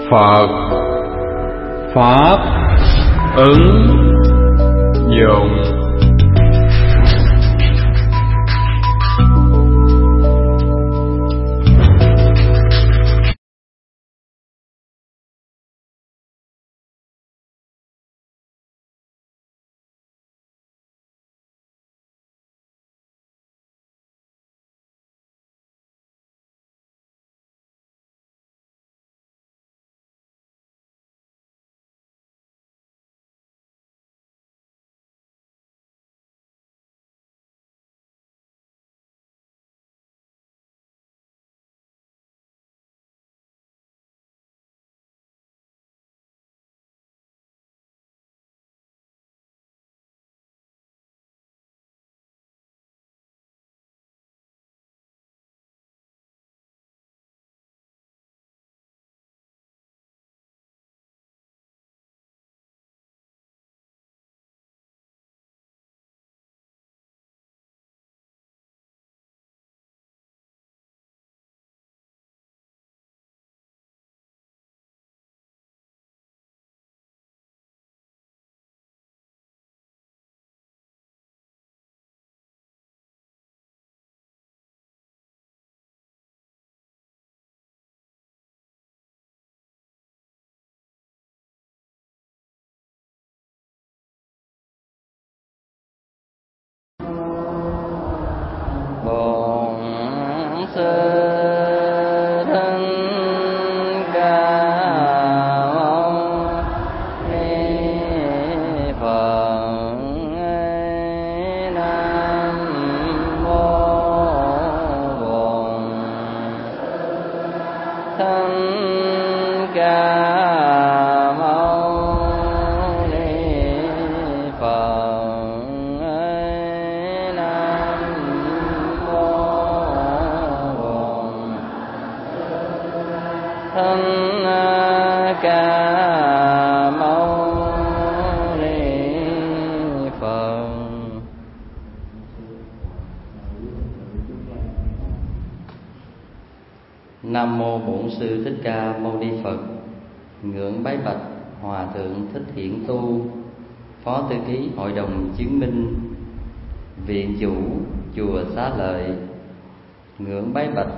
Phật Pháp ứng dụng. Nam mô Bổn Sư Thích Ca Mâu Ni Phật. Ngưỡng bái bạch Hòa thượng Thích Hiển Tu, Phó Thư ký Hội đồng Chứng minh, Viện chủ chùa Xá Lợi. Ngưỡng bái bạch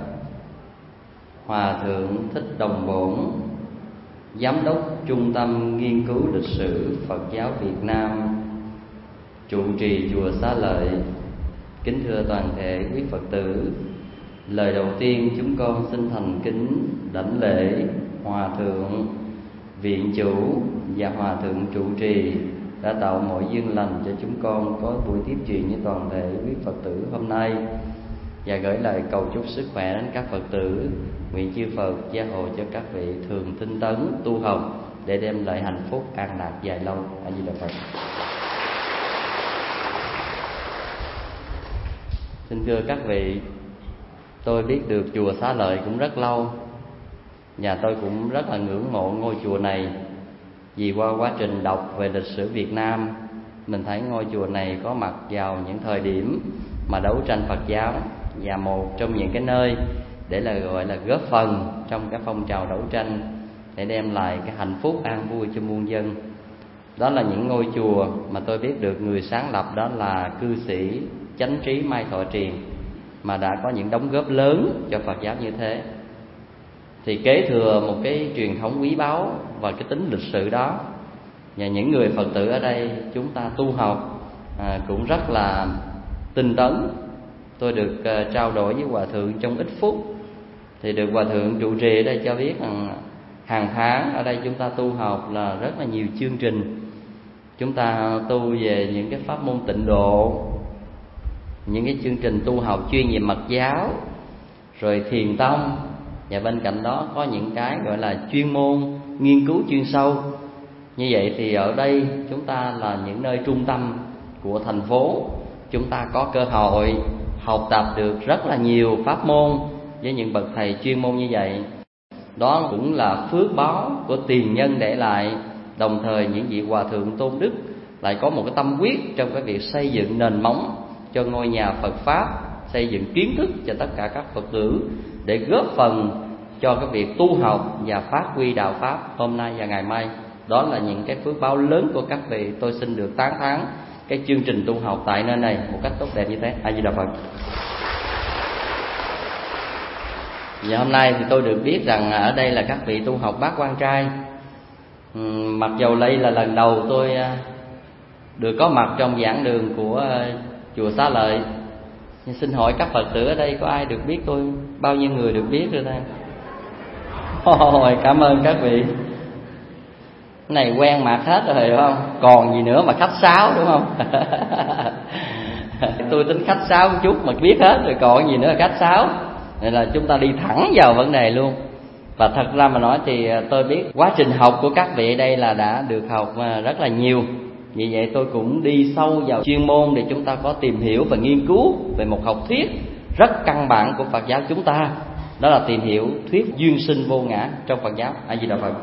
Hòa thượng Thích Đồng Bổn, Giám đốc Trung tâm Nghiên cứu Lịch sử Phật giáo Việt Nam, trụ trì chùa Xá Lợi. Kính thưa toàn thể quý Phật tử, lời đầu tiên chúng con xin thành kính đảnh lễ Hòa thượng Viện chủ và Hòa thượng trụ trì đã tạo mọi duyên lành cho chúng con có buổi tiếp chuyện với toàn thể quý Phật tử hôm nay, và gửi lời cầu chúc sức khỏe đến các Phật tử. Nguyện chư Phật gia hộ cho các vị thường tinh tấn tu học để đem lại hạnh phúc an lạc dài lâu. A Di Đà Phật. Xin thưa các vị, tôi biết được chùa Xá Lợi cũng rất lâu, và tôi cũng rất là ngưỡng mộ ngôi chùa này. Vì qua quá trình đọc về lịch sử Việt Nam, mình thấy ngôi chùa này có mặt vào những thời điểm mà đấu tranh Phật giáo, và một trong những cái nơi để là gọi là góp phần trong cái phong trào đấu tranh để đem lại cái hạnh phúc an vui cho muôn dân. Đó là những ngôi chùa mà tôi biết được người sáng lập đó là cư sĩ Chánh Trí Mai Thọ Triền, mà đã có những đóng góp lớn cho Phật giáo như thế. Thì kế thừa một cái truyền thống quý báu và cái tính lịch sử đó, và những người Phật tử ở đây chúng ta tu học cũng rất là tinh tấn. Tôi được trao đổi với Hòa thượng trong ít phút, thì được Hòa thượng trụ trì ở đây cho biết rằng hàng tháng ở đây chúng ta tu học là rất là nhiều chương trình. Chúng ta tu về những cái pháp môn tịnh độ, những cái chương trình tu học chuyên về mật giáo, rồi thiền tông, và bên cạnh đó có những cái gọi là chuyên môn nghiên cứu chuyên sâu. Như vậy thì ở đây chúng ta là những nơi trung tâm của thành phố, chúng ta có cơ hội học tập được rất là nhiều pháp môn với những bậc thầy chuyên môn như vậy. Đó cũng là phước báo của tiền nhân để lại. Đồng thời những vị hòa thượng tôn đức lại có một cái tâm quyết trong cái việc xây dựng nền móng cho ngôi nhà Phật Pháp, xây dựng kiến thức cho tất cả các Phật tử, để góp phần cho cái việc tu học và phát huy đạo pháp hôm nay và ngày mai. Đó là những cái phước báo lớn của các vị. Tôi xin được tán thán cái chương trình tu học tại nơi này một cách tốt đẹp như thế. A Di Đà Phật. Và hôm nay thì tôi được biết rằng ở đây là các vị tu học Bát Quan Trai. Mặc dầu đây là lần đầu tôi được có mặt trong giảng đường của chùa Xá Lợi, nhưng xin hỏi các Phật tử ở đây có ai được biết tôi? Bao nhiêu người được biết rồi đây? Ôi, cảm ơn các vị. Cái này quen mặt hết rồi đúng không? Còn gì nữa mà khách sáo đúng không? Tôi tính khách sáo một chút mà biết hết rồi, còn gì nữa là khách sáo. Nên là chúng ta đi thẳng vào vấn đề luôn. Và thật ra mà nói thì tôi biết quá trình học của các vị ở đây là đã được học rất là nhiều. Vì vậy tôi cũng đi sâu vào chuyên môn để chúng ta có tìm hiểu và nghiên cứu về một học thuyết rất căn bản của Phật giáo chúng ta. Đó là tìm hiểu thuyết duyên sinh vô ngã trong Phật giáo. A Di Đà Phật.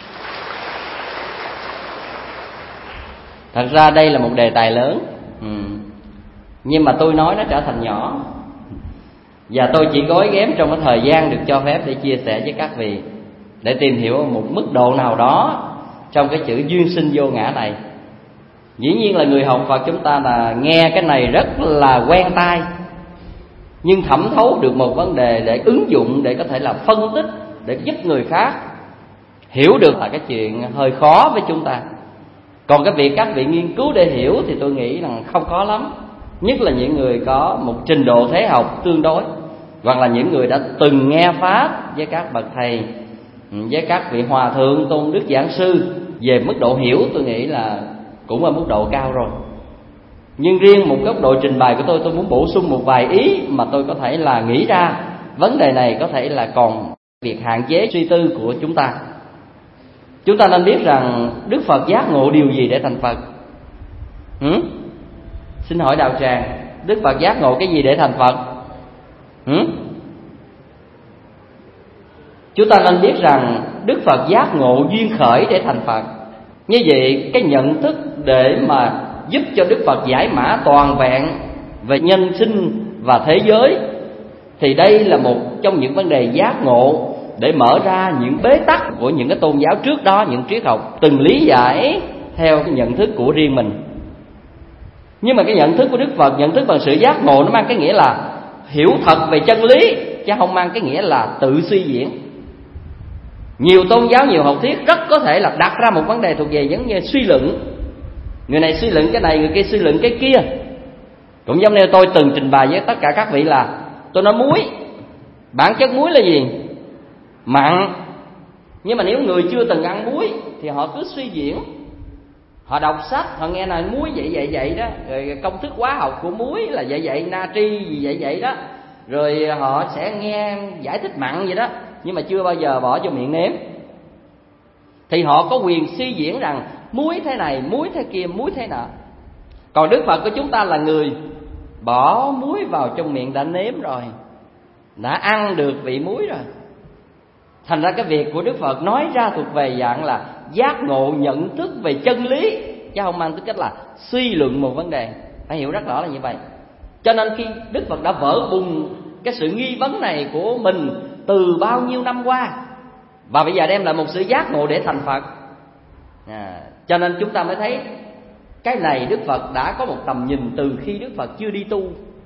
Thật ra đây là một đề tài lớn, nhưng mà tôi nói nó trở thành nhỏ. Và tôi chỉ gói ghém trong cái thời gian được cho phép để chia sẻ với các vị, để tìm hiểu một mức độ nào đó trong cái chữ duyên sinh vô ngã này. Dĩ nhiên là người học Phật chúng ta là nghe cái này rất là quen tai, nhưng thẩm thấu được một vấn đề để ứng dụng, để có thể là phân tích, để giúp người khác hiểu được là cái chuyện hơi khó với chúng ta. Còn cái việc các vị nghiên cứu để hiểu thì tôi nghĩ rằng không khó lắm. Nhất là những người có một trình độ thế học tương đối, hoặc là những người đã từng nghe Pháp với các bậc thầy, với các vị hòa thượng, tôn đức giảng sư. Về mức độ hiểu tôi nghĩ là cũng ở mức độ cao rồi. Nhưng riêng một góc độ trình bày của tôi muốn bổ sung một vài ý mà tôi có thể là nghĩ ra. Vấn đề này có thể là còn việc hạn chế suy tư của chúng ta. Chúng ta nên biết rằng Đức Phật giác ngộ điều gì để thành Phật? Xin hỏi đạo tràng, Đức Phật giác ngộ cái gì để thành Phật? Chúng ta nên biết rằng Đức Phật giác ngộ duyên khởi để thành Phật. Như vậy cái nhận thức để mà giúp cho Đức Phật giải mã toàn vẹn về nhân sinh và thế giới, thì đây là một trong những vấn đề giác ngộ để mở ra những bế tắc của những cái tôn giáo trước đó, những triết học từng lý giải theo cái nhận thức của riêng mình. Nhưng mà cái nhận thức của Đức Phật, nhận thức bằng sự giác ngộ, nó mang cái nghĩa là hiểu thật về chân lý, chứ không mang cái nghĩa là tự suy diễn. Nhiều tôn giáo, nhiều học thuyết rất có thể là đặt ra một vấn đề thuộc về giống như suy luận. Người này suy luận cái này, người kia suy luận cái kia. Cũng giống như tôi từng trình bày với tất cả các vị là tôi nói muối, bản chất muối là gì? Mặn. Nhưng mà nếu người chưa từng ăn muối thì họ cứ suy diễn. Họ đọc sách, họ nghe là muối vậy đó, rồi công thức hóa học của muối là vậy, natri gì vậy đó. Rồi họ sẽ nghe giải thích mặn vậy đó, nhưng mà chưa bao giờ bỏ vô miệng nếm. Thì họ có quyền suy diễn rằng muối thế này, muối thế kia, muối thế nọ. Còn Đức Phật của chúng ta là người bỏ muối vào trong miệng đã nếm rồi, đã ăn được vị muối rồi. Thành ra cái việc của Đức Phật nói ra thuộc về dạng là giác ngộ nhận thức về chân lý, chứ không mang tính cách là suy luận một vấn đề. Phải hiểu rất rõ là như vậy. Cho nên khi Đức Phật đã vỡ bùng cái sự nghi vấn này của mình từ bao nhiêu năm qua, và bây giờ đem lại một sự giác ngộ để thành Phật, cho nên chúng ta mới thấy cái này Đức Phật đã có một tầm nhìn từ khi Đức Phật chưa đi tu.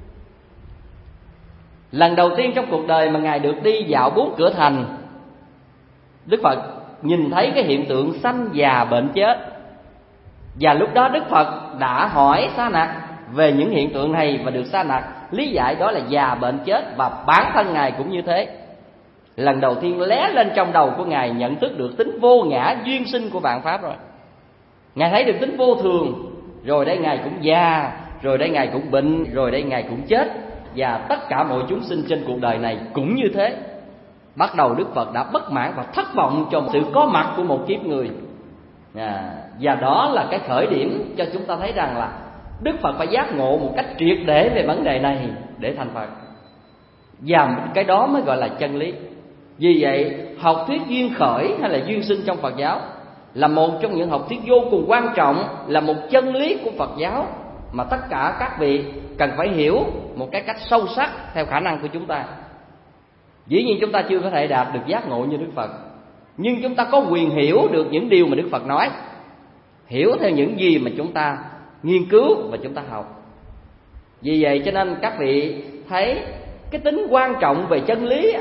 Lần đầu tiên trong cuộc đời mà Ngài được đi dạo 4 cửa thành, Đức Phật nhìn thấy cái hiện tượng sanh già bệnh chết. Và lúc đó Đức Phật đã hỏi Sa Nặc về những hiện tượng này, và được Sa Nặc lý giải đó là già bệnh chết, và bản thân Ngài cũng như thế. Lần đầu tiên lóe lên trong đầu của Ngài nhận thức được tính vô ngã duyên sinh của vạn pháp rồi. Ngài thấy được tính vô thường, rồi đây Ngài cũng già, rồi đây Ngài cũng bệnh, rồi đây Ngài cũng chết. Và tất cả mọi chúng sinh trên cuộc đời này cũng như thế. Bắt đầu Đức Phật đã bất mãn và thất vọng cho sự có mặt của một kiếp người. Và đó là cái khởi điểm cho chúng ta thấy rằng là Đức Phật phải giác ngộ một cách triệt để về vấn đề này để thành Phật. Và cái đó mới gọi là chân lý. Vì vậy học thuyết duyên khởi hay là duyên sinh trong Phật giáo là một trong những học thuyết vô cùng quan trọng, là một chân lý của Phật giáo mà tất cả các vị cần phải hiểu một cái cách sâu sắc theo khả năng của chúng ta. Dĩ nhiên chúng ta chưa có thể đạt được giác ngộ như Đức Phật, nhưng chúng ta có quyền hiểu được những điều mà Đức Phật nói, hiểu theo những gì mà chúng ta nghiên cứu và chúng ta học. Vì vậy cho nên các vị thấy cái tính quan trọng về chân lý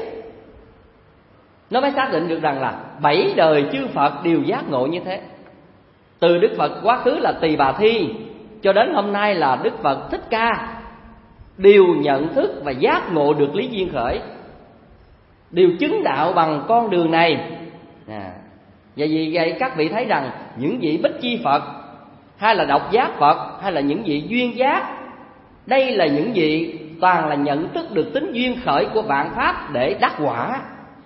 nó mới xác định được rằng là 7 đời chư Phật đều giác ngộ như thế. Từ Đức Phật quá khứ là Tỳ Bà Thi cho đến hôm nay là Đức Phật Thích Ca đều nhận thức và giác ngộ được lý duyên khởi, đều chứng đạo bằng con đường này. Và vì vậy các vị thấy rằng những vị Bích Chi Phật hay là Độc Giác Phật hay là những vị Duyên Giác, đây là những vị toàn là nhận thức được tính duyên khởi của vạn pháp để đắc quả.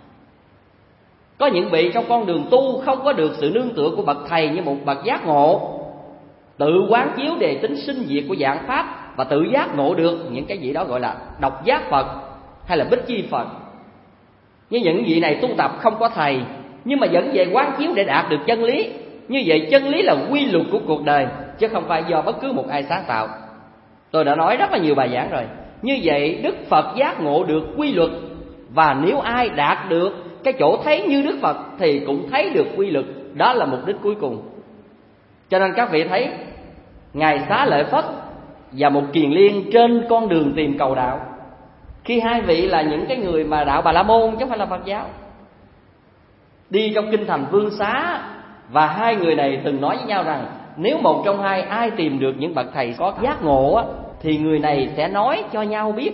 Có những vị trong con đường tu không có được sự nương tựa của bậc thầy như một bậc giác ngộ, tự quán chiếu đề tính sinh diệt của vạn pháp và tự giác ngộ được những cái gì đó gọi là Độc Giác Phật hay là Bích Chi Phật. Như những vị này tu tập không có thầy nhưng mà vẫn về quán chiếu để đạt được chân lý. Như vậy chân lý là quy luật của cuộc đời chứ không phải do bất cứ một ai sáng tạo. Tôi đã nói rất là nhiều bài giảng rồi. Như vậy Đức Phật giác ngộ được quy luật, và nếu ai đạt được cái chỗ thấy như Đức Phật thì cũng thấy được quy luật. Đó là mục đích cuối cùng. Cho nên các vị thấy Ngài Xá Lợi Phất và một Kiền Liên trên con đường tìm cầu đạo, khi hai vị là những cái người mà đạo Bà La Môn chứ không phải là Phật giáo, đi trong kinh thành Vương Xá, và hai người này từng nói với nhau rằng nếu một trong hai ai tìm được những bậc thầy có giác ngộ á, thì người này sẽ nói cho nhau biết.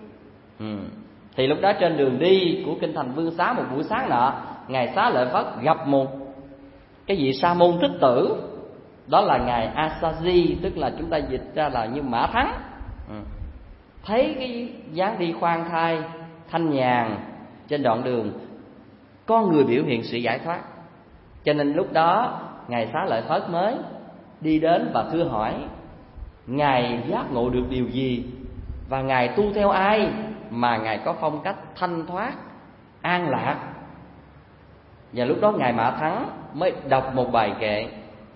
Thì lúc đó trên đường đi của kinh thành Vương Xá một buổi sáng nọ, Ngài Xá Lợi Phất gặp một cái vị sa môn thích tử, đó là Ngài Asaji, tức là chúng ta dịch ra là như Mã Thắng. Thấy cái dáng đi khoan thai thanh nhàn trên đoạn đường, con người biểu hiện sự giải thoát. Cho nên lúc đó Ngài Xá Lợi Phất mới đi đến và thưa hỏi Ngài giác ngộ được điều gì, và Ngài tu theo ai mà Ngài có phong cách thanh thoát, an lạc. Và lúc đó Ngài Mã Thắng mới đọc một bài kệ: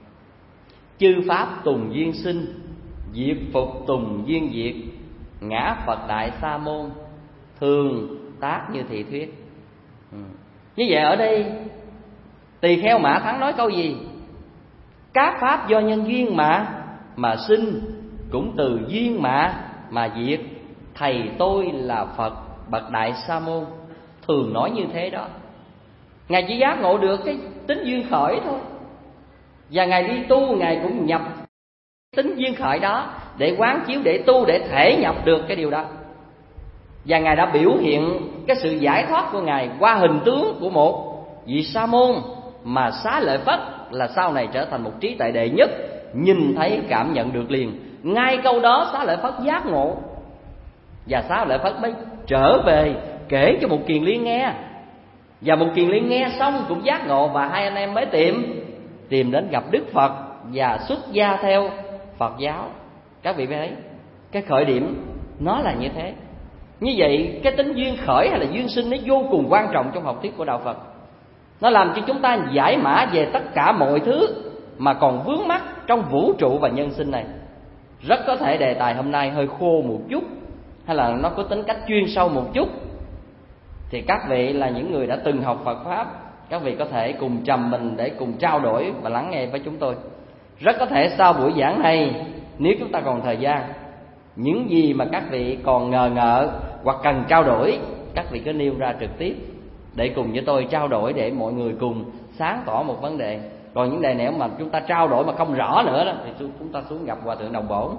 chư pháp tùng duyên sinh, diệt phục tùng duyên diệt, ngã Phật Đại Sa Môn, thường tác như thị thuyết. Như vậy ở đây tỳ kheo Mã Thắng nói câu gì? Các pháp do nhân duyên mà sinh, cũng từ duyên mà diệt. Thầy tôi là Phật bậc Đại Sa Môn, thường nói như thế đó. Ngài chỉ giác ngộ được cái tính duyên khởi thôi, và Ngài đi tu Ngài cũng nhập tính duyên khởi đó để quán chiếu, để tu, để thể nhập được cái điều đó. Và Ngài đã biểu hiện cái sự giải thoát của Ngài qua hình tướng của một vị sa môn, mà Xá Lợi Phất là sau này trở thành một trí tuệ đệ nhất, nhìn thấy cảm nhận được liền. Ngay câu đó Xá Lợi Phất giác ngộ, và Xá Lợi Phất mới trở về kể cho một Kiền Liên nghe, và một Kiền Liên nghe xong cũng giác ngộ, và hai anh em mới tìm đến gặp Đức Phật và xuất gia theo Phật giáo. Các vị thấy cái khởi điểm nó là như thế. Như vậy cái tính duyên khởi hay là duyên sinh nó vô cùng quan trọng trong học thuyết của đạo Phật. Nó làm cho chúng ta giải mã về tất cả mọi thứ mà còn vướng mắc trong vũ trụ và nhân sinh này. Rất có thể đề tài hôm nay hơi khô một chút, hay là nó có tính cách chuyên sâu một chút, thì các vị là những người đã từng học Phật Pháp, các vị có thể cùng trầm mình để cùng trao đổi và lắng nghe với chúng tôi. Rất có thể sau buổi giảng này, nếu chúng ta còn thời gian, những gì mà các vị còn ngờ ngợ hoặc cần trao đổi, các vị cứ nêu ra trực tiếp để cùng với tôi trao đổi, để mọi người cùng sáng tỏ một vấn đề. Còn những đề nào mà chúng ta trao đổi mà không rõ nữa đó, thì chúng ta xuống gặp Hòa Thượng Đồng Bổn.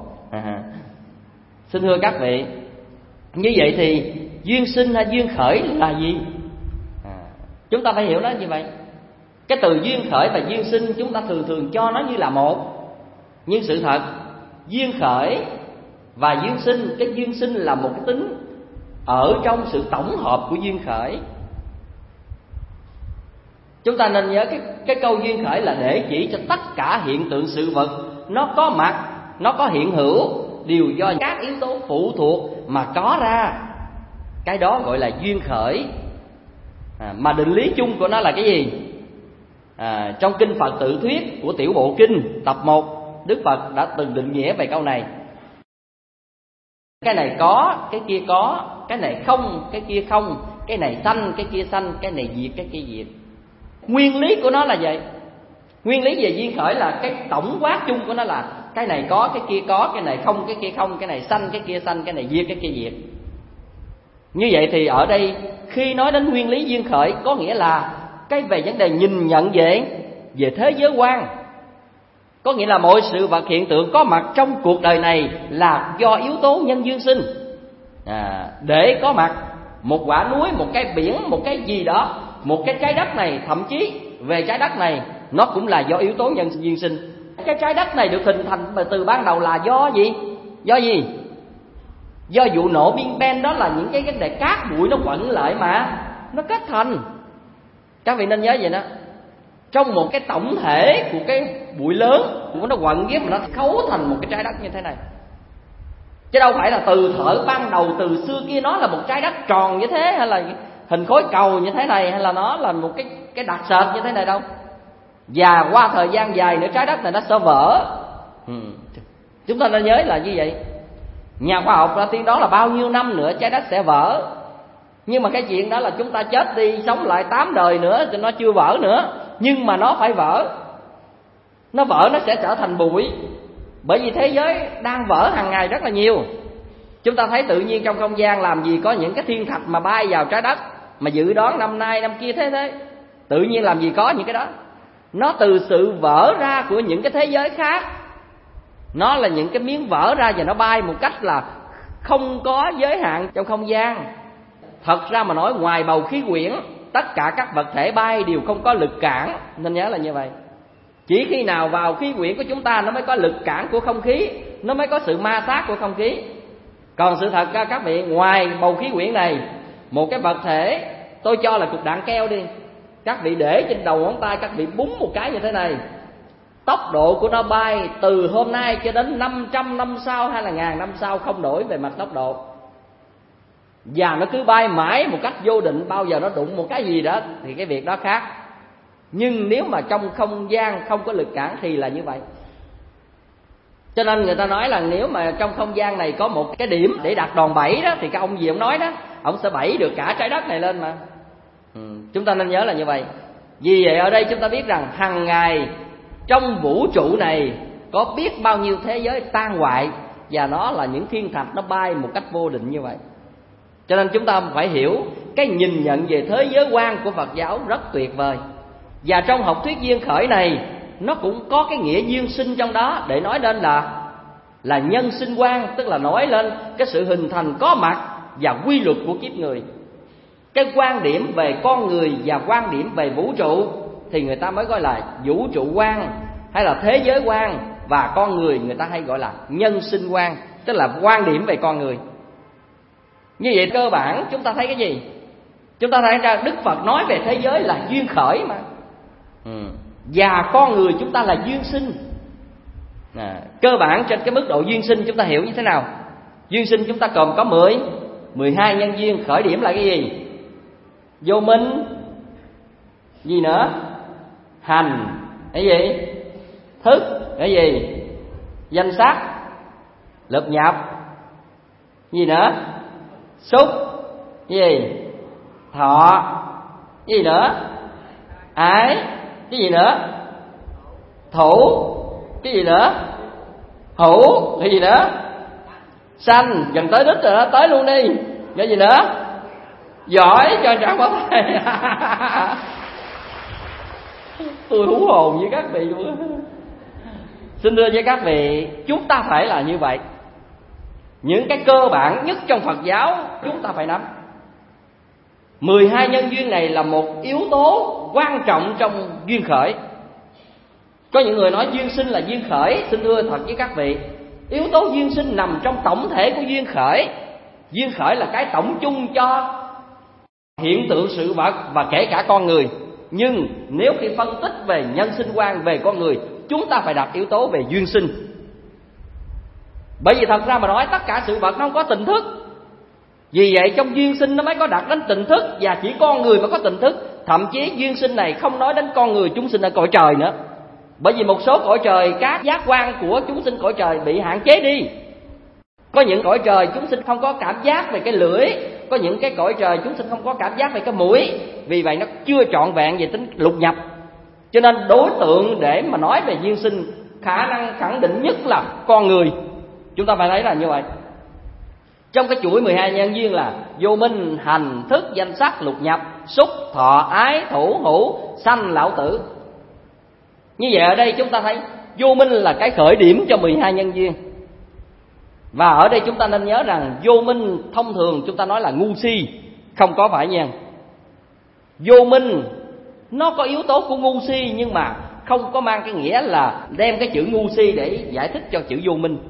Xin thưa các vị, như vậy thì duyên sinh hay duyên khởi là gì? Chúng ta phải hiểu nó như vậy. Cái từ duyên khởi và duyên sinh chúng ta thường cho nó như là một, nhưng sự thật duyên khởi và duyên sinh, cái duyên sinh là một cái tính ở trong sự tổng hợp của duyên khởi. Chúng ta nên nhớ cái câu duyên khởi là để chỉ cho tất cả hiện tượng sự vật nó có mặt, nó có hiện hữu, đều do các yếu tố phụ thuộc mà có ra. Cái đó gọi là duyên khởi. Mà định lý chung của nó là cái gì? Trong kinh Phật Tự Thuyết của Tiểu Bộ Kinh tập 1, Đức Phật đã từng định nghĩa về câu này: cái này có, cái kia có, cái này không, cái kia không, cái này sanh, cái kia sanh, cái này diệt, cái kia diệt. Nguyên lý của nó là vậy. Nguyên lý về duyên khởi là cái tổng quát chung của nó là cái này có, cái kia có, cái này không, cái kia không, cái này sanh, cái kia sanh, cái này diệt, cái kia diệt. Như vậy thì ở đây khi nói đến nguyên lý duyên khởi có nghĩa là cái về vấn đề nhìn nhận về thế giới quan. Có nghĩa là mọi sự vật hiện tượng có mặt trong cuộc đời này là do yếu tố nhân duyên sinh. Để có mặt một quả núi, một cái biển, một cái gì đó, một cái trái đất này, thậm chí về trái đất này nó cũng là do yếu tố nhân duyên sinh. Cái trái đất này được hình thành từ ban đầu là do gì? Do gì? Do vụ nổ Big Bang, đó là những cái vấn đề cát bụi nó quẩn lại mà nó kết thành. Các vị nên nhớ vậy đó. Trong một cái tổng thể của cái bụi lớn của nó quẩn ghép mà nó cấu thành một cái trái đất như thế này. Chứ đâu phải là từ thuở ban đầu từ xưa kia nó là một trái đất tròn như thế, hay là hình khối cầu như thế này, hay là nó là một cái đặc sệt như thế này đâu. Và qua thời gian dài nữa trái đất này nó sẽ vỡ. Chúng ta nên nhớ là như vậy. Nhà khoa học đã tiên đoán là bao nhiêu năm nữa trái đất sẽ vỡ. Nhưng mà cái chuyện đó là chúng ta chết đi sống lại 8 đời nữa thì nó chưa vỡ nữa. Nhưng mà nó phải vỡ. Nó vỡ nó sẽ trở thành bụi. Bởi vì thế giới đang vỡ hàng ngày rất là nhiều. Chúng ta thấy tự nhiên trong không gian làm gì có những cái thiên thạch mà bay vào trái đất, mà dự đoán năm nay năm kia thế. Tự nhiên làm gì có những cái đó. Nó từ sự vỡ ra của những cái thế giới khác. Nó là những cái miếng vỡ ra và nó bay một cách là không có giới hạn trong không gian. Thật ra mà nói, ngoài bầu khí quyển, tất cả các vật thể bay đều không có lực cản. Nên nhớ là như vậy. Chỉ khi nào vào khí quyển của chúng ta nó mới có lực cản của không khí, nó mới có sự ma sát của không khí. Còn sự thật ra các vị, ngoài bầu khí quyển này, một cái vật thể, tôi cho là cục đạn keo đi, các vị để trên đầu ngón tay, các vị búng một cái như thế này, tốc độ của nó bay từ hôm nay cho đến 500 năm sau hay là 1000 năm sau không đổi về mặt tốc độ. Và nó cứ bay mãi một cách vô định, bao giờ nó đụng một cái gì đó thì cái việc đó khác. Nhưng nếu mà trong không gian không có lực cản thì là như vậy. Cho nên người ta nói là nếu mà trong không gian này có một cái điểm để đặt đòn bẩy đó, thì cái ông gì ông nói đó, ông sẽ bẩy được cả trái đất này lên mà. Chúng ta nên nhớ là như vậy. Vì vậy ở đây chúng ta biết rằng hàng ngày trong vũ trụ này có biết bao nhiêu thế giới tan hoại, và nó là những thiên thạch nó bay một cách vô định như vậy. Cho nên chúng ta phải hiểu cái nhìn nhận về thế giới quan của Phật giáo rất tuyệt vời. Và trong học thuyết duyên khởi này, nó cũng có cái nghĩa duyên sinh trong đó, để nói đến là nhân sinh quan, tức là nói lên cái sự hình thành có mặt và quy luật của kiếp người. Cái quan điểm về con người và quan điểm về vũ trụ thì người ta mới gọi là vũ trụ quan hay là thế giới quan, và con người ta hay gọi là nhân sinh quan, tức là quan điểm về con người. Như vậy cơ bản chúng ta thấy cái gì? Chúng ta thấy ra Đức Phật nói về thế giới là duyên khởi mà. Và con người chúng ta là duyên sinh. Cơ bản trên cái mức độ duyên sinh chúng ta hiểu như thế nào? Duyên sinh chúng ta gồm có 12 nhân duyên. Khởi điểm là cái gì? Vô minh. Gì nữa? Hành. Cái gì? Thức. Cái gì? Danh sắc. Lực nhập. Gì nữa? Xúc. Cái gì? Thọ. Cái gì nữa? Ái. Cái gì nữa? Thủ. Cái gì nữa? Hữu. Cái gì nữa? Sanh. Gần tới đích rồi đó, tới luôn đi. Cái gì nữa? Giỏi cho chẳng có thầy. Tôi hú hồn với các vị luôn. Xin thưa với các vị, chúng ta phải là như vậy. Những cái cơ bản nhất trong Phật giáo chúng ta phải nắm. 12 nhân duyên này là một yếu tố quan trọng trong duyên khởi. Có những người nói duyên sinh là duyên khởi. Xin thưa thật với các vị, yếu tố duyên sinh nằm trong tổng thể của duyên khởi. Duyên khởi là cái tổng chung cho hiện tượng sự vật và kể cả con người. Nhưng nếu khi phân tích về nhân sinh quan, về con người, chúng ta phải đặt yếu tố về duyên sinh. Bởi vì thật ra mà nói tất cả sự vật nó không có tỉnh thức. Vì vậy trong duyên sinh nó mới có đặt đến tỉnh thức, và chỉ con người mới có tỉnh thức. Thậm chí duyên sinh này không nói đến con người chúng sinh ở cõi trời nữa. Bởi vì một số cõi trời các giác quan của chúng sinh cõi trời bị hạn chế đi. Có những cõi trời chúng sinh không có cảm giác về cái lưỡi, có những cái cõi trời chúng sinh không có cảm giác về cái mũi. Vì vậy nó chưa trọn vẹn về tính lục nhập. Cho nên đối tượng để mà nói về duyên sinh khả năng khẳng định nhất là con người. Chúng ta phải thấy là như vậy. Trong cái chuỗi 12 nhân duyên là vô minh, hành, thức, danh sắc, lục nhập, xúc, thọ, ái, thủ, hữu, sanh, lão tử. Như vậy ở đây chúng ta thấy vô minh là cái khởi điểm cho 12 nhân duyên. Và ở đây chúng ta nên nhớ rằng vô minh thông thường chúng ta nói là ngu si, không có phải nha. Vô minh nó có yếu tố của ngu si, nhưng mà không có mang cái nghĩa là đem cái chữ ngu si để giải thích cho chữ vô minh.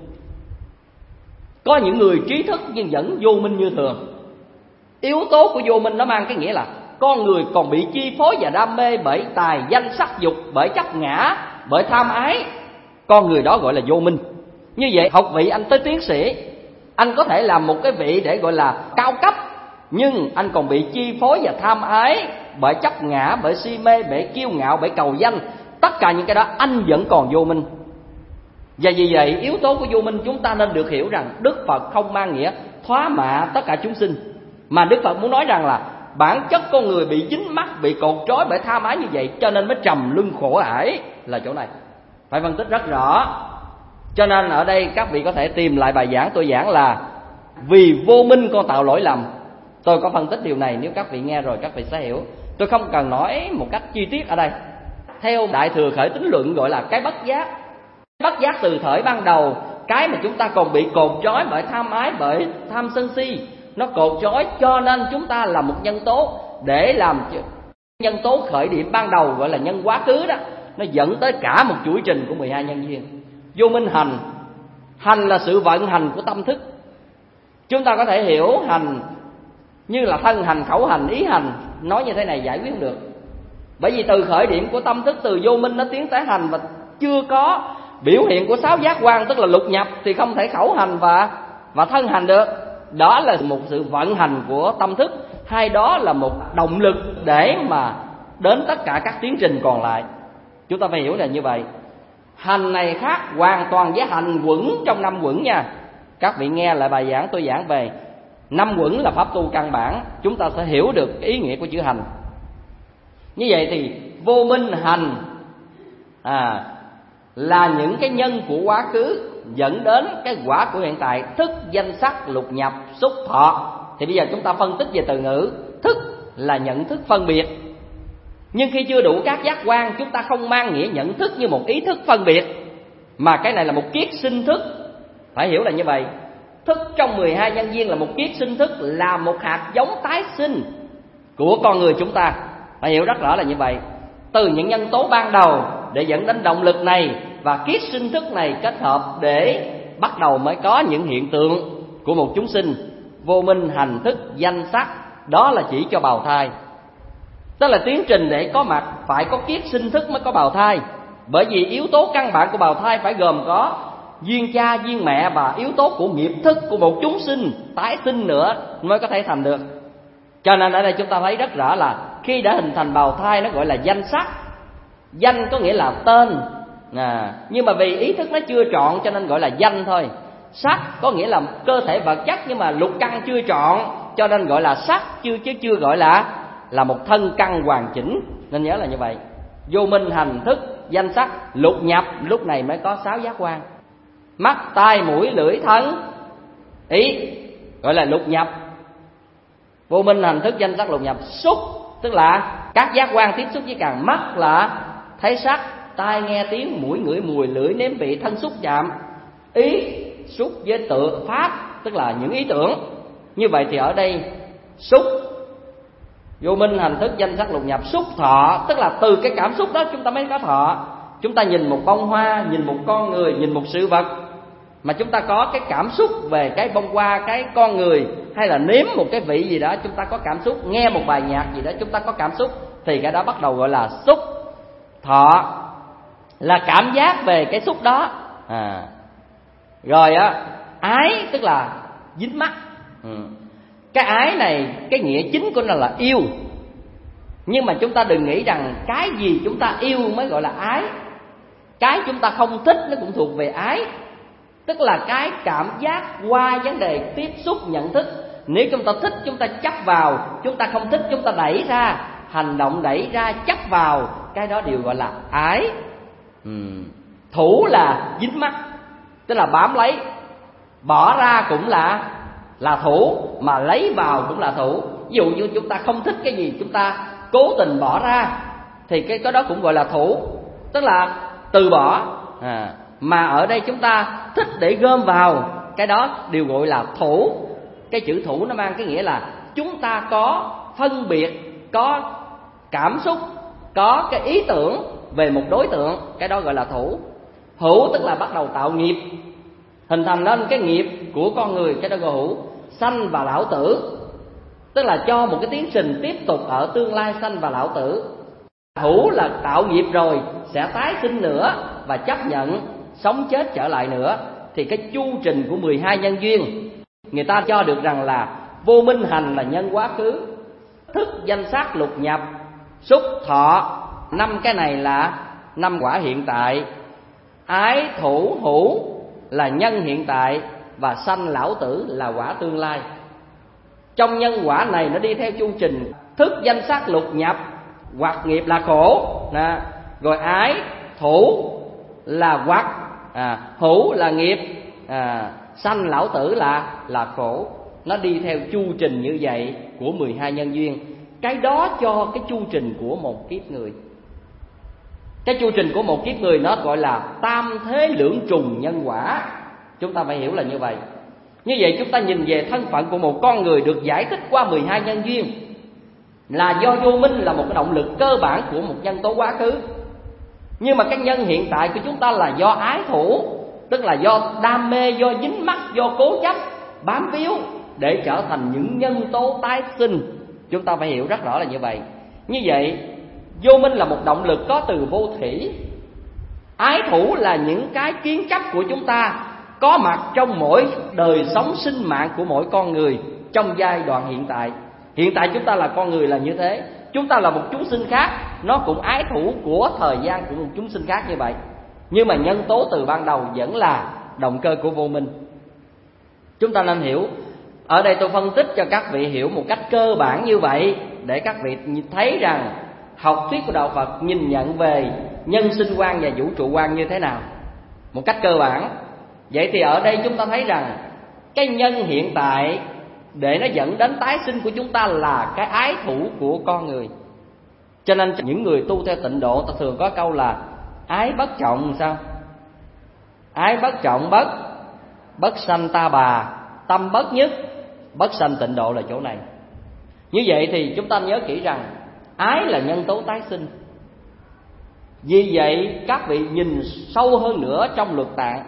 Có những người trí thức nhưng vẫn vô minh như thường. Yếu tố của vô minh nó mang cái nghĩa là con người còn bị chi phối và đam mê bởi tài danh sắc dục, bởi chấp ngã, bởi tham ái. Con người đó gọi là vô minh. Như vậy học vị anh tới tiến sĩ, anh có thể làm một cái vị để gọi là cao cấp, nhưng anh còn bị chi phối và tham ái bởi chấp ngã, bởi si mê, bởi kiêu ngạo, bởi cầu danh. Tất cả những cái đó anh vẫn còn vô minh. Và vì vậy yếu tố của vô minh chúng ta nên được hiểu rằng Đức Phật không mang nghĩa thoá mạ tất cả chúng sinh, mà Đức Phật muốn nói rằng là bản chất con người bị dính mắc, bị cột trói bởi tham ái như vậy, cho nên mới trầm luân khổ ải. Là chỗ này phải phân tích rất rõ. Cho nên ở đây các vị có thể tìm lại bài giảng tôi giảng là vì vô minh con tạo lỗi lầm. Tôi có phân tích điều này, nếu các vị nghe rồi các vị sẽ hiểu. Tôi không cần nói một cách chi tiết ở đây. Theo Đại Thừa Khởi Tín Luận gọi là cái bất giác. Bất giác từ thời ban đầu, cái mà chúng ta còn bị cột trói bởi tham ái, bởi tham sân si, nó cột trói, cho nên chúng ta là một nhân tố để làm nhân tố khởi điểm ban đầu gọi là nhân quá khứ đó, nó dẫn tới cả một chuỗi trình của 12 nhân duyên. Vô minh hành, hành là sự vận hành của tâm thức. Chúng ta có thể hiểu hành như là thân hành, khẩu hành, ý hành. Nói như thế này giải quyết được. Bởi vì từ khởi điểm của tâm thức, từ vô minh nó tiến tới hành, và chưa có biểu hiện của 6 giác quan tức là lục nhập thì không thể khẩu hành và thân hành được. Đó là một sự vận hành của tâm thức, hay đó là một động lực để mà đến tất cả các tiến trình còn lại. Chúng ta phải hiểu là như vậy. Hành này khác hoàn toàn với hành quẩn trong 5 quẩn nha. Các vị nghe lại bài giảng tôi giảng về 5 quẩn là pháp tu căn bản, chúng ta sẽ hiểu được ý nghĩa của chữ hành. Như vậy thì vô minh hành là những cái nhân của quá khứ dẫn đến cái quả của hiện tại, thức, danh sắc, lục nhập, xúc, thọ. Thì bây giờ chúng ta phân tích về từ ngữ. Thức là nhận thức phân biệt, nhưng khi chưa đủ các giác quan, chúng ta không mang nghĩa nhận thức như một ý thức phân biệt, mà cái này là một kiết sinh thức. Phải hiểu là như vậy. Thức trong 12 nhân duyên là một kiết sinh thức, là một hạt giống tái sinh của con người chúng ta. Phải hiểu rất rõ là như vậy. Từ những nhân tố ban đầu để dẫn đến động lực này, và kiết sinh thức này kết hợp để bắt đầu mới có những hiện tượng của một chúng sinh. Vô minh, hành, thức, danh sắc, đó là chỉ cho bào thai. Tức là tiến trình để có mặt phải có kiết sinh thức mới có bào thai. Bởi vì yếu tố căn bản của bào thai phải gồm có duyên cha, duyên mẹ và yếu tố của nghiệp thức của một chúng sinh tái sinh nữa mới có thể thành được. Cho nên ở đây chúng ta thấy rất rõ là khi đã hình thành bào thai nó gọi là danh sắc. Danh có nghĩa là tên, nhưng mà vì ý thức nó chưa trọn cho nên gọi là danh thôi. Sắc có nghĩa là cơ thể vật chất, nhưng mà lục căn chưa trọn cho nên gọi là sắc, chứ chưa gọi là một thân căn hoàn chỉnh. Nên nhớ là như vậy. Vô minh, hành, thức, danh sắc, lục nhập, lúc này mới có 6 giác quan. Mắt, tai, mũi, lưỡi, thân, ý gọi là lục nhập. Vô minh, hành, thức, danh sắc, lục nhập. Xúc tức là các giác quan tiếp xúc với càng. Mắt là thấy sắc, tai nghe tiếng, mũi ngửi mùi, lưỡi nếm vị, thân xúc chạm. Ý xúc với tự pháp tức là những ý tưởng. Như vậy thì ở đây xúc, vô minh, hành, thức, danh sắc, lục nhập. Xúc thọ tức là từ cái cảm xúc đó chúng ta mới có thọ. Chúng ta nhìn một bông hoa, nhìn một con người, nhìn một sự vật mà chúng ta có cái cảm xúc về cái bông hoa, cái con người, hay là nếm một cái vị gì đó chúng ta có cảm xúc, nghe một bài nhạc gì đó chúng ta có cảm xúc, thì cái đó bắt đầu gọi là xúc. Thọ là cảm giác về cái xúc đó. Rồi ái tức là dính mắc. Cái ái này cái nghĩa chính của nó là yêu. Nhưng mà chúng ta đừng nghĩ rằng cái gì chúng ta yêu mới gọi là ái. Cái chúng ta không thích nó cũng thuộc về ái. Tức là cái cảm giác qua vấn đề tiếp xúc nhận thức. Nếu chúng ta thích chúng ta chấp vào, chúng ta không thích chúng ta đẩy ra. Hành động đẩy ra, chấp vào, cái đó đều gọi là ái. Thủ là dính mắc, tức là bám lấy. Bỏ ra cũng là thủ, mà lấy vào cũng là thủ. Ví dụ như chúng ta không thích cái gì, chúng ta cố tình bỏ ra, thì cái đó cũng gọi là thủ, tức là từ bỏ. Mà ở đây chúng ta thích để gom vào, cái đó đều gọi là thủ. Cái chữ thủ nó mang cái nghĩa là chúng ta có phân biệt, có cảm xúc, có cái ý tưởng về một đối tượng, cái đó gọi là thủ. Hữu tức là bắt đầu tạo nghiệp, hình thành nên cái nghiệp của con người, cái đó gọi hữu. Sanh và lão tử, tức là cho một cái tiến trình tiếp tục ở tương lai sanh và lão tử. Hữu là tạo nghiệp rồi sẽ tái sinh nữa và chấp nhận sống chết trở lại nữa. Thì cái chu trình của 12 nhân duyên, người ta cho được rằng là vô minh hành là nhân quá khứ, thức danh sắc lục nhập, xúc thọ, 5 cái này là 5 quả hiện tại, ái thủ hữu là nhân hiện tại, và sanh lão tử là quả tương lai. Trong nhân quả này nó đi theo chu trình thức danh sắc lục nhập, hoặc nghiệp là khổ, rồi ái thủ là hoặc, hữu là nghiệp, sanh lão tử là khổ. Nó đi theo chu trình như vậy của 12 nhân duyên. Cái đó cho cái chu trình của một kiếp người. Cái chu trình của một kiếp người nó gọi là tam thế lưỡng trùng nhân quả. Chúng ta phải hiểu là như vậy. Như vậy chúng ta nhìn về thân phận của một con người được giải thích qua 12 nhân duyên, là do vô minh là một cái động lực cơ bản của một nhân tố quá khứ. Nhưng mà cái nhân hiện tại của chúng ta là do ái thủ, tức là do đam mê, do dính mắc, do cố chấp, bám víu để trở thành những nhân tố tái sinh. Chúng ta phải hiểu rất rõ là như vậy. Như vậy vô minh là một động lực có từ vô thủy. Ái thủ là những cái kiến chấp của chúng ta có mặt trong mỗi đời sống sinh mạng của mỗi con người trong giai đoạn hiện tại. Hiện tại chúng ta là con người là như thế, chúng ta là một chúng sinh khác, nó cũng ái thủ của thời gian của một chúng sinh khác như vậy. Nhưng mà nhân tố từ ban đầu vẫn là động cơ của vô minh. Chúng ta nên hiểu. Ở đây tôi phân tích cho các vị hiểu một cách cơ bản như vậy, để các vị thấy rằng học thuyết của đạo Phật nhìn nhận về nhân sinh quan và vũ trụ quan như thế nào, một cách cơ bản. Vậy thì ở đây chúng ta thấy rằng cái nhân hiện tại để nó dẫn đến tái sinh của chúng ta là cái ái thủ của con người. Cho nên những người tu theo tịnh độ ta thường có câu là ái bất trọng sao? Ái bất trọng bất sanh ta bà, tâm bất nhất, bất sanh tịnh độ là chỗ này. Như vậy thì chúng ta nhớ kỹ rằng ái là nhân tố tái sinh. Vì vậy các vị nhìn sâu hơn nữa trong luật tạng,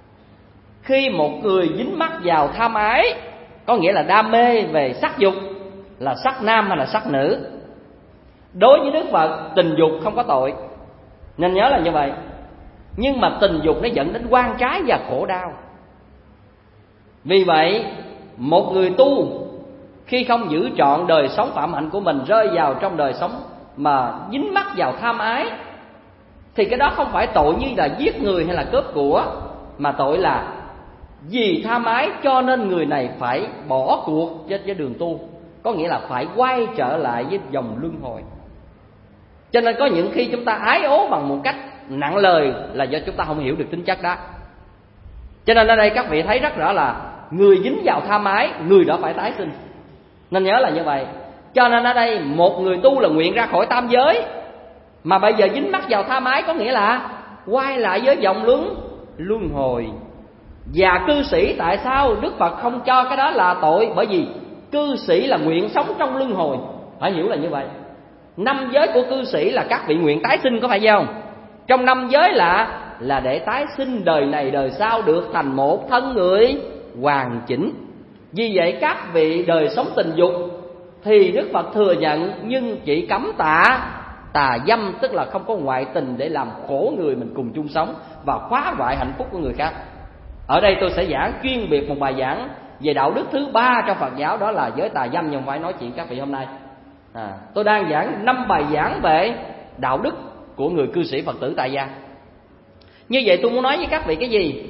khi một người dính mắc vào tham ái, có nghĩa là đam mê về sắc dục, là sắc nam hay là sắc nữ, đối với Đức Phật tình dục không có tội, nên nhớ là như vậy. Nhưng mà tình dục nó dẫn đến oan trái và khổ đau. Vì vậy một người tu khi không giữ trọn đời sống phạm hạnh của mình, rơi vào trong đời sống mà dính mắc vào tham ái, thì cái đó không phải tội như là giết người hay là cướp của, mà tội là vì tham ái cho nên người này phải bỏ cuộc với đường tu, có nghĩa là phải quay trở lại với dòng luân hồi. Cho nên có những khi chúng ta ái ố bằng một cách nặng lời là do chúng ta không hiểu được tính chất đó. Cho nên ở đây các vị thấy rất rõ là người dính vào tham ái, người đó phải tái sinh, nên nhớ là như vậy. Cho nên ở đây một người tu là nguyện ra khỏi tam giới, mà bây giờ dính mắc vào tham ái có nghĩa là quay lại với dòng luân hồi. Và cư sĩ tại sao Đức Phật không cho cái đó là tội? Bởi vì cư sĩ là nguyện sống trong luân hồi, phải hiểu là như vậy. 5 giới của cư sĩ là các vị nguyện tái sinh, có phải không? Trong 5 giới là để tái sinh đời này đời sau được thành một thân người hoàn chỉnh. Vì vậy các vị đời sống tình dục thì Đức Phật thừa nhận, nhưng chỉ cấm tà dâm, tức là không có ngoại tình để làm khổ người mình cùng chung sống và phá hoại hạnh phúc của người khác. Ở đây tôi sẽ giảng chuyên biệt một bài giảng về đạo đức thứ 3 trong Phật giáo, đó là giới tà dâm, nhưng không phải nói chuyện các vị hôm nay. Tôi đang giảng 5 bài giảng về đạo đức của người cư sĩ Phật tử tại gia. Như vậy tôi muốn nói với các vị cái gì?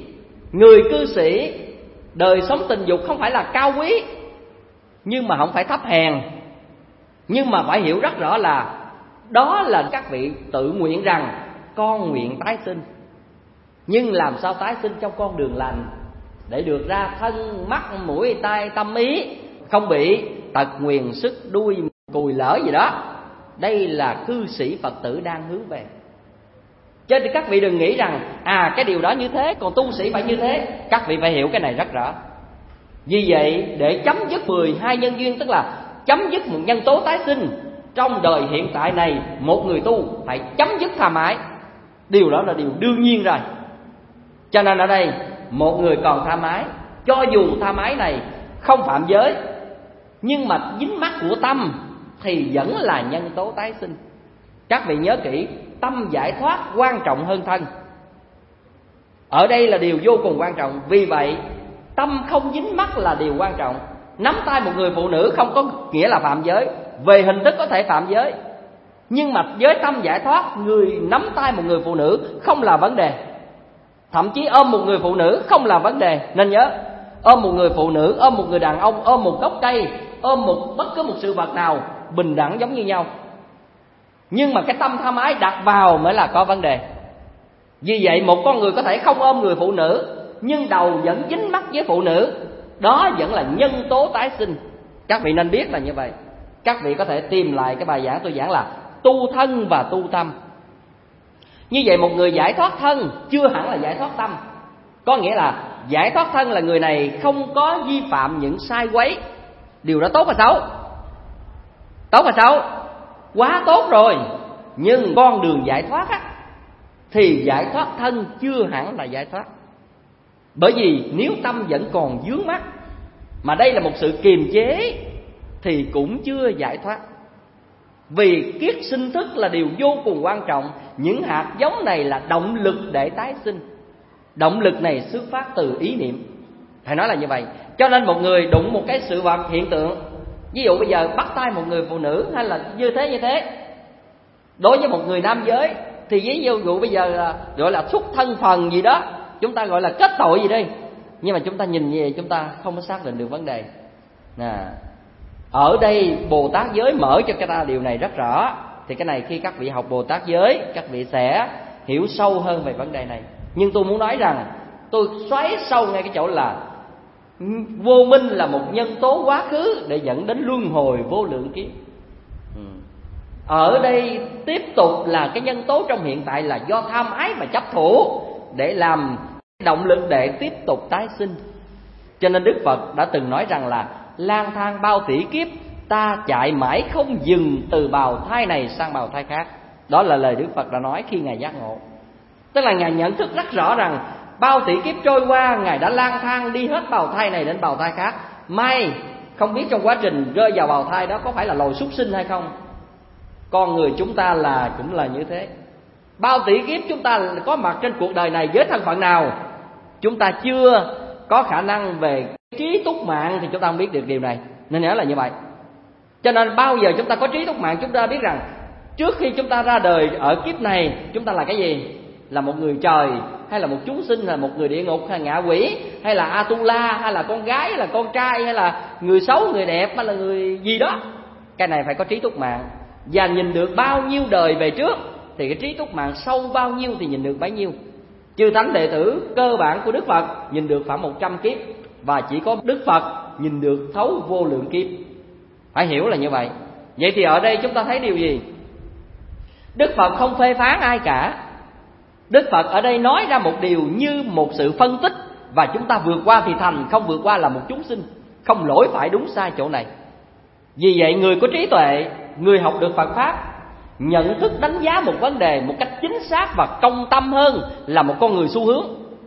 Người cư sĩ đời sống tình dục không phải là cao quý, nhưng mà không phải thấp hèn. Nhưng mà phải hiểu rất rõ là đó là các vị tự nguyện rằng con nguyện tái sinh. Nhưng làm sao tái sinh trong con đường lành, để được ra thân, mắt, mũi, tai, tâm ý, không bị tật nguyền sức đuôi cùi lỡ gì đó. Đây là cư sĩ Phật tử đang hướng về. Cho nên các vị đừng nghĩ rằng cái điều đó như thế, còn tu sĩ phải như thế. Các vị phải hiểu cái này rất rõ. Vì vậy để chấm dứt 12 nhân duyên, tức là chấm dứt một nhân tố tái sinh trong đời hiện tại này, một người tu phải chấm dứt tham ái. Điều đó là điều đương nhiên rồi. Cho nên ở đây một người còn tham ái, cho dù tham ái này không phạm giới, nhưng mà dính mắc của tâm thì vẫn là nhân tố tái sinh. Các vị nhớ kỹ, tâm giải thoát quan trọng hơn thân. Ở đây là điều vô cùng quan trọng. Vì vậy tâm không dính mắc là điều quan trọng. Nắm tay một người phụ nữ không có nghĩa là phạm giới. Về hình thức có thể phạm giới, nhưng mà với tâm giải thoát, người nắm tay một người phụ nữ không là vấn đề. Thậm chí ôm một người phụ nữ không là vấn đề. Nên nhớ, ôm một người phụ nữ, ôm một người đàn ông, ôm một gốc cây, ôm bất cứ một sự vật nào bình đẳng giống như nhau. Nhưng mà cái tâm tham ái đặt vào mới là có vấn đề. Vì vậy một con người có thể không ôm người phụ nữ, nhưng đầu vẫn dính mắc với phụ nữ, đó vẫn là nhân tố tái sinh. Các vị nên biết là như vậy. Các vị có thể tìm lại cái bài giảng tôi giảng là tu thân và tu tâm. Như vậy một người giải thoát thân chưa hẳn là giải thoát tâm. Có nghĩa là giải thoát thân là người này không có vi phạm những sai quấy. Điều đó tốt hay xấu? Tốt hay xấu? Quá tốt rồi. Nhưng con đường giải thoát thì giải thoát thân chưa hẳn là giải thoát. Bởi vì nếu tâm vẫn còn vướng mắc, mà đây là một sự kiềm chế, thì cũng chưa giải thoát. Vì kiết sinh thức là điều vô cùng quan trọng. Những hạt giống này là động lực để tái sinh. Động lực này xuất phát từ ý niệm. Phải nói là như vậy. Cho nên một người đụng một cái sự vật hiện tượng, ví dụ bây giờ bắt tay một người phụ nữ hay là như thế, đối với một người nam giới thì ví dụ bây giờ là gọi là xuất thân phần gì đó, chúng ta gọi là kết tội gì đi. Nhưng mà chúng ta nhìn về chúng ta không có xác định được vấn đề. Ở đây Bồ Tát giới mở cho cái ta điều này rất rõ. Thì cái này khi các vị học Bồ Tát giới, các vị sẽ hiểu sâu hơn về vấn đề này. Nhưng tôi muốn nói rằng tôi xoáy sâu ngay cái chỗ là vô minh là một nhân tố quá khứ để dẫn đến luân hồi vô lượng kiếp. Ở đây tiếp tục là cái nhân tố trong hiện tại là do tham ái và chấp thủ để làm động lực để tiếp tục tái sinh. Cho nên Đức Phật đã từng nói rằng là lang thang bao tỷ kiếp, ta chạy mãi không dừng từ bào thai này sang bào thai khác. Đó là lời Đức Phật đã nói khi Ngài giác ngộ. Tức là Ngài nhận thức rất rõ rằng bao tỷ kiếp trôi qua, Ngài đã lang thang đi hết bào thai này đến bào thai khác. May không biết trong quá trình rơi vào bào thai đó có phải là loài súc sinh hay không. Con người chúng ta cũng là như thế. Bao tỷ kiếp chúng ta có mặt trên cuộc đời này với thân phận nào, chúng ta chưa có khả năng về trí túc mạng thì chúng ta không biết được điều này. Nên nhớ là như vậy. Cho nên bao giờ chúng ta có trí túc mạng, chúng ta biết rằng trước khi chúng ta ra đời ở kiếp này, chúng ta là cái gì? Là một người trời, hay là một chúng sinh, là một người địa ngục, hay ngạ quỷ, hay là Atula, hay là con gái, hay là con trai, hay là người xấu, người đẹp, hay là người gì đó. Cái này phải có trí túc mạng. Và nhìn được bao nhiêu đời về trước thì cái trí túc mạng sâu bao nhiêu thì nhìn được bấy nhiêu. Chư thánh đệ tử cơ bản của Đức Phật nhìn được khoảng 100 kiếp, và chỉ có Đức Phật nhìn được thấu vô lượng kiếp. Phải hiểu là như vậy. Vậy thì ở đây chúng ta thấy điều gì? Đức Phật không phê phán ai cả. Đức Phật ở đây nói ra một điều như một sự phân tích, và chúng ta vượt qua thì thành, không vượt qua là một chúng sinh, không lỗi phải đúng sai chỗ này. Vì vậy người có trí tuệ, người học được Phật Pháp, nhận thức đánh giá một vấn đề một cách chính xác và công tâm hơn là một con người xu hướng.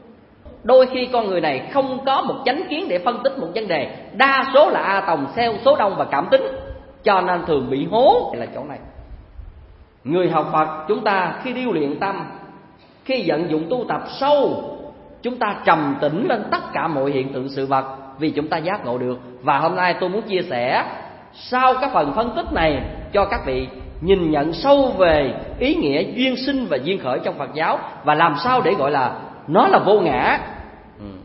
Đôi khi con người này không có một chánh kiến để phân tích một vấn đề, đa số là A tòng, xeo, số đông và cảm tính, cho nên thường bị hố là chỗ này. Người học Phật chúng ta khi điêu luyện tâm, khi vận dụng tu tập sâu, chúng ta trầm tĩnh lên tất cả mọi hiện tượng sự vật, vì chúng ta giác ngộ được. Và hôm nay tôi muốn chia sẻ sau các phần phân tích này cho các vị nhìn nhận sâu về ý nghĩa duyên sinh và duyên khởi trong Phật giáo, và làm sao để gọi là nó là vô ngã.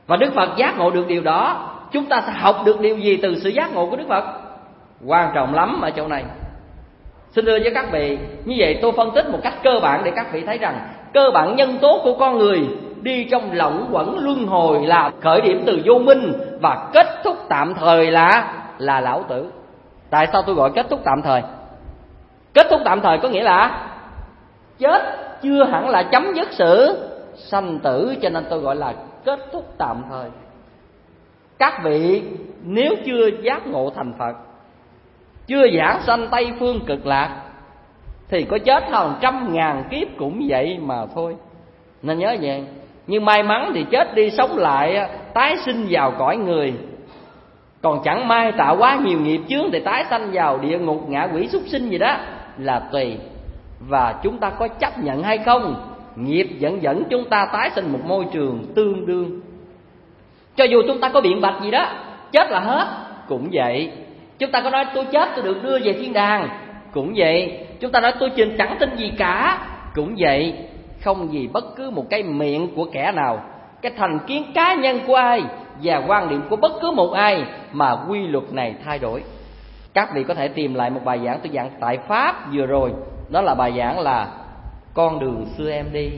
Và Đức Phật giác ngộ được điều đó. Chúng ta sẽ học được điều gì từ sự giác ngộ của Đức Phật? Quan trọng lắm ở chỗ này. Xin thưa với các vị, như vậy tôi phân tích một cách cơ bản để các vị thấy rằng cơ bản nhân tố của con người đi trong lẫn quẩn luân hồi là khởi điểm từ vô minh và kết thúc tạm thời là lão tử. Tại sao tôi gọi kết thúc tạm thời? Kết thúc tạm thời có nghĩa là chết chưa hẳn là chấm dứt sự sanh tử, cho nên tôi gọi là kết thúc tạm thời. Các vị nếu chưa giác ngộ thành Phật, chưa giảng sanh Tây Phương Cực Lạc, thì có chết hơn 100.000 kiếp cũng vậy mà thôi. Nên nhớ vậy. Nhưng may mắn thì chết đi sống lại, tái sinh vào cõi người. Còn chẳng may tạo quá nhiều nghiệp chướng thì tái sanh vào địa ngục, ngạ quỷ, súc sinh gì đó là tùy. Và chúng ta có chấp nhận hay không, nghiệp dẫn chúng ta tái sinh một môi trường tương đương. Cho dù chúng ta có biện bạch gì đó, chết là hết, cũng vậy. Chúng ta có nói tôi chết tôi được đưa về thiên đàng, cũng vậy. Chúng ta nói tôi chẳng tin gì cả, cũng vậy. Không vì bất cứ một cái miệng của kẻ nào, cái thành kiến cá nhân của ai và quan điểm của bất cứ một ai mà quy luật này thay đổi. Các vị có thể tìm lại một bài giảng tôi giảng tại Pháp vừa rồi. Đó là bài giảng là Con đường xưa em đi.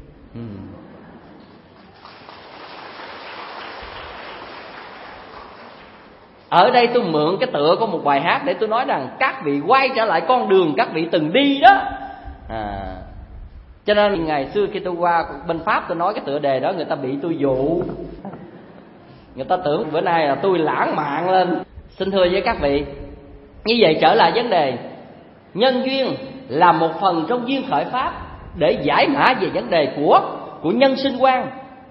Ở đây tôi mượn cái tựa của một bài hát để tôi nói rằng các vị quay trở lại con đường các vị từng đi đó. Cho nên ngày xưa khi tôi qua bên Pháp tôi nói cái tựa đề đó, người ta bị tôi dụ. Người ta tưởng bữa nay là tôi lãng mạn lên. Xin thưa với các vị, như vậy trở lại vấn đề, nhân duyên là một phần trong duyên khởi pháp để giải mã về vấn đề của nhân sinh quan.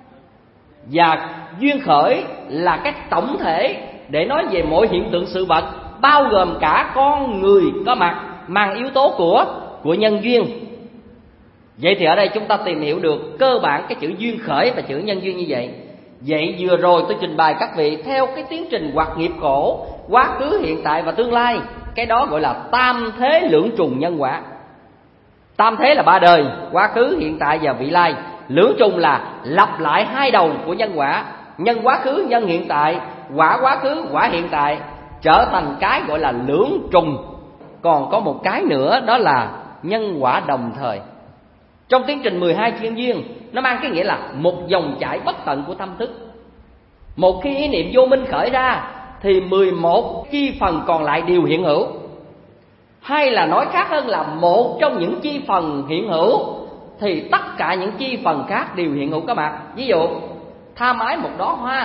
Và duyên khởi là cái tổng thể để nói về mọi hiện tượng sự vật, bao gồm cả con người có mặt, mang yếu tố của nhân duyên. Vậy thì ở đây chúng ta tìm hiểu được cơ bản cái chữ duyên khởi và chữ nhân duyên như vậy. Vậy vừa rồi tôi trình bày các vị theo cái tiến trình hoạt nghiệp khổ, quá khứ, hiện tại và tương lai. Cái đó gọi là tam thế lưỡng trùng nhân quả. Tam thế là ba đời, quá khứ, hiện tại và vị lai. Lưỡng trùng là lặp lại hai đầu của nhân quả, nhân quá khứ, nhân hiện tại, quả quá khứ, quả hiện tại, trở thành cái gọi là lưỡng trùng. Còn có một cái nữa đó là nhân quả đồng thời. Trong tiến trình 12 chuyên duyên, nó mang cái nghĩa là một dòng chảy bất tận của tâm thức. Một khi ý niệm vô minh khởi ra thì 11 chi phần còn lại đều hiện hữu. Hay là nói khác hơn là một trong những chi phần hiện hữu thì tất cả những chi phần khác đều hiện hữu các bạn. Ví dụ tham ái một đóa hoa,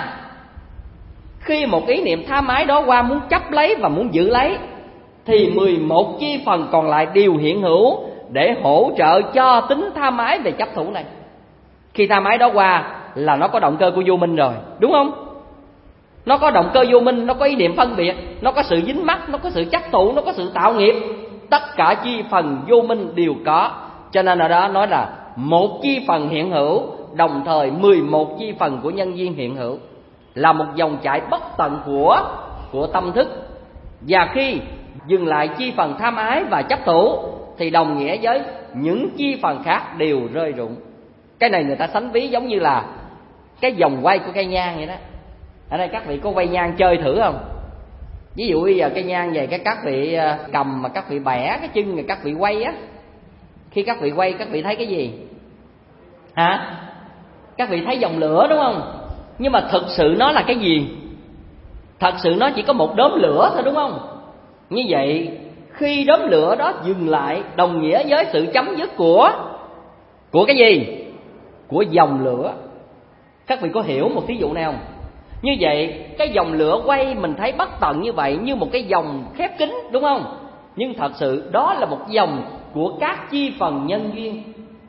khi một ý niệm tham ái đó qua muốn chấp lấy và muốn giữ lấy thì 11 chi phần còn lại đều hiện hữu để hỗ trợ cho tính tham ái về chấp thủ này. Khi tham ái đó qua là nó có động cơ của vô minh rồi, đúng không? Nó có động cơ vô minh, nó có ý niệm phân biệt, nó có sự dính mắc, nó có sự chấp thủ, nó có sự tạo nghiệp. Tất cả chi phần vô minh đều có. Cho nên ở đó nói là một chi phần hiện hữu, đồng thời 11 chi phần của nhân duyên hiện hữu, là một dòng chảy bất tận của tâm thức. Và khi dừng lại chi phần tham ái và chấp thủ thì đồng nghĩa với những chi phần khác đều rơi rụng. Cái này người ta sánh ví giống như là cái vòng quay của cây nhang vậy đó. Ở đây các vị có quay nhang chơi thử không? Ví dụ bây giờ cây nhang về các vị cầm mà các vị bẻ cái chân rồi các vị quay á. Khi các vị quay các vị thấy cái gì? Hả? Các vị thấy dòng lửa đúng không? Nhưng mà thực sự nó là cái gì? Thật sự nó chỉ có một đốm lửa thôi đúng không? Như vậy khi đốm lửa đó dừng lại đồng nghĩa với sự chấm dứt của cái gì? Của dòng lửa. Các vị có hiểu một thí dụ này không? Như vậy cái dòng lửa quay mình thấy bất tận như vậy, như một cái dòng khép kín đúng không? Nhưng thật sự đó là một dòng của các chi phần nhân duyên.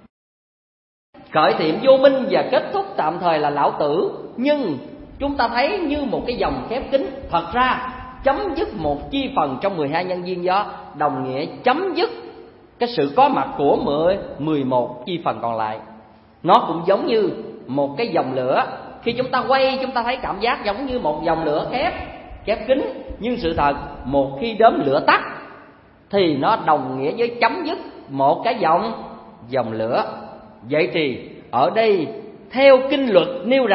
Khởi điểm vô minh và kết thúc tạm thời là lão tử. Nhưng chúng ta thấy như một cái dòng khép kín. Thật ra chấm dứt một chi phần trong 12 nhân duyên đó đồng nghĩa chấm dứt cái sự có mặt của 11 chi phần còn lại. Nó cũng giống như một cái dòng lửa. Khi chúng ta quay chúng ta thấy cảm giác giống như một dòng lửa khép kín. Nhưng sự thật một khi đốm lửa tắt thì nó đồng nghĩa với chấm dứt một cái dòng lửa. Vậy thì ở đây theo kinh luật nêu rằng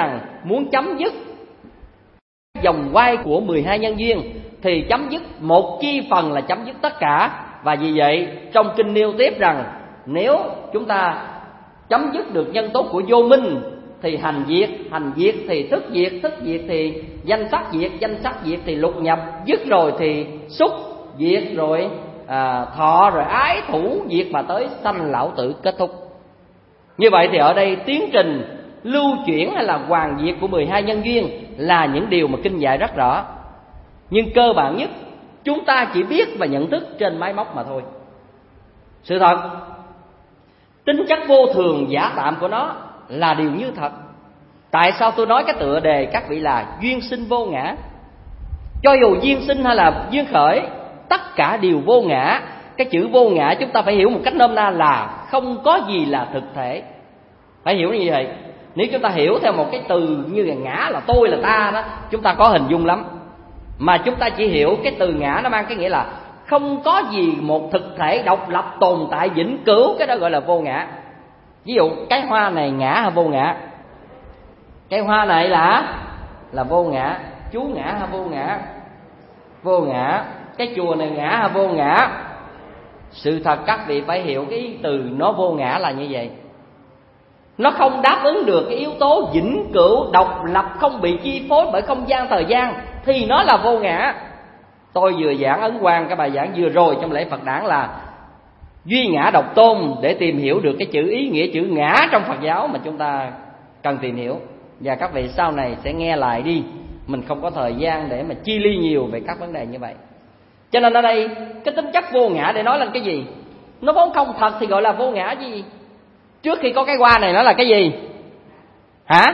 muốn chấm dứt vòng quay của 12 nhân duyên thì chấm dứt một chi phần là chấm dứt tất cả. Và vì vậy trong kinh nêu tiếp rằng nếu chúng ta chấm dứt được nhân tố của vô minh thì hành diệt thì thức diệt thì danh sắc diệt thì lục nhập, dứt rồi thì xúc diệt, rồi thọ, rồi ái thủ diệt, mà tới sanh lão tử kết thúc. Như vậy thì ở đây tiến trình lưu chuyển hay là hoàn diệt của 12 nhân duyên là những điều mà kinh dạy rất rõ. Nhưng cơ bản nhất chúng ta chỉ biết và nhận thức trên máy móc mà thôi. Sự thật, tính chất vô thường giả tạm của nó là điều như thật. Tại sao tôi nói cái tựa đề các vị là duyên sinh vô ngã? Cho dù duyên sinh hay là duyên khởi, tất cả đều vô ngã. Cái chữ vô ngã chúng ta phải hiểu một cách nôm na là không có gì là thực thể. Phải hiểu như vậy. Nếu chúng ta hiểu theo một cái từ như là ngã là tôi là ta đó, chúng ta có hình dung lắm. Mà chúng ta chỉ hiểu cái từ ngã nó mang cái nghĩa là không có gì một thực thể độc lập tồn tại vĩnh cửu, cái đó gọi là vô ngã. Ví dụ cái hoa này ngã hay vô ngã? Cái hoa này là vô ngã. Chú ngã hay vô ngã? Vô ngã. Cái chùa này ngã hay vô ngã? Sự thật các vị phải hiểu cái ý từ nó vô ngã là như vậy. Nó không đáp ứng được cái yếu tố vĩnh cửu, độc lập, không bị chi phối bởi không gian thời gian thì nó là vô ngã. Tôi vừa giảng ấn quang cái bài giảng vừa rồi trong lễ Phật đản là duy ngã độc tôn, để tìm hiểu được cái chữ ý nghĩa chữ ngã trong Phật giáo mà chúng ta cần tìm hiểu. Và các vị sau này sẽ nghe lại đi, mình không có thời gian để mà chi ly nhiều về các vấn đề như vậy. Cho nên ở đây cái tính chất vô ngã để nói lên cái gì? Nó vốn không thật thì gọi là vô ngã gì? Trước khi có cái hoa này nó là cái gì? Hả?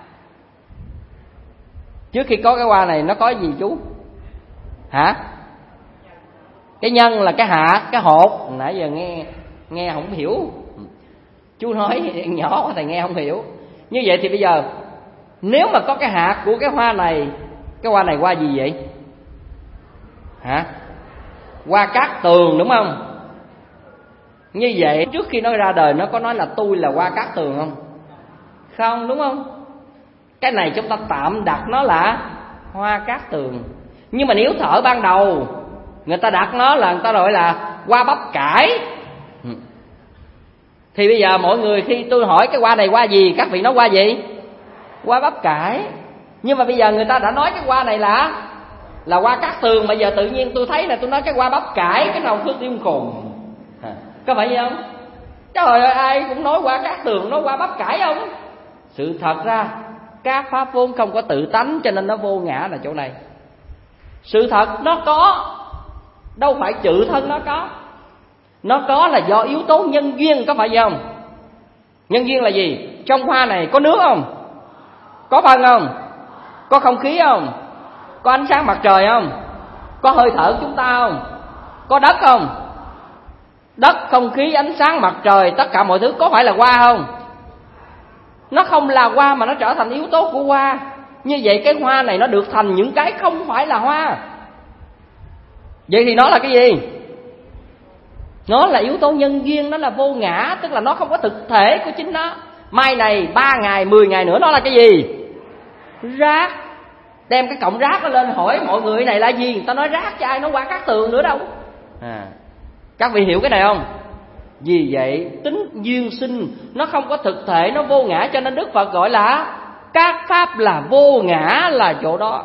Trước khi có cái hoa này nó có gì chú? Hả? Cái nhân là cái hạt, cái hột. Nãy giờ nghe không hiểu. Chú nói nhỏ quá thầy nghe không hiểu. Như vậy thì bây giờ nếu mà có cái hạt của cái hoa này hoa gì vậy? Hả? Hoa cát tường đúng không? Như vậy trước khi nó ra đời nó có nói là tôi là hoa cát tường không? Không, đúng không? Cái này chúng ta tạm đặt nó là hoa cát tường. Nhưng mà nếu thở ban đầu người ta đặt nó là người ta gọi là hoa bắp cải. Thì bây giờ mọi người khi tôi hỏi cái hoa này hoa gì, các vị nói hoa gì? Hoa bắp cải. Nhưng mà bây giờ người ta đã nói cái hoa này là hoa cát tường, mà giờ tự nhiên tôi thấy là tôi nói cái hoa bắp cải, cái nào cứ điên khùng. Có phải vậy không? Trời ơi, ai cũng nói hoa cát tường, nói hoa bắp cải không? Sự thật ra các pháp vốn không có tự tánh, cho nên nó vô ngã là chỗ này. Sự thật nó có, đâu phải tự thân nó có. Nó có là do yếu tố nhân duyên, có phải vậy không? Nhân duyên là gì? Trong hoa này có nước không? Có phân không? Có không khí không? Có ánh sáng mặt trời không? Có hơi thở chúng ta không? Có đất không? Đất, không khí, ánh sáng mặt trời, tất cả mọi thứ có phải là hoa không? Nó không là hoa mà nó trở thành yếu tố của hoa. Như vậy cái hoa này nó được thành những cái không phải là hoa. Vậy thì nó là cái gì? Nó là yếu tố nhân duyên, nó là vô ngã, tức là nó không có thực thể của chính nó. Mai này 3 ngày 10 ngày nữa nó là cái gì? Rác. Đem cái cọng rác nó lên hỏi mọi người này là gì, người ta nói rác chứ ai nói hoa cát tường nữa đâu. Các vị hiểu cái này không? Vì vậy tính duyên sinh nó không có thực thể, nó vô ngã, cho nên Đức Phật gọi là các pháp là vô ngã là chỗ đó.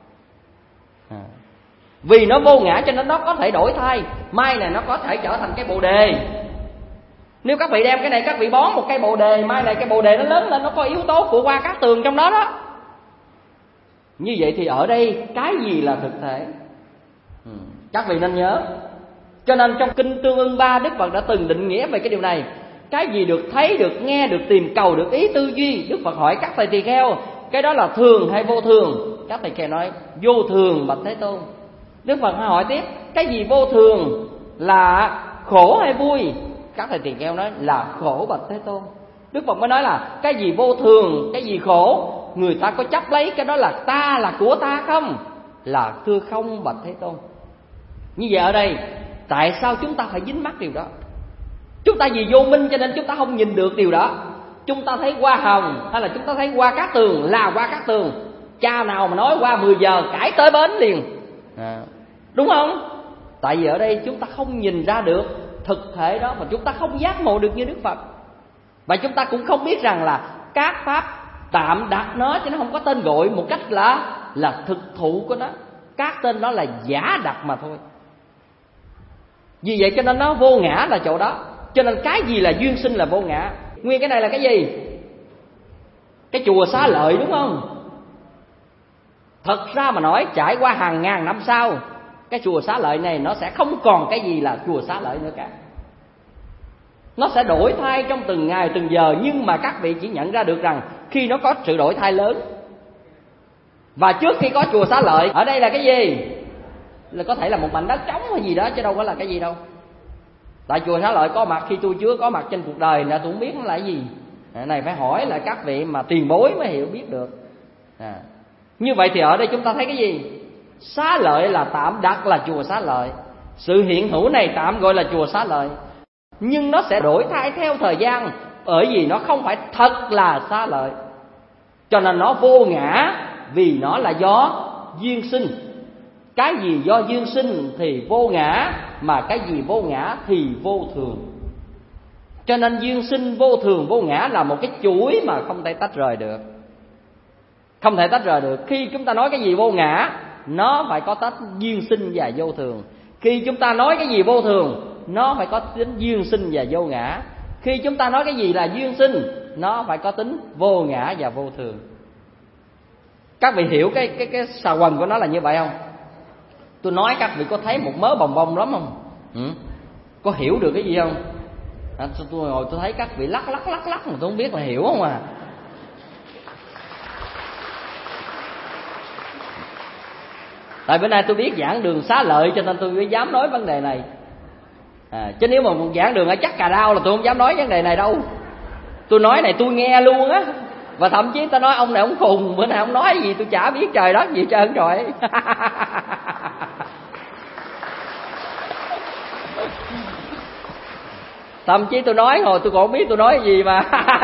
Vì nó vô ngã cho nên nó có thể đổi thay. Mai này nó có thể trở thành cái bồ đề. Nếu các vị đem cái này các vị bón một cây bồ đề, mai này cây bồ đề nó lớn lên, nó có yếu tố của hoa cát tường trong đó đó. Như vậy thì ở đây cái gì là thực thể? Các vị nên nhớ. Cho nên trong Kinh Tương Ưng 3 Đức Phật đã từng định nghĩa về cái điều này. Cái gì được thấy, được nghe, được tìm cầu, được ý tư duy. Đức Phật hỏi các thầy tỳ kheo, cái đó là thường hay vô thường? Các thầy kheo nói vô thường bạch Thế Tôn. Đức Phật hỏi tiếp, cái gì vô thường, là khổ hay vui? Các thầy tỳ kheo nói là khổ bạch Thế Tôn. Đức Phật mới nói là cái gì vô thường, cái gì khổ, người ta có chấp lấy cái đó là ta, là của ta không? Là thưa không bạch Thế Tôn. Như vậy ở đây tại sao chúng ta phải dính mắc điều đó? Chúng ta vì vô minh cho nên chúng ta không nhìn được điều đó. chúng ta thấy hoa hồng hay là chúng ta thấy hoa cát tường là hoa cát tường. Cha nào mà nói qua 10 giờ cãi tới bến liền, đúng không? Tại vì ở đây chúng ta không nhìn ra được thực thể đó, mà chúng ta không giác ngộ được như Đức Phật. Và chúng ta cũng không biết rằng là các pháp tạm đặt nó chứ nó không có tên gọi một cách là thực thụ của nó. Các tên đó là giả đặt mà thôi. Vì vậy cho nên nó vô ngã là chỗ đó. Cho nên cái gì là duyên sinh là vô ngã. Nguyên cái này là cái gì? Cái chùa Xá Lợi, đúng không? Thật ra mà nói, trải qua hàng ngàn năm sau, cái chùa Xá Lợi này nó sẽ không còn cái gì là chùa Xá Lợi nữa cả. Nó sẽ đổi thay trong từng ngày từng giờ. Nhưng mà các vị chỉ nhận ra được rằng khi nó có sự đổi thay lớn. Và trước khi có chùa Xá Lợi, ở đây là cái gì? Là có thể là một mảnh đất trống hay gì đó, chứ đâu có là cái gì đâu. Tại chùa Xá Lợi có mặt khi tôi chưa có mặt trên cuộc đời là tôi không biết nó là cái gì. Này phải hỏi là các vị mà tiền bối mới hiểu biết được. Như vậy thì ở đây chúng ta thấy cái gì? Xá Lợi là tạm đặt là chùa Xá Lợi. Sự hiện hữu này tạm gọi là chùa Xá Lợi. Nhưng nó sẽ đổi thay theo thời gian, bởi vì nó không phải thật là Xá Lợi. Cho nên nó vô ngã, vì nó là do duyên sinh. Cái gì do duyên sinh thì vô ngã, mà cái gì vô ngã thì vô thường. Cho nên duyên sinh vô thường vô ngã là một cái chuỗi mà không thể tách rời được. Không thể tách rời được. Khi chúng ta nói cái gì vô ngã, nó phải có tách duyên sinh và vô thường. Khi chúng ta nói cái gì vô thường, nó phải có tính duyên sinh và vô ngã. Khi chúng ta nói cái gì là duyên sinh, nó phải có tính vô ngã và vô thường. Các vị hiểu cái xà quần của nó là như vậy không? Tôi nói các vị có thấy một mớ bồng bông lắm không? Có hiểu được cái gì không? Tôi ngồi tôi thấy các vị lắc mà tôi không biết là hiểu không à. Tại bữa nay tôi biết giảng đường Xá Lợi cho nên tôi mới dám nói vấn đề này. Chứ nếu mà một giảng đường ở Chắc Cà Đao là tôi không dám nói vấn đề này đâu. Tôi nói này tôi nghe luôn á. Và thậm chí ta nói ông này ông khùng, bữa nay ông nói gì tôi chả biết trời đất gì trơn rồi. Thậm chí tôi nói hồi tôi còn không biết tôi nói gì mà.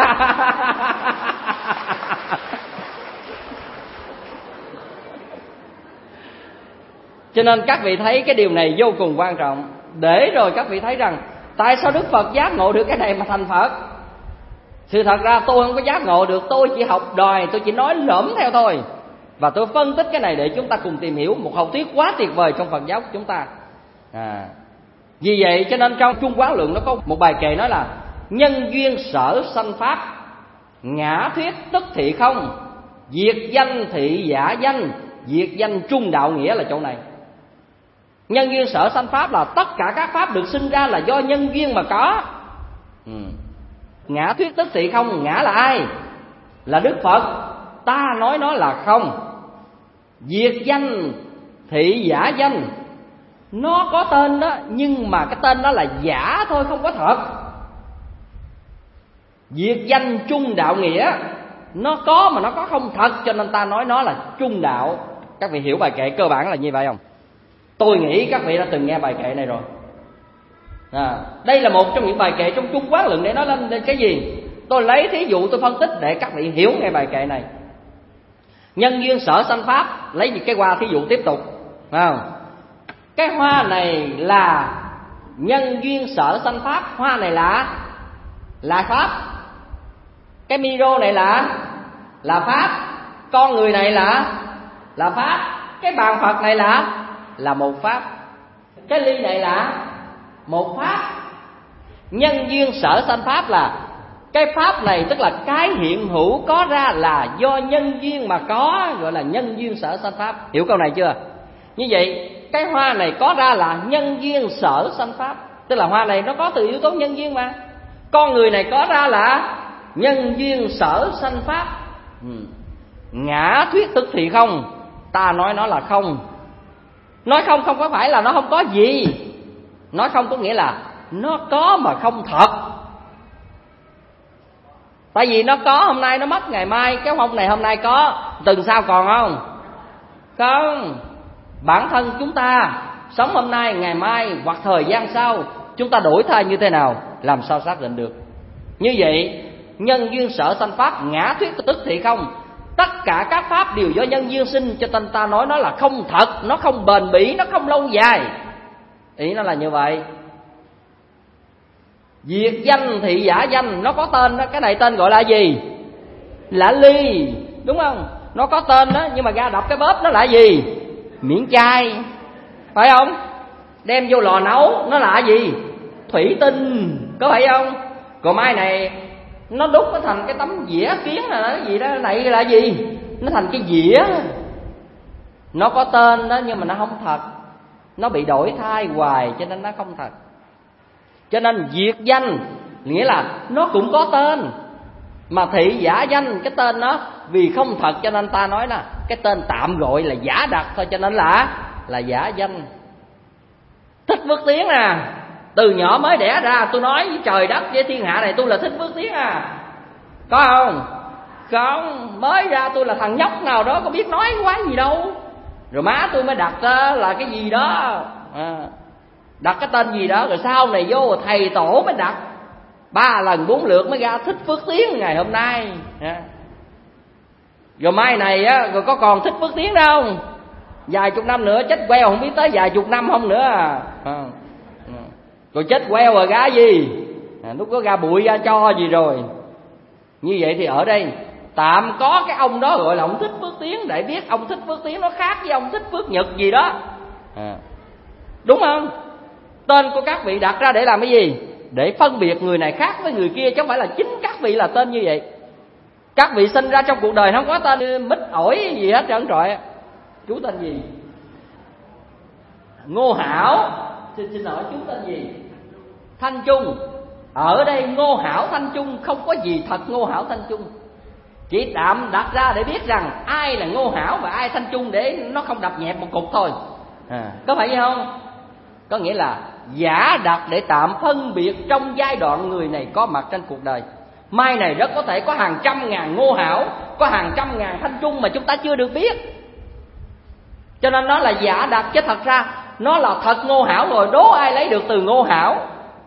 Cho nên các vị thấy cái điều này vô cùng quan trọng. Để rồi các vị thấy rằng tại sao Đức Phật giác ngộ được cái này mà thành Phật. Sự thật ra tôi không có giác ngộ được, tôi chỉ học đòi, tôi chỉ nói lỡm theo thôi. Và tôi phân tích cái này để chúng ta cùng tìm hiểu một học thuyết quá tuyệt vời trong Phật giáo của chúng ta. Vì vậy cho nên trong Trung Quán Lượng nó có một bài kệ nói là: nhân duyên sở sanh pháp, ngã thuyết tức thị không, diệt danh thị giả danh, diệt danh trung đạo nghĩa là chỗ này. Nhân duyên sở sanh pháp là tất cả các pháp được sinh ra là do nhân duyên mà có. Ngã thuyết tức thị không, ngã là ai? Là Đức Phật. Ta nói nó là không. Diệt danh thị giả danh, nó có tên đó, nhưng mà cái tên đó là giả thôi, không có thật. Diệt danh trung đạo nghĩa, nó có mà nó có không thật, cho nên ta nói nó là trung đạo. Các vị hiểu bài kệ cơ bản là như vậy không? Tôi nghĩ các vị đã từng nghe bài kệ này rồi. Đây là một trong những bài kệ trong Trung Quán Lượng để nói lên cái gì. Tôi lấy thí dụ tôi phân tích để các vị hiểu nghe bài kệ này. Nhân duyên sở sanh pháp, lấy cái hoa thí dụ tiếp tục. Cái hoa này là nhân duyên sở sanh pháp, hoa này là pháp. Cái micro này là pháp. Con người này là pháp. Cái bàn Phật này là một pháp. Cái ly này là một pháp. Nhân duyên sở sanh pháp là cái pháp này, tức là cái hiện hữu có ra là do nhân duyên mà có, gọi là nhân duyên sở sanh pháp. Hiểu câu này chưa? Như vậy cái hoa này có ra là nhân duyên sở sanh pháp, tức là hoa này nó có từ yếu tố nhân duyên mà. Con người này có ra là nhân duyên sở sanh pháp. Ngã thuyết tức thì không, ta nói nó là không. Nói không không có phải là nó không có gì. Nói không có nghĩa là nó có mà không thật. Tại vì nó có hôm nay nó mất ngày mai. Cái hông này hôm nay có, tuần sau còn không? Không. Bản thân chúng ta sống hôm nay, ngày mai hoặc thời gian sau chúng ta đổi thay như thế nào, làm sao xác định được. Như vậy nhân duyên sở sanh pháp, ngã thuyết tức thì không. Tất cả các pháp đều do nhân duyên sinh, cho nên ta nói nó là không thật, nó không bền bỉ, nó không lâu dài. Ý nó là như vậy. Diệt danh thị giả danh, nó có tên đó. Cái này tên gọi là gì? Là ly, đúng không? Nó có tên đó, nhưng mà ra đập cái bóp nó là gì? Miễn chai, phải không? Đem vô lò nấu nó là gì? Thủy tinh, có phải không? Còn mai này nó đúc nó thành cái tấm dĩa kiến là cái gì đó, này là gì? Nó thành cái dĩa. Nó có tên đó nhưng mà nó không thật, nó bị đổi thay hoài cho nên nó không thật. Cho nên diệt danh nghĩa là nó cũng có tên, mà thị giả danh cái tên nó vì không thật cho nên ta nói là cái tên tạm gọi là giả đặt thôi, cho nên là giả danh. Thích Phước Tiến à, từ nhỏ mới đẻ ra tôi nói với trời đất với thiên hạ này tôi là Thích Phước Tiến à, có không? Không, mới ra tôi là thằng nhóc nào đó có biết nói quá gì đâu. Rồi má tôi mới đặt là cái gì đó đặt cái tên gì đó, rồi sau này vô thầy tổ mới đặt 3 lần 4 lượt mới ra Thích Phước Tiến ngày hôm nay. Rồi mai này á, rồi có còn Thích Phước Tiến đâu, vài chục năm nữa chết queo, không biết tới vài chục năm không nữa rồi chết queo rồi ra gì lúc có ra bụi ra cho gì rồi. Như vậy thì ở đây tạm có cái ông đó gọi là ông Thích Phước Tiến, để biết ông Thích Phước Tiến nó khác với ông Thích Phước Nhật gì đó đúng không? Tên của các vị đặt ra để làm cái gì? Để phân biệt người này khác với người kia, chứ không phải là chính các vị là tên như vậy. Các vị sinh ra trong cuộc đời không có tên mít ổi gì hết trơn trọi. Chú tên gì? Ngô Hảo. Xin hỏi chú tên gì? Thanh Trung. Ở đây Ngô Hảo Thanh Trung không có gì thật Ngô Hảo Thanh Trung, chỉ tạm đặt ra để biết rằng ai là Ngô Hảo và ai Thanh Trung, để nó không đập nhẹp một cục thôi. Có phải vậy không? Có nghĩa là giả đặt để tạm phân biệt trong giai đoạn người này có mặt trên cuộc đời. Mai này rất có thể có hàng trăm ngàn Ngô Hảo, có hàng trăm ngàn Thanh Trung mà chúng ta chưa được biết. Cho nên nó là giả đặt, chứ thật ra nó là thật Ngô Hảo rồi, đố ai lấy được từ Ngô Hảo.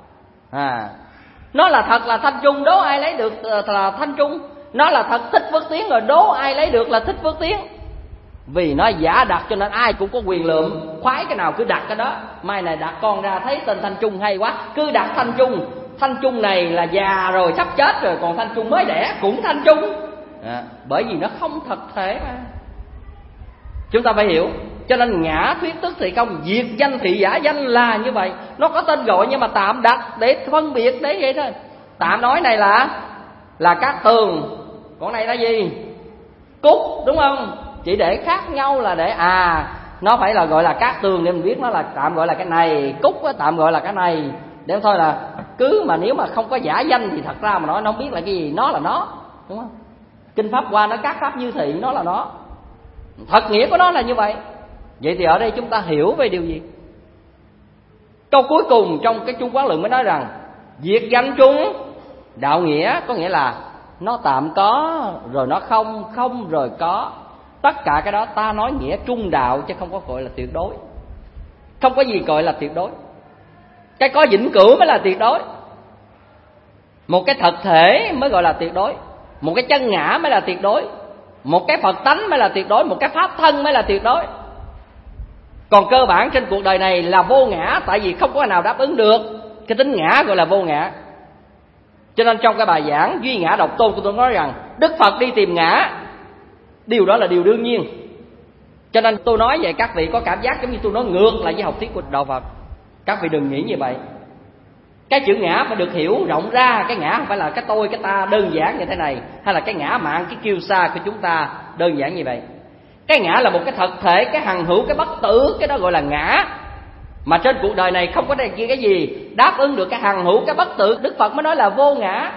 Nó là thật là Thanh Trung, đố ai lấy được là Thanh Trung. Nó là thật Thích Phước Tiến rồi, đố ai lấy được là Thích Phước Tiến. Vì nó giả đặt cho nên ai cũng có quyền lượm, khoái cái nào cứ đặt cái đó. Mai này đặt con ra thấy tên Thanh Trung hay quá, cứ đặt Thanh Trung. Thanh Trung này là già rồi, sắp chết rồi, còn Thanh Trung mới đẻ cũng Thanh Trung. Bởi vì nó không thật thể mà. Chúng ta phải hiểu. Cho nên ngã thuyết tức thì không, diệt danh thị giả danh là như vậy. Nó có tên gọi nhưng mà tạm đặt để phân biệt đấy vậy thôi. Tạm nói này là Cát Tường, còn này là gì? Cúc, đúng không? Chỉ để khác nhau là để nó phải là gọi là Cát Tường để mình biết nó là tạm gọi là cái này, Cúc tạm gọi là cái này. Để thôi là cứ mà nếu mà không có giả danh thì thật ra mà nói nó không biết là cái gì, nó là nó, đúng không? Kinh Pháp Hoa nó các pháp như thị, nó là nó. Thật nghĩa của nó là như vậy. Vậy thì ở đây chúng ta hiểu về điều gì? Câu cuối cùng trong cái Trung Quán Lượng mới nói rằng diệt danh chung đạo nghĩa, có nghĩa là nó tạm có rồi nó không, không rồi có. Tất cả cái đó ta nói nghĩa trung đạo, chứ không có gọi là tuyệt đối. Không có gì gọi là tuyệt đối. Cái có vĩnh cửu mới là tuyệt đối. Một cái thật thể mới gọi là tuyệt đối. Một cái chân ngã mới là tuyệt đối. Một cái Phật tánh mới là tuyệt đối. Một cái pháp thân mới là tuyệt đối. Còn cơ bản trên cuộc đời này là vô ngã, tại vì không có nào đáp ứng được cái tính ngã gọi là vô ngã. Cho nên trong cái bài giảng Duy Ngã Độc Tôn của tôi nói rằng Đức Phật đi tìm ngã, điều đó là điều đương nhiên. Cho nên tôi nói vậy các vị có cảm giác giống như tôi nói ngược lại với học thuyết của Đạo Phật. Các vị đừng nghĩ như vậy. Cái chữ ngã phải được hiểu rộng ra. Cái ngã không phải là cái tôi, cái ta đơn giản như thế này, hay là cái ngã mạn, cái kiêu sa của chúng ta đơn giản như vậy. Cái ngã là một cái thật thể, cái hằng hữu, cái bất tử, cái đó gọi là ngã. Mà trên cuộc đời này không có cái gì đáp ứng được cái hằng hữu, cái bất tử. Đức Phật mới nói là vô ngã.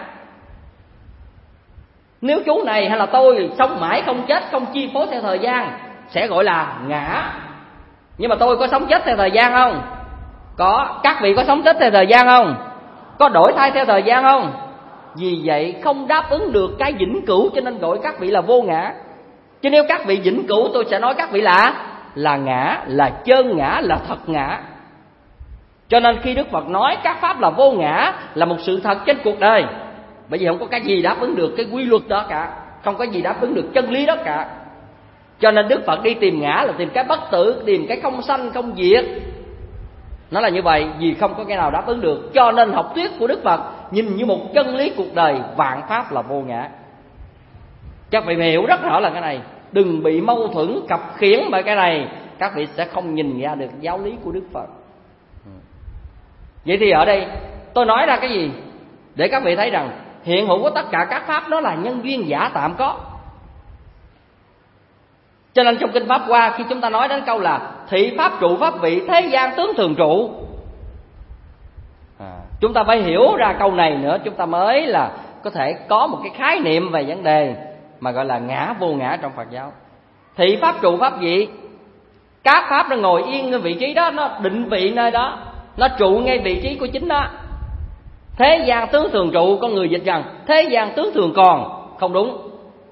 Nếu chú này hay là tôi sống mãi không chết, không chi phối theo thời gian, sẽ gọi là ngã. Nhưng mà tôi có sống chết theo thời gian không? Có. Các vị có sống chết theo thời gian không? Có đổi thay theo thời gian không? Vì vậy không đáp ứng được cái vĩnh cửu, cho nên gọi các vị là vô ngã. Chứ nếu các vị vĩnh cửu, tôi sẽ nói các vị là ngã, là chân ngã, là thật ngã. Cho nên khi Đức Phật nói các pháp là vô ngã, là một sự thật trên cuộc đời. Bởi vì không có cái gì đáp ứng được cái quy luật đó cả, không có gì đáp ứng được chân lý đó cả. Cho nên Đức Phật đi tìm ngã là tìm cái bất tử, tìm cái không sanh không diệt. Nó là như vậy, vì không có cái nào đáp ứng được. Cho nên học thuyết của Đức Phật nhìn như một chân lý cuộc đời, vạn pháp là vô ngã. Các vị hiểu rất rõ là cái này, đừng bị mâu thuẫn cặp khiển bởi cái này, các vị sẽ không nhìn ra được giáo lý của Đức Phật. Vậy thì ở đây tôi nói ra cái gì? Để các vị thấy rằng hiện hữu của tất cả các pháp đó là nhân duyên giả tạm có. Cho nên trong Kinh Pháp Hoa, khi chúng ta nói đến câu là thị pháp trụ pháp vị, thế gian tướng thường trụ, chúng ta phải hiểu ra câu này nữa, chúng ta mới là có thể có một cái khái niệm về vấn đề mà gọi là ngã vô ngã trong Phật giáo. Thị pháp trụ pháp vị, các pháp nó ngồi yên ở vị trí đó, nó định vị nơi đó, nó trụ ngay vị trí của chính đó. Thế gian tướng thường trụ, con người dịch rằng thế gian tướng thường còn, không đúng.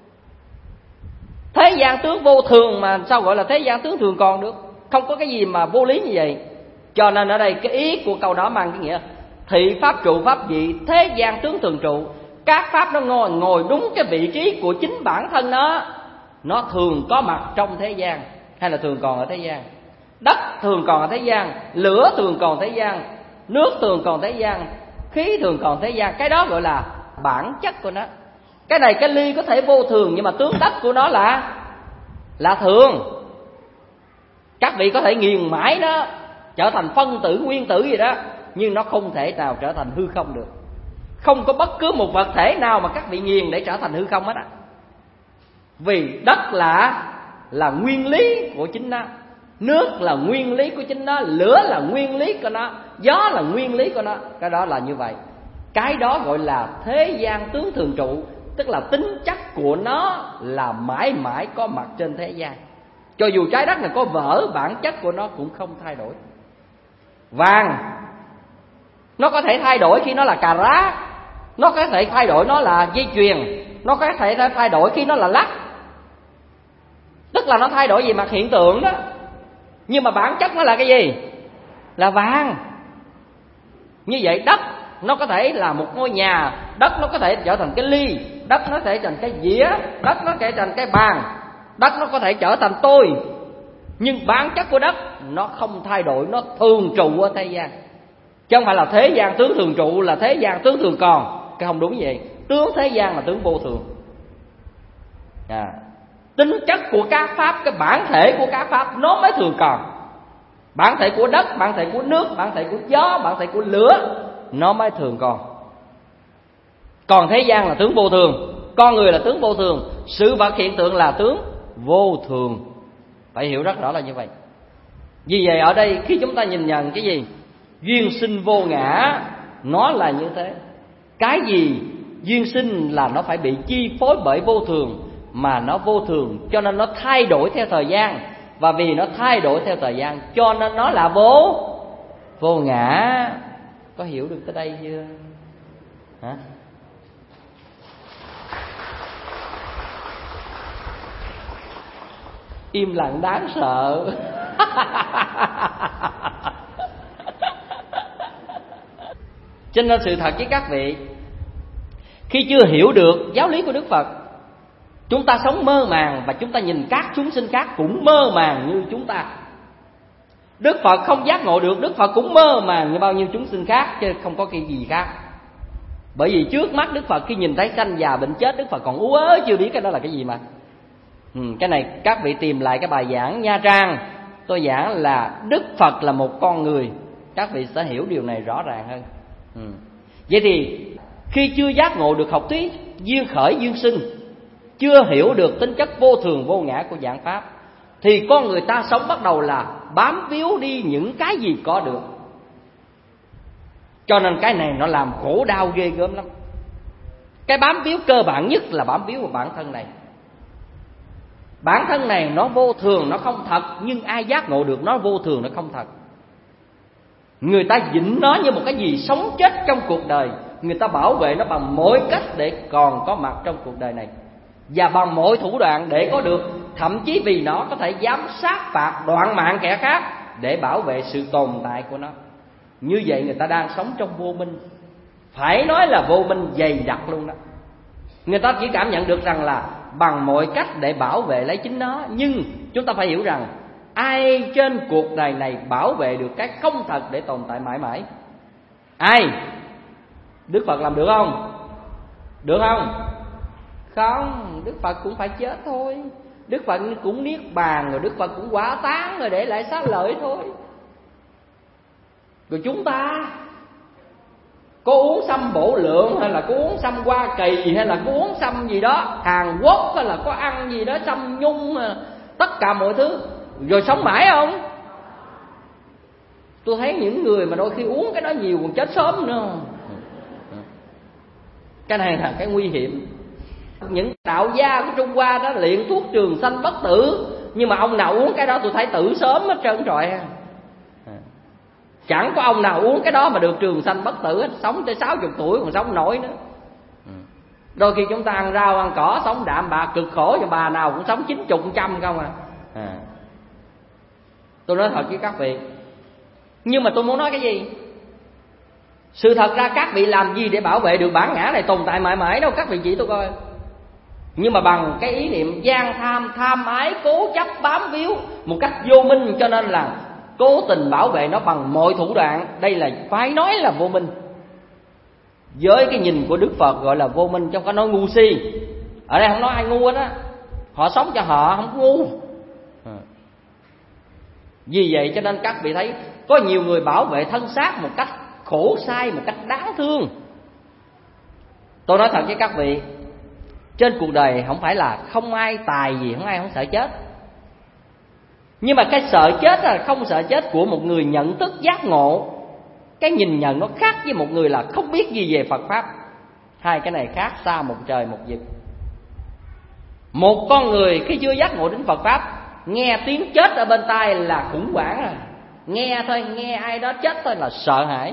Thế gian tướng vô thường mà sao gọi là thế gian tướng thường còn được? Không có cái gì mà vô lý như vậy. Cho nên ở đây cái ý của câu đó mang cái nghĩa thị pháp trụ pháp vị, thế gian tướng thường trụ, các pháp nó ngồi đúng cái vị trí của chính bản thân nó thường có mặt trong thế gian hay là thường còn ở thế gian. Đất thường còn ở thế gian, lửa thường còn thế gian, nước thường còn thế gian, khí thường còn thế gian. Cái đó gọi là bản chất của nó. Cái này cái ly có thể vô thường, nhưng mà tướng đất của nó là thường. Các vị có thể nghiền mãi nó trở thành phân tử nguyên tử gì đó, nhưng nó không thể nào trở thành hư không được. Không có bất cứ một vật thể nào mà các vị nghiền để trở thành hư không hết á. Vì đất là nguyên lý của chính nó, nước là nguyên lý của chính nó, lửa là nguyên lý của nó, gió là nguyên lý của nó. Cái đó là như vậy. Cái đó gọi là thế gian tướng thường trụ, tức là tính chất của nó là mãi mãi có mặt trên thế gian. Cho dù trái đất này có vỡ, bản chất của nó cũng không thay đổi. Vàng nó có thể thay đổi khi nó là cà rá, nó có thể thay đổi nó là dây chuyền, nó có thể thay đổi khi nó là lắc. Tức là nó thay đổi về mặt hiện tượng đó, nhưng mà bản chất nó là cái gì? Là vàng. Như vậy đất nó có thể là một ngôi nhà, đất nó có thể trở thành cái ly, đất nó có thể trở thành cái dĩa, đất nó có thể trở thành cái bàn, đất nó có thể trở thành tôi. Nhưng bản chất của đất nó không thay đổi, nó thường trụ ở thế gian. Chứ không phải là thế gian tướng thường trụ là thế gian tướng thường còn. Cái không đúng vậy. Tướng thế gian là tướng vô thường. Tính chất của các pháp, cái bản thể của các pháp nó mới thường còn. Bản thể của đất, bản thể của nước, bản thể của gió, bản thể của lửa nó mới thường còn. Còn thế gian là tướng vô thường, con người là tướng vô thường, sự vật hiện tượng là tướng vô thường. Phải hiểu rất rõ là như vậy. Vì vậy ở đây khi chúng ta nhìn nhận cái gì? Duyên sinh vô ngã, nó là như thế. Cái gì duyên sinh là nó phải bị chi phối bởi vô thường, mà nó vô thường cho nên nó thay đổi theo thời gian. Và vì nó thay đổi theo thời gian cho nên nó là vô ngã. Có hiểu được tới đây chưa? Hả? Im lặng đáng sợ. Cho nên sự thật với các vị, khi chưa hiểu được giáo lý của Đức Phật, chúng ta sống mơ màng và chúng ta nhìn các chúng sinh khác cũng mơ màng như chúng ta. Đức Phật không giác ngộ được, Đức Phật cũng mơ màng như bao nhiêu chúng sinh khác, chứ không có cái gì khác. Bởi vì trước mắt Đức Phật khi nhìn thấy sanh già bệnh chết, Đức Phật còn ú ớ chưa biết cái đó là cái gì mà. Cái này các vị tìm lại cái bài giảng Nha Trang, tôi giảng là Đức Phật là một con người, các vị sẽ hiểu điều này rõ ràng hơn. Vậy thì khi chưa giác ngộ được học thuyết duyên khởi duyên sinh, chưa hiểu được tính chất vô thường vô ngã của vạn pháp, thì con người ta sống bắt đầu là bám víu đi những cái gì có được. Cho nên cái này nó làm khổ đau ghê gớm lắm. Cái bám víu cơ bản nhất là bám víu vào bản thân này. Bản thân này nó vô thường, nó không thật. Nhưng ai giác ngộ được nó vô thường, nó không thật. Người ta vịnh nó như một cái gì sống chết trong cuộc đời. Người ta bảo vệ nó bằng mọi cách để còn có mặt trong cuộc đời này, và bằng mọi thủ đoạn để có được. Thậm chí vì nó có thể giám sát phạt đoạn mạng kẻ khác để bảo vệ sự tồn tại của nó. Như vậy người ta đang sống trong vô minh. phải nói là vô minh dày đặc luôn đó. Người ta chỉ cảm nhận được rằng là bằng mọi cách để bảo vệ lấy chính nó. Nhưng chúng ta phải hiểu rằng ai trên cuộc đời này bảo vệ được cái không thật để tồn tại mãi mãi? Ai? Đức Phật làm được không? Được không? Không, Đức Phật cũng phải chết thôi. Đức Phật cũng niết bàn rồi, Đức Phật cũng quả tán rồi, để lại xá lợi thôi. Rồi chúng ta có uống sâm Bổ Lượng, hay là có uống sâm Hoa Kỳ, hay là có uống sâm gì đó Hàn Quốc, hay là có ăn gì đó sâm Nhung, tất cả mọi thứ, rồi sống mãi không? Tôi thấy những người mà đôi khi uống cái đó nhiều còn chết sớm nữa. Cái này là cái nguy hiểm. Những đạo gia của Trung Hoa đó luyện thuốc trường sanh bất tử, nhưng mà ông nào uống cái đó tôi thấy tử sớm hết trơn rồi. Chẳng có ông nào uống cái đó mà được trường sanh bất tử hết, sống tới 60 tuổi còn sống nổi nữa. Đôi khi chúng ta ăn rau ăn cỏ sống đạm bạc cực khổ, và bà nào cũng sống 90, 100 không à. Tôi nói thật với các vị. Nhưng mà tôi muốn nói cái gì? Sự thật ra các vị làm gì để bảo vệ được bản ngã này tồn tại mãi mãi đâu, các vị chỉ tôi coi. Nhưng mà bằng cái ý niệm gian tham, tham ái, cố chấp, bám víu một cách vô minh, cho nên là cố tình bảo vệ nó bằng mọi thủ đoạn. Đây là phải nói là vô minh. Với cái nhìn của Đức Phật gọi là vô minh, chứ không có nói ngu si. Ở đây không nói ai ngu hết á, họ sống cho họ không ngu. Vì vậy cho nên các vị thấy có nhiều người bảo vệ thân xác một cách khổ sai, một cách đáng thương. Tôi nói thật với các vị, trên cuộc đời không phải là không ai tài gì, không ai không sợ chết. Nhưng mà cái sợ chết là không sợ chết của một người nhận thức giác ngộ. Cái nhìn nhận nó khác với một người là không biết gì về Phật Pháp. Hai cái này khác xa một trời một vực. Một con người khi chưa giác ngộ đến Phật Pháp, nghe tiếng chết ở bên tai là khủng hoảng rồi. Nghe thôi, nghe ai đó chết thôi là sợ hãi.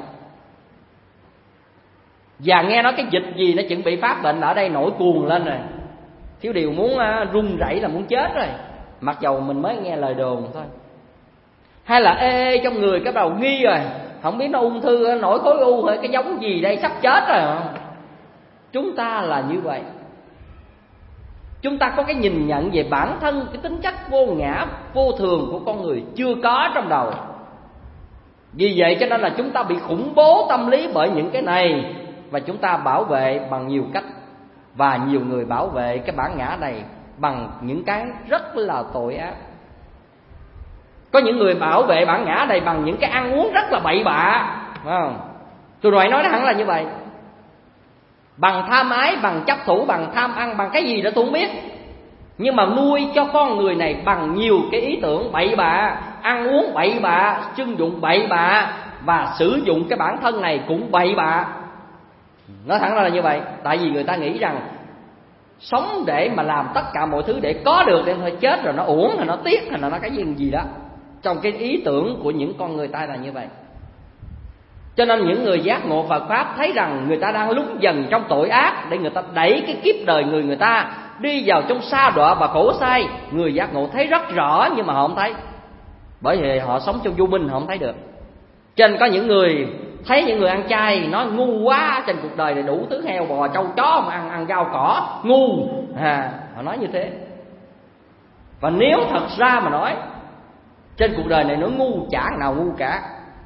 Và nghe nói cái dịch gì nó chuẩn bị phát bệnh ở đây nổi cuồng lên rồi, thiếu điều muốn run rẩy là muốn chết rồi, mặc dầu mình mới nghe lời đồn thôi. Hay là ê trong người cái đầu nghi rồi, không biết nó ung thư, nổi khối u hay cái giống gì đây sắp chết rồi. Chúng ta là như vậy. Chúng ta có cái nhìn nhận về bản thân, cái tính chất vô ngã, vô thường của con người chưa có trong đầu. Vì vậy cho nên là chúng ta bị khủng bố tâm lý bởi những cái này, và chúng ta bảo vệ bằng nhiều cách. Và nhiều người bảo vệ cái bản ngã này bằng những cái rất là tội ác. Có những người bảo vệ bản ngã này bằng những cái ăn uống rất là bậy bạ, phải không? Tôi rồi nói nó hẳn là như vậy. Bằng tham ái, bằng chấp thủ, bằng tham ăn, bằng cái gì đó tôi không biết. Nhưng mà nuôi cho con người này bằng nhiều cái ý tưởng bậy bạ, ăn uống bậy bạ, trưng dụng bậy bạ, và sử dụng cái bản thân này cũng bậy bạ. Nói thẳng ra là như vậy. Tại vì người ta nghĩ rằng sống để mà làm tất cả mọi thứ để có được, để thôi chết rồi nó uổng, hay nó tiếc, hay nó cái gì đó. Trong cái ý tưởng của những con người ta là như vậy. Cho nên những người giác ngộ Phật Pháp thấy rằng người ta đang lún dần trong tội ác, để người ta đẩy cái kiếp đời người ta đi vào trong sa đọa và khổ sai. Người giác ngộ thấy rất rõ, nhưng mà họ không thấy, bởi vì họ sống trong vô minh, họ không thấy được. Cho nên có những người thấy những người ăn chay nói ngu quá, trên cuộc đời này đủ thứ heo bò trâu chó mà ăn rau cỏ, ngu. Họ nói như thế. Và nếu thật ra mà nói, trên cuộc đời này nó ngu, chả nào ngu cả.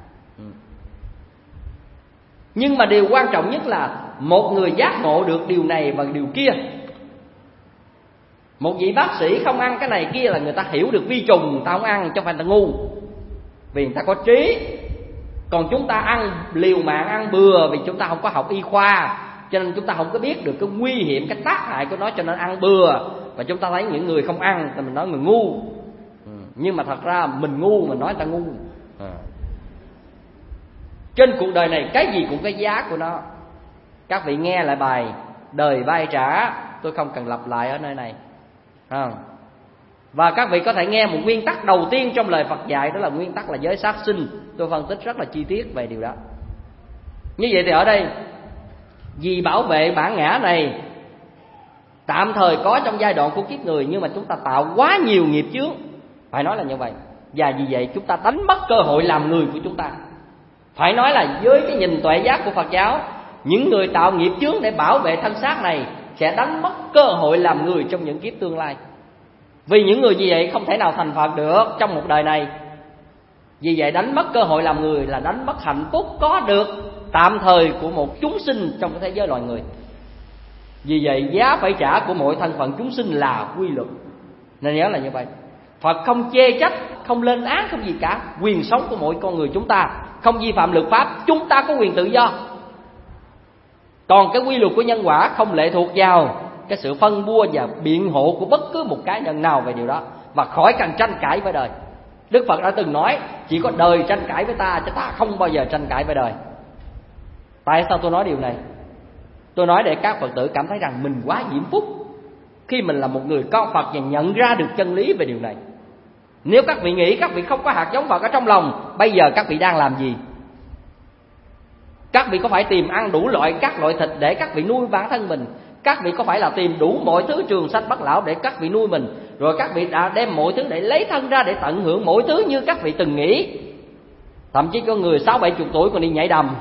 Nhưng mà điều quan trọng nhất là một người giác ngộ được điều này và điều kia. Một vị bác sĩ không ăn cái này kia là người ta hiểu được vi trùng, người ta không ăn, chứ không phải người ta ngu, vì người ta có trí. Còn chúng ta ăn liều mạng, ăn bừa, vì chúng ta không có học y khoa, cho nên chúng ta không có biết được cái nguy hiểm, cái tác hại của nó, cho nên ăn bừa. Và chúng ta thấy những người không ăn thì mình nói người ngu. Nhưng mà thật ra mình ngu, mình nói người ta ngu. Trên cuộc đời này cái gì cũng có giá của nó. Các vị nghe lại bài Đời Vai Trả, tôi không cần lặp lại ở nơi này. Và các vị có thể nghe một nguyên tắc đầu tiên trong lời Phật dạy, đó là nguyên tắc là giới sát sinh. Tôi phân tích rất là chi tiết về điều đó. Như vậy thì ở đây, vì bảo vệ bản ngã này tạm thời có trong giai đoạn của kiếp người, nhưng mà chúng ta tạo quá nhiều nghiệp chướng, phải nói là như vậy. Và vì vậy chúng ta đánh mất cơ hội làm người của chúng ta. Phải nói là với cái nhìn tuệ giác của Phật giáo, những người tạo nghiệp chướng để bảo vệ thân xác này sẽ đánh mất cơ hội làm người trong những kiếp tương lai. Vì những người như vậy không thể nào thành Phật được trong một đời này. Vì vậy đánh mất cơ hội làm người là đánh mất hạnh phúc có được tạm thời của một chúng sinh trong cái thế giới loài người. Vì vậy giá phải trả của mọi thân phận chúng sinh là quy luật. Nên nhớ là như vậy. Phật không chê trách, không lên án, không gì cả. Quyền sống của mỗi con người chúng ta không vi phạm luật pháp, chúng ta có quyền tự do. Còn cái quy luật của nhân quả không lệ thuộc vào cái sự phân bua và biện hộ của bất cứ một cá nhân nào về điều đó, và khỏi cần tranh cãi với đời. Đức Phật đã từng nói chỉ có đời tranh cãi với ta, chứ ta không bao giờ tranh cãi với đời. Tại sao tôi nói điều này? Tôi nói để các Phật tử cảm thấy rằng mình quá diễm phúc khi mình là một người con Phật và nhận ra được chân lý về điều này. Nếu các vị nghĩ các vị không có hạt giống Phật ở trong lòng, bây giờ các vị đang làm gì? Các vị có phải tìm ăn đủ các loại thịt để các vị nuôi bản thân mình? Các vị có phải là tìm đủ mọi thứ trường sanh bất lão để các vị nuôi mình? Rồi các vị đã đem mọi thứ để lấy thân ra để tận hưởng mọi thứ như các vị từng nghĩ? Thậm chí có người 60-70 tuổi còn đi nhảy đầm.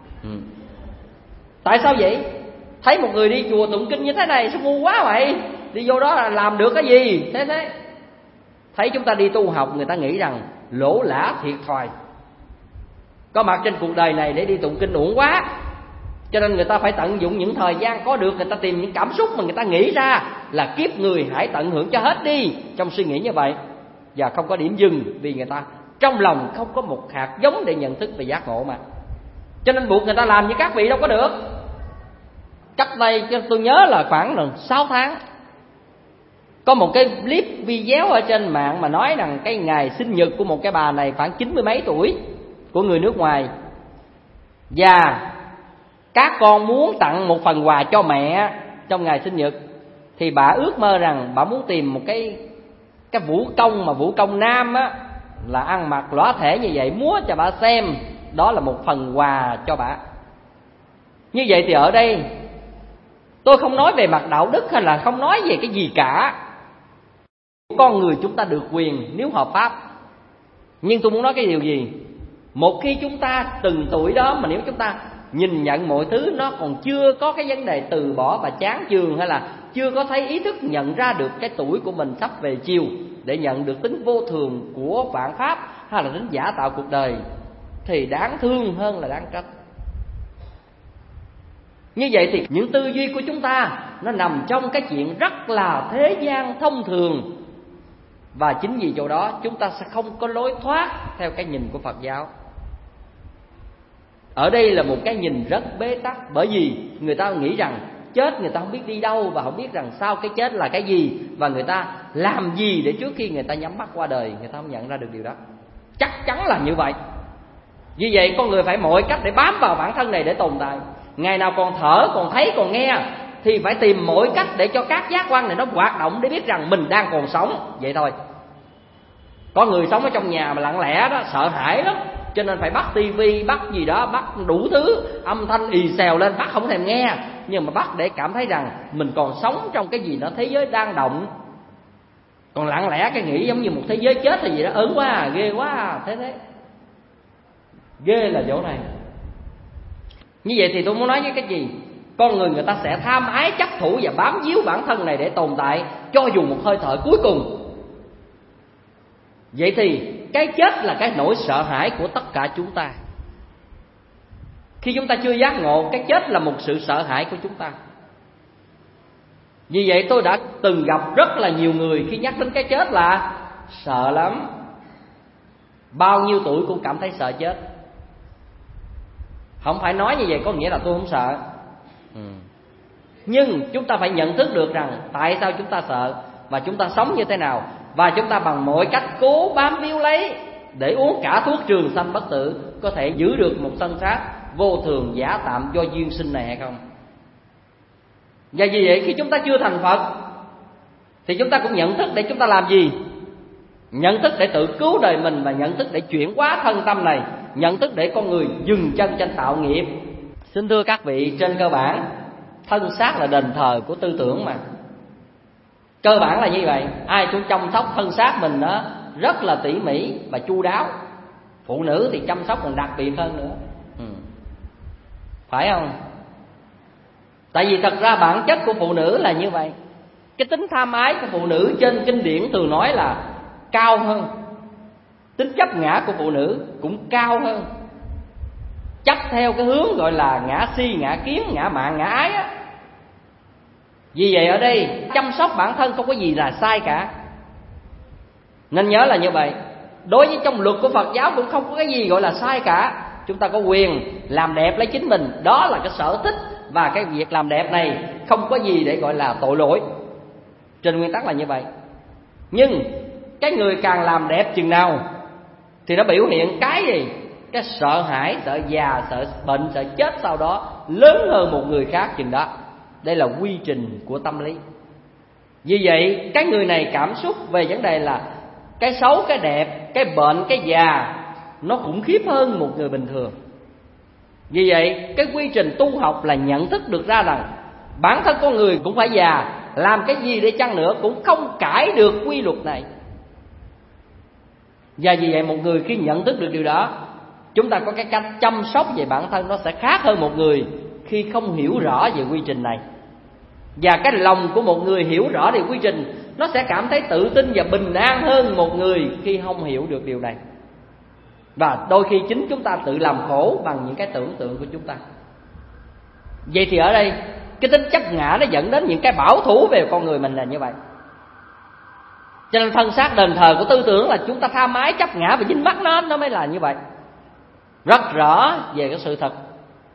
Tại sao vậy? Thấy một người đi chùa tụng kinh như thế này sao ngu quá vậy? Đi vô đó là làm được cái gì? Thế thấy chúng ta đi tu học, người ta nghĩ rằng lỗ lã thiệt thòi, có mặt trên cuộc đời này để đi tụng kinh uổng quá. Cho nên người ta phải tận dụng những thời gian có được, người ta tìm những cảm xúc mà người ta nghĩ ra là kiếp người hãy tận hưởng cho hết đi, trong suy nghĩ như vậy. Và không có điểm dừng, vì người ta trong lòng không có một hạt giống để nhận thức về giác ngộ mà. Cho nên buộc người ta làm như các vị đâu có được. Cách đây tôi nhớ là khoảng 6 tháng, có một cái clip video ở trên mạng mà nói rằng cái ngày sinh nhật của một cái bà này khoảng 90 mấy tuổi, của người nước ngoài, và các con muốn tặng một phần quà cho mẹ trong ngày sinh nhật, thì bà ước mơ rằng bà muốn tìm một cái vũ công, mà vũ công nam á, là ăn mặc lõa thể như vậy, múa cho bà xem, đó là một phần quà cho bà. Như vậy thì ở đây tôi không nói về mặt đạo đức hay là không nói về cái gì cả. Con người chúng ta được quyền nếu hợp pháp. Nhưng tôi muốn nói cái điều gì? Một khi chúng ta từng tuổi đó mà nếu chúng ta nhìn nhận mọi thứ nó còn chưa có cái vấn đề từ bỏ và chán chường, hay là chưa có thấy ý thức nhận ra được cái tuổi của mình sắp về chiều để nhận được tính vô thường của vạn pháp, hay là tính giả tạo cuộc đời, thì đáng thương hơn là đáng trách. Như vậy thì những tư duy của chúng ta nó nằm trong cái chuyện rất là thế gian thông thường. Và chính vì chỗ đó chúng ta sẽ không có lối thoát theo cái nhìn của Phật giáo. Ở đây là một cái nhìn rất bế tắc, bởi vì người ta nghĩ rằng chết người ta không biết đi đâu, và không biết rằng sau cái chết là cái gì, và người ta làm gì để trước khi người ta nhắm mắt qua đời, người ta không nhận ra được điều đó. Chắc chắn là như vậy. Vì vậy con người phải mọi cách để bám vào bản thân này để tồn tại. Ngày nào còn thở, còn thấy, còn nghe thì phải tìm mọi cách để cho các giác quan này nó hoạt động, để biết rằng mình đang còn sống. Vậy thôi. Có người sống ở trong nhà mà lặng lẽ đó, sợ hãi lắm, cho nên phải bắt tivi, bắt gì đó, bắt đủ thứ âm thanh ì xèo lên, bắt không thèm nghe, nhưng mà bắt để cảm thấy rằng mình còn sống trong cái gì đó thế giới đang động. Còn lặng lẽ cái nghĩ giống như một thế giới chết hay gì đó, ớn quá, ghê quá, thế ghê là chỗ này. Như vậy thì tôi muốn nói với cái gì? Con người ta sẽ tham ái chấp thủ và bám víu bản thân này để tồn tại cho dù một hơi thở cuối cùng. Vậy thì cái chết là cái nỗi sợ hãi của tất cả chúng ta. Khi chúng ta chưa giác ngộ, cái chết là một sự sợ hãi của chúng ta. Vì vậy tôi đã từng gặp rất là nhiều người khi nhắc đến cái chết là sợ lắm. Bao nhiêu tuổi cũng cảm thấy sợ chết. Không phải nói như vậy có nghĩa là tôi không sợ. Nhưng chúng ta phải nhận thức được rằng tại sao chúng ta sợ, và chúng ta sống như thế nào, và chúng ta bằng mọi cách cố bám víu lấy để uống cả thuốc trường sanh bất tử có thể giữ được một thân xác vô thường giả tạm do duyên sinh này hay không. Và vì vậy khi chúng ta chưa thành Phật thì chúng ta cũng nhận thức để chúng ta làm gì? Nhận thức để tự cứu đời mình, và nhận thức để chuyển hóa thân tâm này, nhận thức để con người dừng chân trên tạo nghiệp. Xin thưa các vị, trên cơ bản thân xác là đền thờ của tư tưởng mà. Cơ bản là như vậy. Ai cũng chăm sóc thân xác mình đó rất là tỉ mỉ và chu đáo. Phụ nữ thì chăm sóc còn đặc biệt hơn nữa, phải không? Tại vì thật ra bản chất của phụ nữ là như vậy. Cái tính tham ái của phụ nữ trên kinh điển thường nói là cao hơn. Tính chấp ngã của phụ nữ cũng cao hơn. Chấp theo cái hướng gọi là ngã si, ngã kiến, ngã mạn, ngã ái á. Vì vậy ở đây chăm sóc bản thân không có gì là sai cả. Nên nhớ là như vậy. Đối với trong luật của Phật giáo cũng không có cái gì gọi là sai cả. Chúng ta có quyền làm đẹp lấy chính mình, đó là cái sở thích. Và cái việc làm đẹp này không có gì để gọi là tội lỗi. Trên nguyên tắc là như vậy. Nhưng cái người càng làm đẹp chừng nào thì nó biểu hiện cái gì? Cái sợ hãi, sợ già, sợ bệnh, sợ chết sau đó lớn hơn một người khác chừng đó. Đây là quy trình của tâm lý. Vì vậy cái người này cảm xúc về vấn đề là cái xấu, cái đẹp, cái bệnh, cái già nó khủng khiếp hơn một người bình thường. Vì vậy cái quy trình tu học là nhận thức được ra rằng bản thân con người cũng phải già, làm cái gì để chăng nữa cũng không cãi được quy luật này. Và vì vậy một người khi nhận thức được điều đó, chúng ta có cái cách chăm sóc về bản thân nó sẽ khác hơn một người khi không hiểu rõ về quy trình này. Và cái lòng của một người hiểu rõ về quy trình, nó sẽ cảm thấy tự tin và bình an hơn một người khi không hiểu được điều này. Và đôi khi chính chúng ta tự làm khổ bằng những cái tưởng tượng của chúng ta. Vậy thì ở đây cái tính chấp ngã nó dẫn đến những cái bảo thủ về con người mình là như vậy. Cho nên thân xác đền thờ của tư tưởng là chúng ta tham ái chấp ngã và dính mắc nó mới là như vậy. Rất rõ về cái sự thật.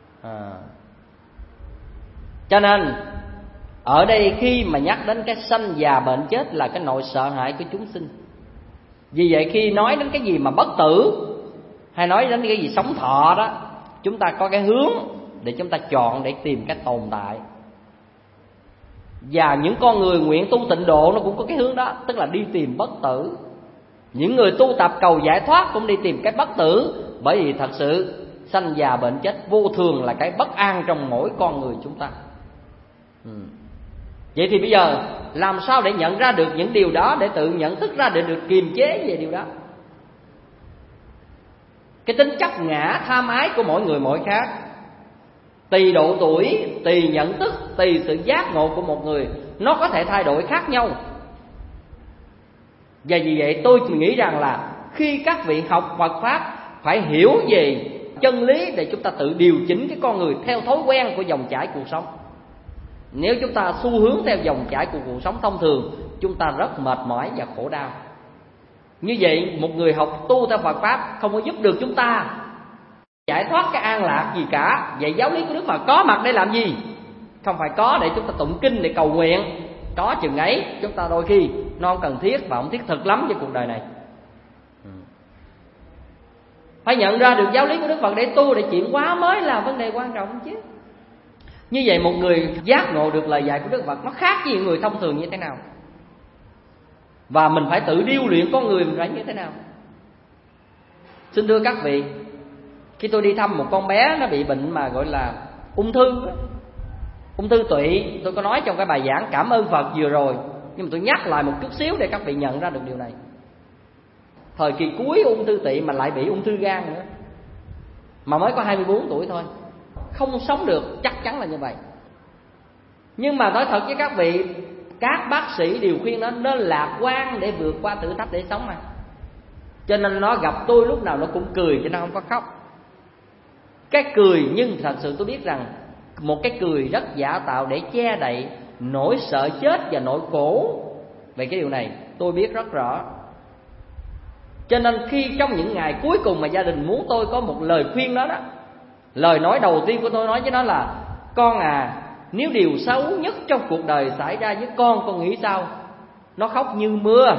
Cho nên ở đây khi mà nhắc đến cái sanh già bệnh chết là cái nỗi sợ hãi của chúng sinh. Vì vậy khi nói đến cái gì mà bất tử hay nói đến cái gì sống thọ đó, chúng ta có cái hướng để chúng ta chọn để tìm cách tồn tại. Và những con người nguyện tu tịnh độ nó cũng có cái hướng đó, tức là đi tìm bất tử. Những người tu tập cầu giải thoát cũng đi tìm cái bất tử. Bởi vì thật sự sanh già bệnh chết vô thường là cái bất an trong mỗi con người chúng ta. Vậy thì bây giờ làm sao để nhận ra được những điều đó, để tự nhận thức ra để được kiềm chế về điều đó? Cái tính chấp ngã tham ái của mỗi người mỗi khác, tùy độ tuổi, tùy nhận thức, tùy sự giác ngộ của một người, nó có thể thay đổi khác nhau. Và vì vậy tôi nghĩ rằng là khi các vị học Phật Pháp phải hiểu về chân lý để chúng ta tự điều chỉnh cái con người theo thói quen của dòng chảy cuộc sống. Nếu chúng ta xu hướng theo dòng chảy của cuộc sống thông thường, chúng ta rất mệt mỏi và khổ đau. Như vậy một người học tu theo Phật Pháp không có giúp được chúng ta giải thoát cái an lạc gì cả. Vậy giáo lý của Đức Phật có mặt để làm gì? Không phải có để chúng ta tụng kinh để cầu nguyện. Có chừng ấy chúng ta đôi khi nó không cần thiết và không thiết thực lắm cho cuộc đời này. Phải nhận ra được giáo lý của Đức Phật để tu, để chuyển hóa mới là vấn đề quan trọng chứ. Như vậy một người giác ngộ được lời dạy của Đức Phật nó khác với người thông thường như thế nào? Và mình phải tự điêu luyện con người mình phải như thế nào? Xin thưa các vị, khi tôi đi thăm một con bé nó bị bệnh mà gọi là ung thư tụy, tôi có nói trong cái bài giảng cảm ơn Phật vừa rồi, nhưng mà tôi nhắc lại một chút xíu để các vị nhận ra được điều này. Thời kỳ cuối ung thư tụy mà lại bị ung thư gan nữa, mà mới có 24 tuổi thôi, không sống được, chắc chắn là như vậy. Nhưng mà nói thật với các vị, các bác sĩ đều khuyên nó nên lạc quan để vượt qua thử thách để sống mà. Cho nên nó gặp tôi lúc nào nó cũng cười chứ nó không có khóc. Cái cười nhưng thật sự tôi biết rằng một cái cười rất giả tạo để che đậy nỗi sợ chết và nỗi khổ. Về cái điều này tôi biết rất rõ. Cho nên khi trong những ngày cuối cùng mà gia đình muốn tôi có một lời khuyên đó, lời nói đầu tiên của tôi nói với nó là: con à, nếu điều xấu nhất trong cuộc đời xảy ra với con nghĩ sao? Nó khóc như mưa.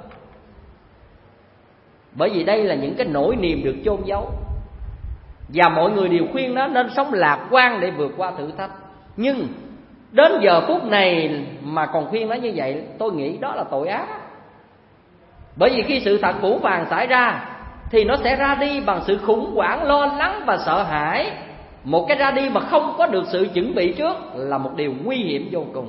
Bởi vì đây là những cái nỗi niềm được chôn giấu. Và mọi người đều khuyên nó nên sống lạc quan để vượt qua thử thách. Nhưng đến giờ phút này mà còn khuyên nó như vậy, tôi nghĩ đó là tội ác. Bởi vì khi sự thật phũ phàng xảy ra thì nó sẽ ra đi bằng sự khủng hoảng, lo lắng và sợ hãi. Một cái ra đi mà không có được sự chuẩn bị trước là một điều nguy hiểm vô cùng.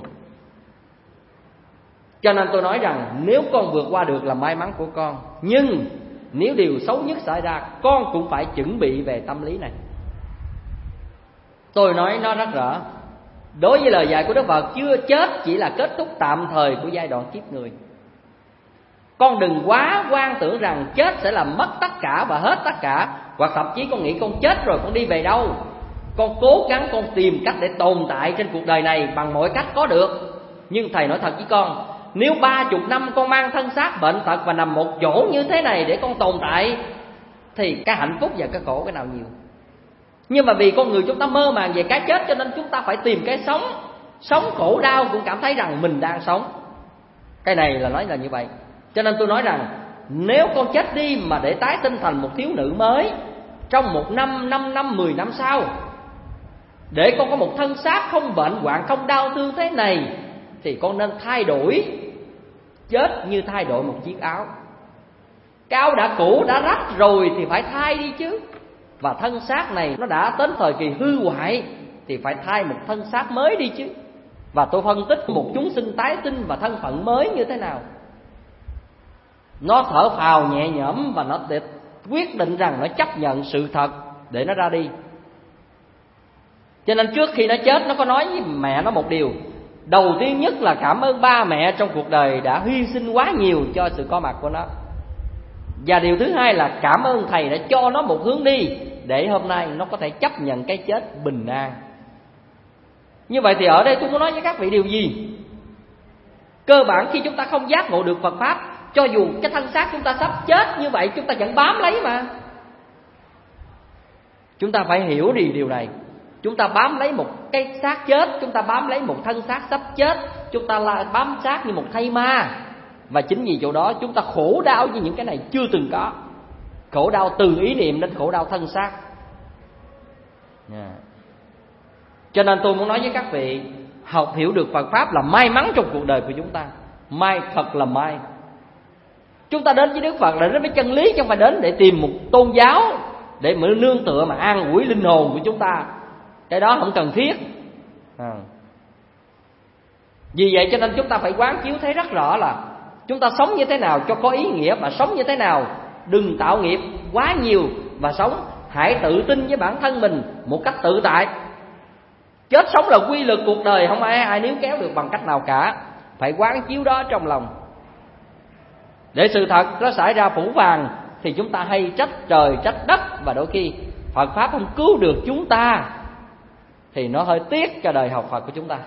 Cho nên tôi nói rằng nếu con vượt qua được là may mắn của con, nhưng nếu điều xấu nhất xảy ra, con cũng phải chuẩn bị về tâm lý này. Tôi nói nó rất rõ. Đối với lời dạy của Đức Phật, chưa chết chỉ là kết thúc tạm thời của giai đoạn kiếp người. Con đừng quá quan tưởng rằng chết sẽ làm mất tất cả và hết tất cả, hoặc thậm chí con nghĩ con chết rồi con đi về đâu. Con cố gắng con tìm cách để tồn tại trên cuộc đời này bằng mọi cách có được. Nhưng Thầy nói thật với con, nếu 30 năm con mang thân xác bệnh tật và nằm một chỗ như thế này để con tồn tại, thì cái hạnh phúc và cái khổ cái nào nhiều. Nhưng mà vì con người chúng ta mơ màng về cái chết, cho nên chúng ta phải tìm cái sống. Sống khổ đau cũng cảm thấy rằng mình đang sống. Cái này là nói là như vậy. Cho nên tôi nói rằng nếu con chết đi mà để tái sinh thành một thiếu nữ mới trong 1 năm, 5 năm, 10 năm sau, để con có một thân xác không bệnh hoạn, không đau thương thế này, thì con nên thay đổi chết như thay đổi một chiếc áo. Cái áo đã cũ, đã rách rồi thì phải thay đi chứ. Và thân xác này nó đã đến thời kỳ hư hoại thì phải thay một thân xác mới đi chứ. Và tôi phân tích một chúng sinh tái sinh và thân phận mới như thế nào. Nó thở phào nhẹ nhõm và nó quyết định rằng nó chấp nhận sự thật để nó ra đi. Cho nên trước khi nó chết, nó có nói với mẹ nó một điều. Đầu tiên nhất là cảm ơn ba mẹ trong cuộc đời đã hy sinh quá nhiều cho sự có mặt của nó. Và điều thứ hai là cảm ơn Thầy đã cho nó một hướng đi để hôm nay nó có thể chấp nhận cái chết bình an. Như vậy thì ở đây tôi muốn nói với các vị điều gì? Cơ bản khi chúng ta không giác ngộ được Phật Pháp, cho dù cái thân xác chúng ta sắp chết như vậy, chúng ta vẫn bám lấy mà. Chúng ta phải hiểu điều này. Chúng ta bám lấy một cái xác chết, chúng ta bám lấy một thân xác sắp chết, chúng ta là bám sát như một thây ma. Và chính vì chỗ đó chúng ta khổ đau với những cái này chưa từng có. Khổ đau từ ý niệm đến khổ đau thân xác. Cho nên tôi muốn nói với các vị, học hiểu được Phật Pháp là may mắn trong cuộc đời của chúng ta. May, thật là may. Chúng ta đến với Đức Phật là đến với chân lý, chứ không phải đến để tìm một tôn giáo để mà nương tựa mà an ủi linh hồn của chúng ta. Cái đó không cần thiết. Vì vậy cho nên chúng ta phải quán chiếu thấy rất rõ là chúng ta sống như thế nào cho có ý nghĩa, và sống như thế nào đừng tạo nghiệp quá nhiều, và sống hãy tự tin với bản thân mình một cách tự tại. Chết sống là quy luật cuộc đời, không ai níu kéo được bằng cách nào cả. Phải quán chiếu đó trong lòng. Để sự thật nó xảy ra phủ phàng thì chúng ta hay trách trời trách đất, và đôi khi Phật Pháp không cứu được chúng ta thì nó hơi tiếc cho đời học Phật của chúng ta.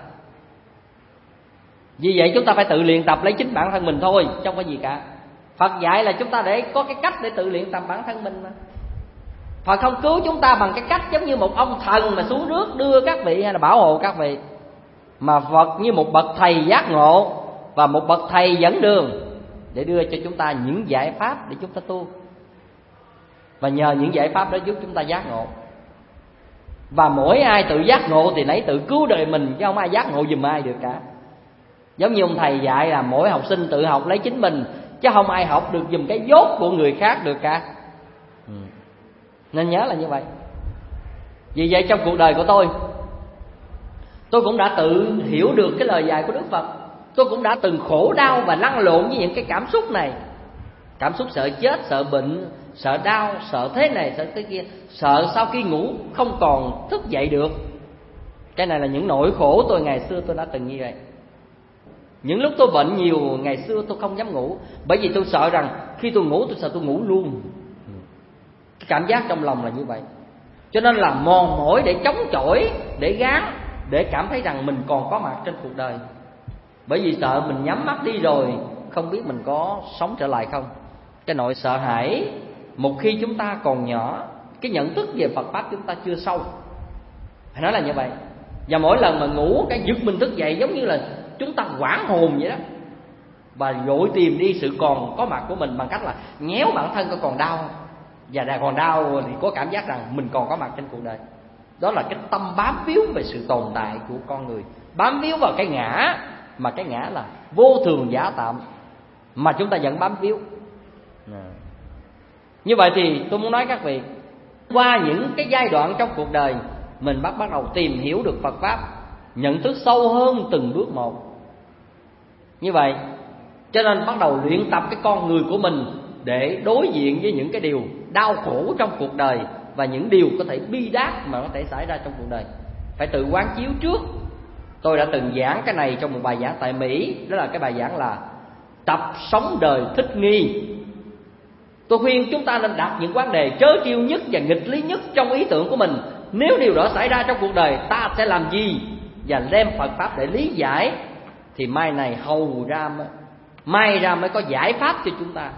Vì vậy chúng ta phải tự luyện tập lấy chính bản thân mình thôi, chứ không có gì cả. Phật dạy là chúng ta để có cái cách để tự luyện tập bản thân mình mà. Phật không cứu chúng ta bằng cái cách giống như một ông thần mà xuống nước đưa các vị hay là bảo hộ các vị, mà Phật như một bậc thầy giác ngộ và một bậc thầy dẫn đường để đưa cho chúng ta những giải pháp để chúng ta tu. Và nhờ những giải pháp đó giúp chúng ta giác ngộ. Và mỗi ai tự giác ngộ thì nấy tự cứu đời mình, chứ không ai giác ngộ giùm ai được cả. Giống như ông thầy dạy là mỗi học sinh tự học lấy chính mình, chứ không ai học được giùm cái dốt của người khác được cả. Nên nhớ là như vậy. Vì vậy trong cuộc đời của tôi cũng đã tự hiểu được cái lời dạy của Đức Phật. Tôi cũng đã từng khổ đau và lăn lộn với những cái cảm xúc này. Cảm xúc sợ chết, sợ bệnh, sợ đau, sợ thế này, sợ thế kia, sợ sau khi ngủ không còn thức dậy được. Cái này là những nỗi khổ tôi ngày xưa tôi đã từng như vậy. Những lúc tôi bệnh nhiều ngày xưa tôi không dám ngủ, bởi vì tôi sợ rằng khi tôi ngủ tôi sợ tôi ngủ luôn. Cái cảm giác trong lòng là như vậy. Cho nên là mòn mỏi để chống chọi, để gán, để cảm thấy rằng mình còn có mặt trên cuộc đời. Bởi vì sợ mình nhắm mắt đi rồi không biết mình có sống trở lại không. Cái nỗi sợ hãi một khi chúng ta còn nhỏ, cái nhận thức về Phật Pháp chúng ta chưa sâu, phải nói là như vậy. Và mỗi lần mà ngủ cái giật mình thức dậy giống như là chúng ta hoảng hồn vậy đó, và vội tìm đi sự còn có mặt của mình bằng cách là nhéo bản thân coi còn đau không. Và còn đau thì có cảm giác rằng mình còn có mặt trên cuộc đời. Đó là cái tâm bám víu về sự tồn tại của con người, bám víu vào cái ngã, mà cái ngã là vô thường giả tạm, mà chúng ta vẫn bám víu. Như vậy thì tôi muốn nói các vị, qua những cái giai đoạn trong cuộc đời mình bắt đầu tìm hiểu được Phật Pháp, nhận thức sâu hơn từng bước một. Như vậy cho nên bắt đầu luyện tập cái con người của mình để đối diện với những cái điều đau khổ trong cuộc đời và những điều có thể bi đát mà có thể xảy ra trong cuộc đời. Phải tự quán chiếu trước Tôi đã từng giảng cái này trong một bài giảng tại Mỹ. Đó là cái bài giảng là tập sống đời thích nghi. Tôi khuyên chúng ta nên đặt những vấn đề trớ trêu nhất và nghịch lý nhất trong ý tưởng của mình. Nếu điều đó xảy ra trong cuộc đời, ta sẽ làm gì? Và đem Phật Pháp để lý giải, thì mai này hầu ra mới có giải pháp cho chúng ta.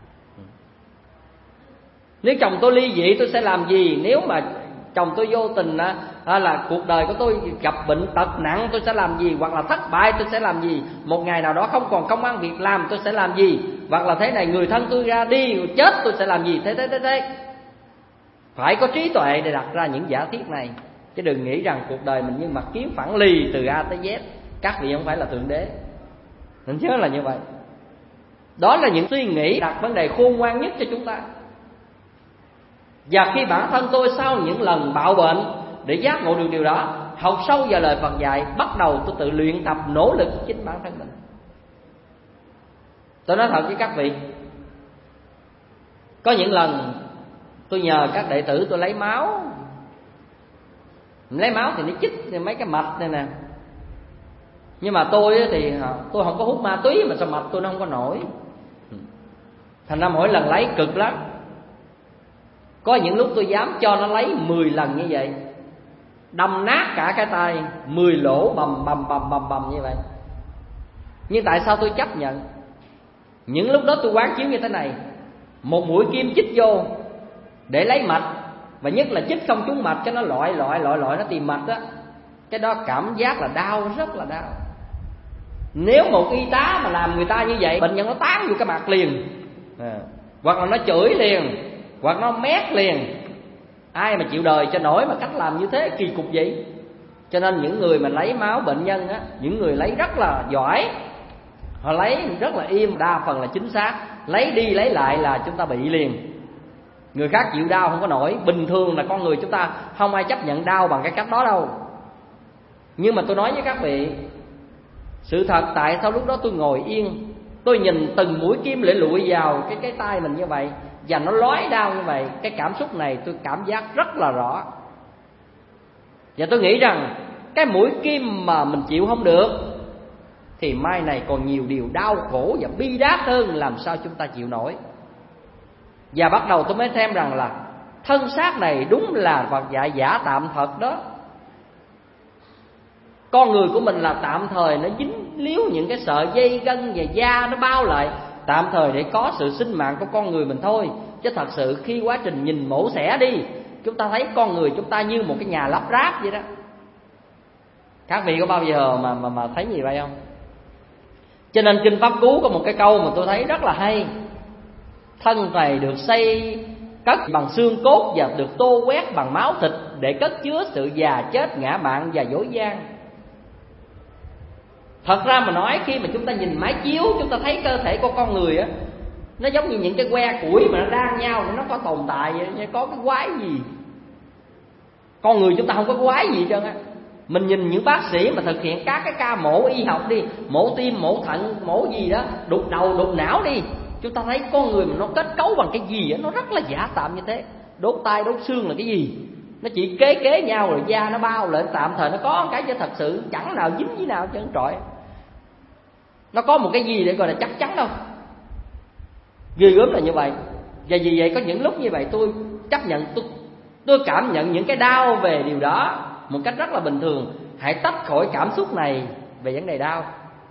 Nếu chồng tôi ly dị tôi sẽ làm gì? Nếu mà chồng tôi vô tình là cuộc đời của tôi gặp bệnh tật nặng tôi sẽ làm gì? Hoặc là thất bại tôi sẽ làm gì? Một ngày nào đó không còn công ăn việc làm tôi sẽ làm gì? Hoặc là thế này, người thân tôi ra đi chết tôi sẽ làm gì? Thế phải có trí tuệ để đặt ra những giả thiết này. Chứ đừng nghĩ rằng cuộc đời mình như mặt kiếm phẳng lì từ A tới Z. Các vị không phải là Thượng Đế, nên nhớ là như vậy. Đó là những suy nghĩ đặt vấn đề khôn ngoan nhất cho chúng ta. Và khi bản thân tôi sau những lần bạo bệnh để giác ngộ được điều đó, học sâu vào lời Phật dạy, bắt đầu tôi tự luyện tập nỗ lực chính bản thân mình. Tôi nói thật với các vị, có những lần tôi nhờ các đệ tử tôi lấy máu. Lấy máu thì nó chích mấy cái mạch này nè. Nhưng mà tôi thì tôi không có hút ma túy, mà sao mạch tôi nó không có nổi. Thành ra mỗi lần lấy cực lắm. Có những lúc tôi dám cho nó lấy 10 lần như vậy, đâm nát cả cái tay, 10 lỗ bầm như vậy. Nhưng tại sao tôi chấp nhận? Những lúc đó tôi quán chiếu như thế này: một mũi kim chích vô để lấy mạch, và nhất là chích không trúng mạch cho nó loại nó tìm mạch á, cái đó cảm giác là đau, rất là đau. Nếu một y tá mà làm người ta như vậy, bệnh nhân nó tán vô cái mặt liền, hoặc là nó chửi liền, hoặc nó mét liền. Ai mà chịu đời cho nổi mà cách làm như thế kỳ cục vậy. Cho nên những người mà lấy máu bệnh nhân á, những người lấy rất là giỏi, họ lấy rất là im, đa phần là chính xác. Lấy đi lấy lại là chúng ta bị liền. Người khác chịu đau không có nổi. Bình thường là con người chúng ta không ai chấp nhận đau bằng cái cách đó đâu. Nhưng mà tôi nói với các vị, sự thật tại sao lúc đó tôi ngồi yên, tôi nhìn từng mũi kim lưỡi lụi vào cái tay mình như vậy, và nó lói đau như vậy. Cái cảm xúc này tôi cảm giác rất là rõ. Và tôi nghĩ rằng cái mũi kim mà mình chịu không được, thì mai này còn nhiều điều đau khổ và bi đát hơn, làm sao chúng ta chịu nổi. Và bắt đầu tôi mới thêm rằng là thân xác này đúng là Phật dạy giả tạm thật đó. Con người của mình là tạm thời, nó dính líu những cái sợi dây gân và da nó bao lại, tạm thời để có sự sinh mạng của con người mình thôi. Chứ thật sự khi quá trình nhìn mổ xẻ đi, chúng ta thấy con người chúng ta như một cái nhà lắp ráp vậy đó. Các vị có bao giờ mà thấy gì vậy không? Cho nên Kinh Pháp Cú có một cái câu mà tôi thấy rất là hay: thân này được xây cất bằng xương cốt và được tô quét bằng máu thịt, để cất chứa sự già chết, ngã mạn và dối gian. Thật ra mà nói, khi mà chúng ta nhìn máy chiếu, chúng ta thấy cơ thể của con người á, nó giống như những cái que củi mà nó đan nhau, nó có tồn tại vậy, có cái quái gì. Con người chúng ta không có quái gì hết trơn á. Mình nhìn những bác sĩ mà thực hiện các cái ca mổ y học đi, mổ tim, mổ thận, mổ gì đó, đục đầu, đục não đi, chúng ta thấy con người mình nó kết cấu bằng cái gì á, nó rất là giả tạm như thế. Đốt tay, đốt xương là cái gì? Nó chỉ kế nhau rồi da nó bao lại, tạm thời nó có cái chứ thật sự chẳng nào dính với nào trơn trọi. Nó có một cái gì để gọi là chắc chắn đâu. Ghê gớm là như vậy. Và vì vậy có những lúc như vậy tôi chấp nhận, tôi cảm nhận những cái đau về điều đó một cách rất là bình thường. Hãy tách khỏi cảm xúc này về vấn đề đau.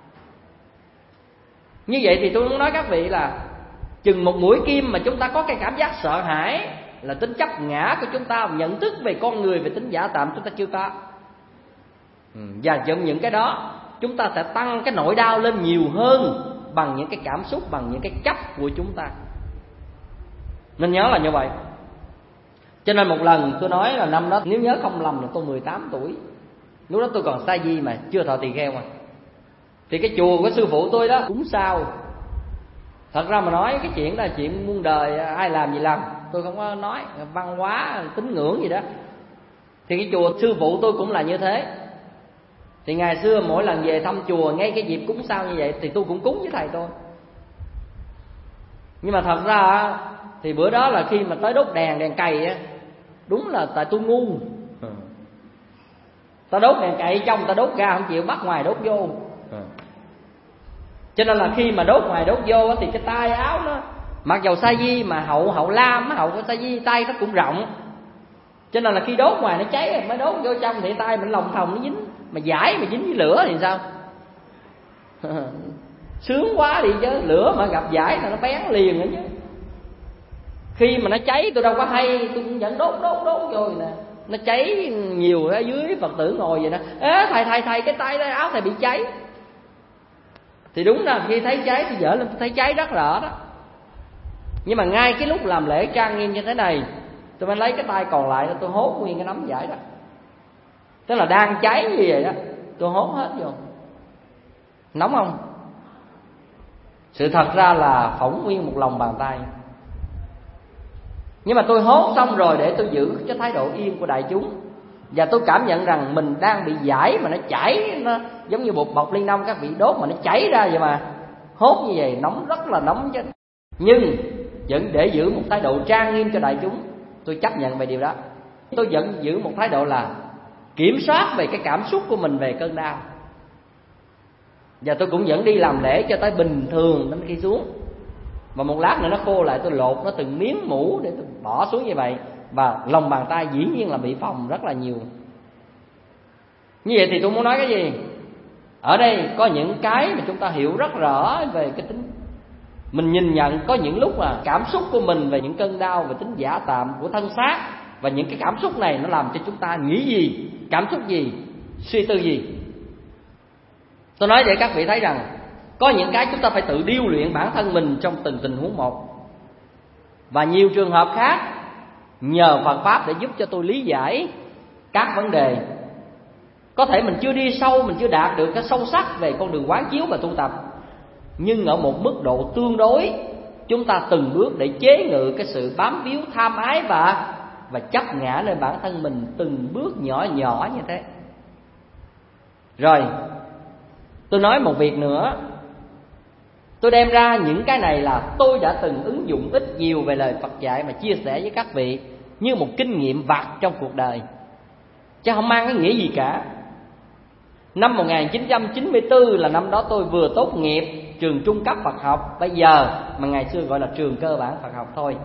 Như vậy thì tôi muốn nói các vị là chừng một mũi kim mà chúng ta có cái cảm giác sợ hãi, là tính chấp ngã của chúng ta, nhận thức về con người, về tính giả tạm chúng ta chưa có. Và trong những cái đó chúng ta sẽ tăng cái nỗi đau lên nhiều hơn bằng những cái cảm xúc, bằng những cái chấp của chúng ta. Nên nhớ là như vậy. Cho nên một lần tôi nói là năm đó, nếu nhớ không lầm là tôi 18 tuổi. Lúc đó tôi còn sa di mà chưa thọ tỳ kheo mà. Thì cái chùa của sư phụ tôi đó cúng sao. Thật ra mà nói cái chuyện đó là chuyện muôn đời, ai làm gì làm, tôi không có nói văn hóa tín ngưỡng gì đó. Thì cái chùa sư phụ tôi cũng là như thế. Thì ngày xưa mỗi lần về thăm chùa, ngay cái dịp cúng sao như vậy thì tôi cũng cúng với thầy tôi. Nhưng mà thật ra thì bữa đó là khi mà tới đốt đèn cày á, đúng là tại tôi ngu. Ta đốt đèn cậy trong, ta đốt ra không chịu, bắt ngoài đốt vô. Cho nên là khi mà đốt ngoài đốt vô thì cái tay áo nó, mặc dầu sa di mà hậu lam, hậu của sa di tay nó cũng rộng, cho nên là khi đốt ngoài nó cháy mới đốt vô trong thì tay mình lòng thòng nó dính. Mà giải mà dính với lửa thì sao? Sướng quá đi chứ, lửa mà gặp giải là nó bén liền nữa chứ. Khi mà nó cháy tôi đâu có hay, tôi cũng vẫn đốt vô rồi nè. Nó cháy nhiều ở dưới, Phật tử ngồi vậy đó. Ê thầy cái tay áo thầy bị cháy. Thì đúng là khi thấy cháy thì dở lên, tôi thấy cháy rất rõ đó. Nhưng mà ngay cái lúc làm lễ trang nghiêm như thế này, tôi mới lấy cái tay còn lại tôi hốt nguyên cái nắm giải đó. Tức là đang cháy như vậy đó, tôi hốt hết vô. Nóng không? Sự thật ra là phỏng nguyên một lòng bàn tay. Nhưng mà tôi hốt xong rồi để tôi giữ cho thái độ yên của đại chúng. Và tôi cảm nhận rằng mình đang bị giải mà nó chảy, nó giống như bột bọc ly nông các vị đốt mà nó chảy ra vậy mà. Hốt như vậy nóng, rất là nóng chứ. Nhưng vẫn để giữ một thái độ trang nghiêm cho đại chúng. Tôi chấp nhận về điều đó. Tôi vẫn giữ một thái độ là kiểm soát về cái cảm xúc của mình về cơn đau. Và tôi cũng vẫn đi làm lễ cho tới bình thường đến khi xuống. Và một lát nữa nó khô lại, tôi lột nó từng miếng mũ để tôi bỏ xuống như vậy. Và lòng bàn tay dĩ nhiên là bị phồng rất là nhiều. Như vậy thì tôi muốn nói cái gì? Ở đây có những cái mà chúng ta hiểu rất rõ về cái tính. Mình nhìn nhận có những lúc mà cảm xúc của mình về những cơn đau, về tính giả tạm của thân xác. Và những cái cảm xúc này nó làm cho chúng ta nghĩ gì, cảm xúc gì, suy tư gì. Tôi nói để các vị thấy rằng có những cái chúng ta phải tự điêu luyện bản thân mình trong từng tình huống một. Và nhiều trường hợp khác nhờ Phật Pháp để giúp cho tôi lý giải các vấn đề. Có thể mình chưa đi sâu, mình chưa đạt được cái sâu sắc về con đường quán chiếu và tu tập, nhưng ở một mức độ tương đối, chúng ta từng bước để chế ngự cái sự bám víu tham ái và chấp ngã lên bản thân mình từng bước nhỏ nhỏ như thế. Rồi, tôi nói một việc nữa. Tôi đem ra những cái này là tôi đã từng ứng dụng ít nhiều về lời Phật dạy mà chia sẻ với các vị như một kinh nghiệm vặt trong cuộc đời, chứ không mang cái nghĩa gì cả. Năm 1994 là năm đó tôi vừa tốt nghiệp trường trung cấp Phật học, bây giờ mà ngày xưa gọi là trường cơ bản Phật học thôi.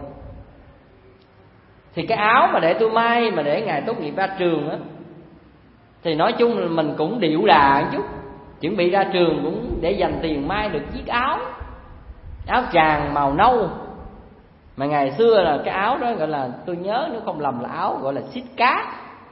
Thì cái áo mà để tôi may mà để ngày tốt nghiệp ra trường á, thì nói chung là mình cũng điệu đà một chút, chuẩn bị ra trường cũng để dành tiền may được chiếc áo tràng màu nâu. Mà ngày xưa là cái áo đó gọi là, tôi nhớ nếu không lầm là áo gọi là xít cát.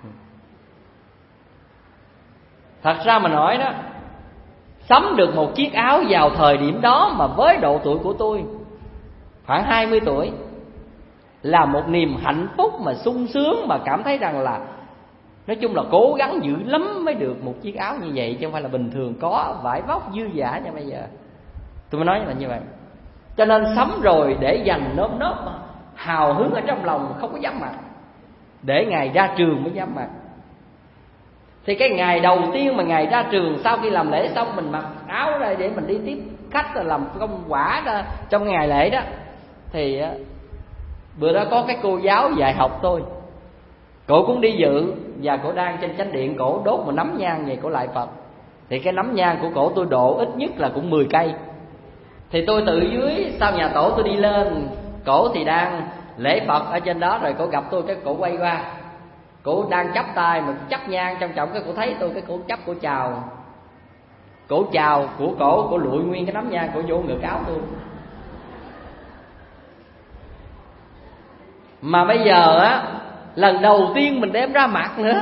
Thật ra mà nói đó, sắm được một chiếc áo vào thời điểm đó mà với độ tuổi của tôi khoảng 20 tuổi là một niềm hạnh phúc mà sung sướng, mà cảm thấy rằng là nói chung là cố gắng dữ lắm mới được một chiếc áo như vậy, chứ không phải là bình thường có vải vóc dư dả như bây giờ. Tôi mới nói là như vậy. Cho nên sắm rồi để dành nôm nớp mà hào hứng ở trong lòng, không có dám mặc, để ngày ra trường mới dám mặc. Thì cái ngày đầu tiên mà ngày ra trường, sau khi làm lễ xong mình mặc áo ra để mình đi tiếp khách, rồi làm công quả ra trong ngày lễ đó. Thì bữa đó có cái cô giáo dạy học tôi, cổ cũng đi dự, và cổ đang trên chánh điện, cổ đốt một nắm nhang về cổ lại Phật. Thì cái nắm nhang của cổ tôi độ ít nhất là cũng 10 cây. Thì tôi từ dưới sau nhà tổ tôi đi lên, cổ thì đang lễ Phật ở trên đó, rồi cổ gặp tôi, cái cổ quay qua, cổ đang chắp tay mà chắp nhang trong trọng, cái cổ thấy tôi, cái cổ chắp, cổ chào. Cổ chào của cổ lụi nguyên cái nắm nhang, cổ vô ngực áo tôi. Mà bây giờ á, lần đầu tiên mình đem ra mặt nữa.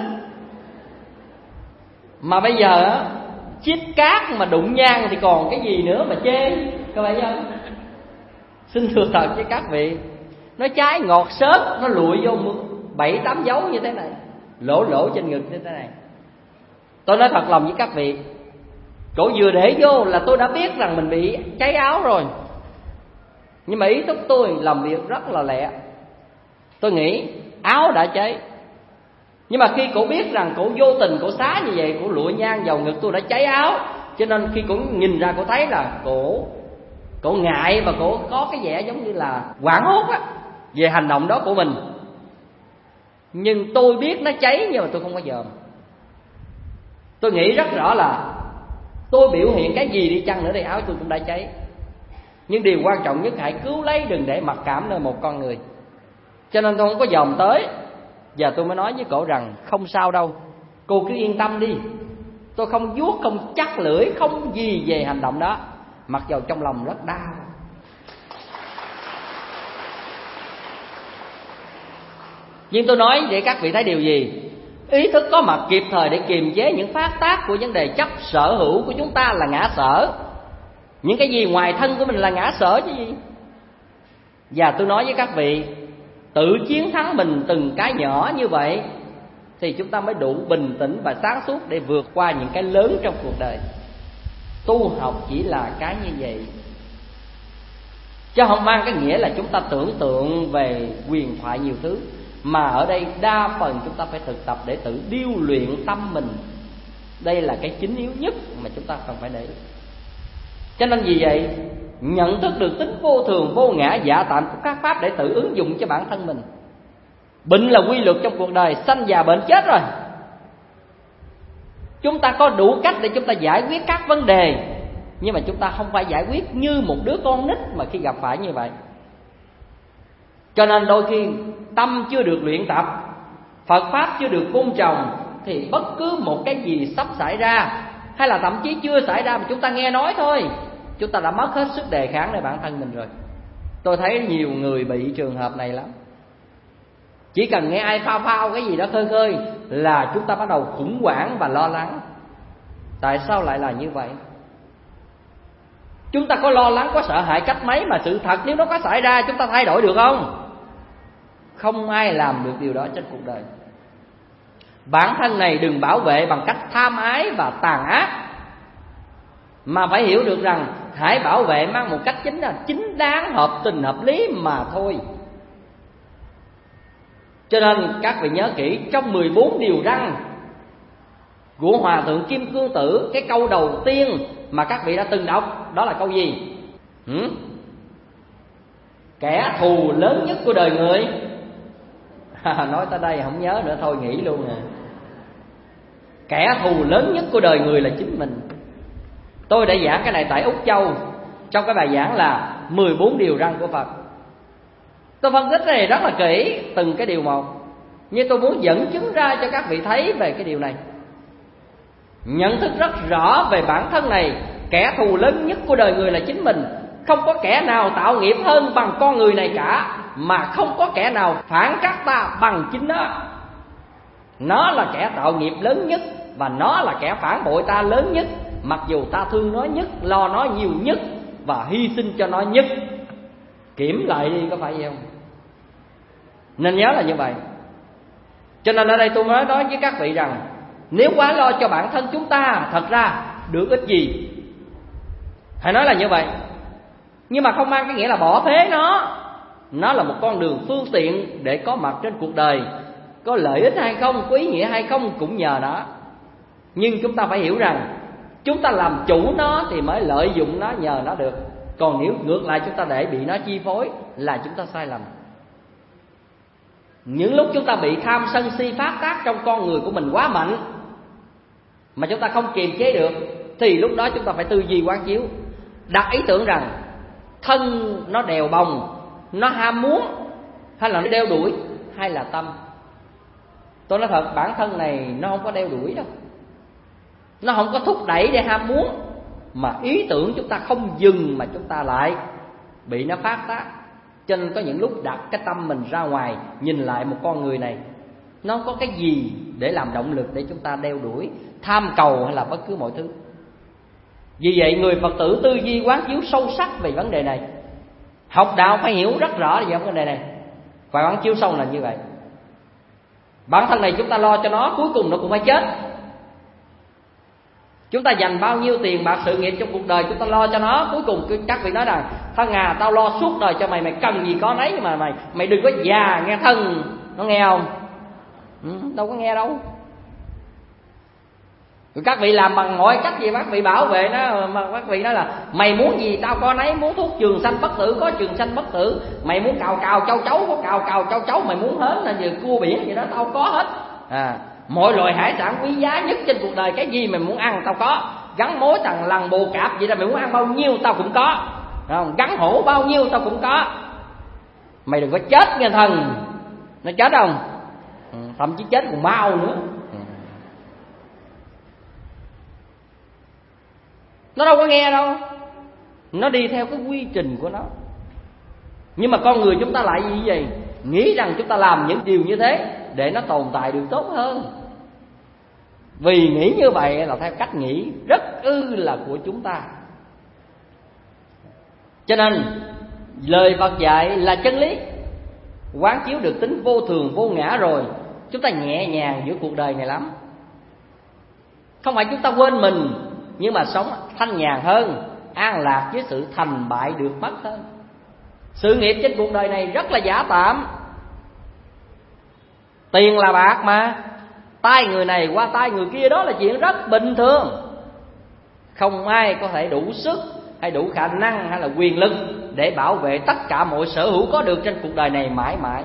Mà bây giờ á, chít cát mà đụng nhang thì còn cái gì nữa mà chê, các bạn không? Xin thưa thật với các vị, nó trái ngọt xớt, nó lụi vô 7-8 dấu như thế này, lỗ trên ngực như thế này. Tôi nói thật lòng với các vị, cổ vừa để vô là tôi đã biết rằng mình bị cháy áo rồi. Nhưng mà ý thức tôi làm việc rất là lẹ. Tôi nghĩ áo đã cháy. Nhưng mà khi cổ biết rằng cổ vô tình cổ xá như vậy, cổ lụi nhang vào ngực tôi đã cháy áo, cho nên khi cổ nhìn ra cổ thấy là cổ ngại, và cổ có cái vẻ giống như là hoảng hốt á về hành động đó của mình. Nhưng tôi biết nó cháy, nhưng mà tôi không có dòm. Tôi nghĩ rất rõ là tôi biểu hiện cái gì đi chăng nữa thì áo tôi cũng đã cháy. Nhưng điều quan trọng nhất, hãy cứu lấy, đừng để mặc cảm nơi một con người. Cho nên tôi không có dòm tới. Và tôi mới nói với cổ rằng không sao đâu, cô cứ yên tâm đi. Tôi không vuốt, không chắc lưỡi, không gì về hành động đó. Mặc dầu trong lòng rất đau. Nhưng tôi nói để các vị thấy điều gì? Ý thức có mặt kịp thời để kiềm chế những phát tác của vấn đề chấp sở hữu của chúng ta là ngã sở. Những cái gì ngoài thân của mình là ngã sở chứ gì. Và tôi nói với các vị, tự chiến thắng mình từng cái nhỏ như vậy thì chúng ta mới đủ bình tĩnh và sáng suốt để vượt qua những cái lớn trong cuộc đời. Tu học chỉ là cái như vậy, chứ không mang cái nghĩa là chúng ta tưởng tượng về huyền thoại nhiều thứ. Mà ở đây đa phần chúng ta phải thực tập để tự điêu luyện tâm mình. Đây là cái chính yếu nhất mà chúng ta cần phải để. Cho nên vì vậy, nhận thức được tính vô thường, vô ngã, dạ tạm của các pháp để tự ứng dụng cho bản thân mình. Bệnh là quy luật trong cuộc đời, sanh già bệnh chết rồi. Chúng ta có đủ cách để chúng ta giải quyết các vấn đề, nhưng mà chúng ta không phải giải quyết như một đứa con nít mà khi gặp phải như vậy. Cho nên đôi khi tâm chưa được luyện tập, Phật Pháp chưa được vun trồng, thì bất cứ một cái gì sắp xảy ra, hay là thậm chí chưa xảy ra mà chúng ta nghe nói thôi, chúng ta đã mất hết sức đề kháng để bản thân mình rồi. Tôi thấy nhiều người bị trường hợp này lắm. Chỉ cần nghe ai phao phao cái gì đó khơi khơi là chúng ta bắt đầu khủng hoảng và lo lắng. Tại sao lại là như vậy? Chúng ta có lo lắng, có sợ hãi cách mấy mà sự thật nếu nó có xảy ra chúng ta thay đổi được không? Không ai làm được điều đó trên cuộc đời. Bản thân này đừng bảo vệ bằng cách tham ái và tàn ác, mà phải hiểu được rằng hãy bảo vệ mang một cách chính đáng, hợp tình hợp lý mà thôi. Cho nên các vị nhớ kỹ, trong 14 điều răn của Hòa Thượng Kim Cương Tử, cái câu đầu tiên mà các vị đã từng đọc đó là câu gì? Kẻ thù lớn nhất của đời người. Nói tới đây không nhớ nữa thôi nghỉ luôn nè. Kẻ thù lớn nhất của đời người là chính mình. Tôi đã giảng cái này tại Úc Châu, trong cái bài giảng là 14 điều răn của Phật. Tôi phân tích cái này rất là kỹ, từng cái điều một, nhưng tôi muốn dẫn chứng ra cho các vị thấy về cái điều này. Nhận thức rất rõ về bản thân này, kẻ thù lớn nhất của đời người là chính mình. Không có kẻ nào tạo nghiệp hơn bằng con người này cả, mà không có kẻ nào phản trắc ta bằng chính nó. Nó là kẻ tạo nghiệp lớn nhất, và nó là kẻ phản bội ta lớn nhất, mặc dù ta thương nó nhất, lo nó nhiều nhất và hy sinh cho nó nhất. Kiểm lại đi, có phải vậy không? Nên nhớ là như vậy. Cho nên ở đây tôi mới nói với các vị rằng, nếu quá lo cho bản thân chúng ta, thật ra được ích gì? Hãy nói là như vậy. Nhưng mà không mang cái nghĩa là bỏ phế nó. Nó là một con đường phương tiện để có mặt trên cuộc đời. Có lợi ích hay không, có ý nghĩa hay không cũng nhờ nó. Nhưng chúng ta phải hiểu rằng chúng ta làm chủ nó thì mới lợi dụng nó, nhờ nó được. Còn nếu ngược lại chúng ta để bị nó chi phối là chúng ta sai lầm. Những lúc chúng ta bị tham sân si phát tác trong con người của mình quá mạnh mà chúng ta không kiềm chế được, thì lúc đó chúng ta phải tư duy quán chiếu, đặt ý tưởng rằng thân nó đèo bồng, nó ham muốn, hay là nó đeo đuổi, hay là tâm. Tôi nói thật, bản thân này nó không có đeo đuổi đâu, nó không có thúc đẩy để ham muốn, mà ý tưởng chúng ta không dừng mà chúng ta lại bị nó phát tác. Cho nên có những lúc đặt cái tâm mình ra ngoài, nhìn lại một con người này, nó có cái gì để làm động lực để chúng ta đeo đuổi, tham cầu hay là bất cứ mọi thứ. Vì vậy người Phật tử tư duy quán chiếu sâu sắc về vấn đề này. Học đạo phải hiểu rất rõ về vấn đề này, và quán chiếu sâu là như vậy. Bản thân này chúng ta lo cho nó, cuối cùng nó cũng phải chết. Chúng ta dành bao nhiêu tiền bạc sự nghiệp trong cuộc đời, chúng ta lo cho nó, cuối cùng các vị nói rằng thân à, tao lo suốt đời cho mày, mày cần gì có nấy, nhưng mà mày đừng có già nghe thân. Nó nghe không? Đâu có nghe đâu. Rồi các vị làm bằng mọi cách gì các vị bảo vệ nó, mà các vị nói là mày muốn gì tao có nấy, muốn thuốc trường sanh bất tử có trường sanh bất tử, mày muốn cào cào châu chấu có cào cào châu chấu, mày muốn hến là gì cua biển gì đó tao có hết. Mọi loại hải sản quý giá nhất trên cuộc đời, cái gì mày muốn ăn tao có. Gắn mối thằng lằn bồ cạp vậy là mày muốn ăn bao nhiêu tao cũng có, không? Gắn hổ bao nhiêu tao cũng có. Mày đừng có chết nghe thần. Nó chết không? Thậm chí chết còn mau nữa. Nó đâu có nghe đâu. Nó đi theo cái quy trình của nó. Nhưng mà con người chúng ta lại như vậy, nghĩ rằng chúng ta làm những điều như thế để nó tồn tại được tốt hơn. Vì nghĩ như vậy là theo cách nghĩ rất là của chúng ta. Cho nên lời Phật dạy là chân lý. Quán chiếu được tính vô thường vô ngã rồi, chúng ta nhẹ nhàng giữa cuộc đời này lắm. Không phải chúng ta quên mình, nhưng mà sống thanh nhàn hơn, an lạc với sự thành bại được mất hơn. Sự nghiệp trên cuộc đời này rất là giả tạm. Tiền là bạc mà, tay người này qua tay người kia đó là chuyện rất bình thường. Không ai có thể đủ sức hay đủ khả năng hay là quyền lực để bảo vệ tất cả mọi sở hữu có được trên cuộc đời này mãi mãi.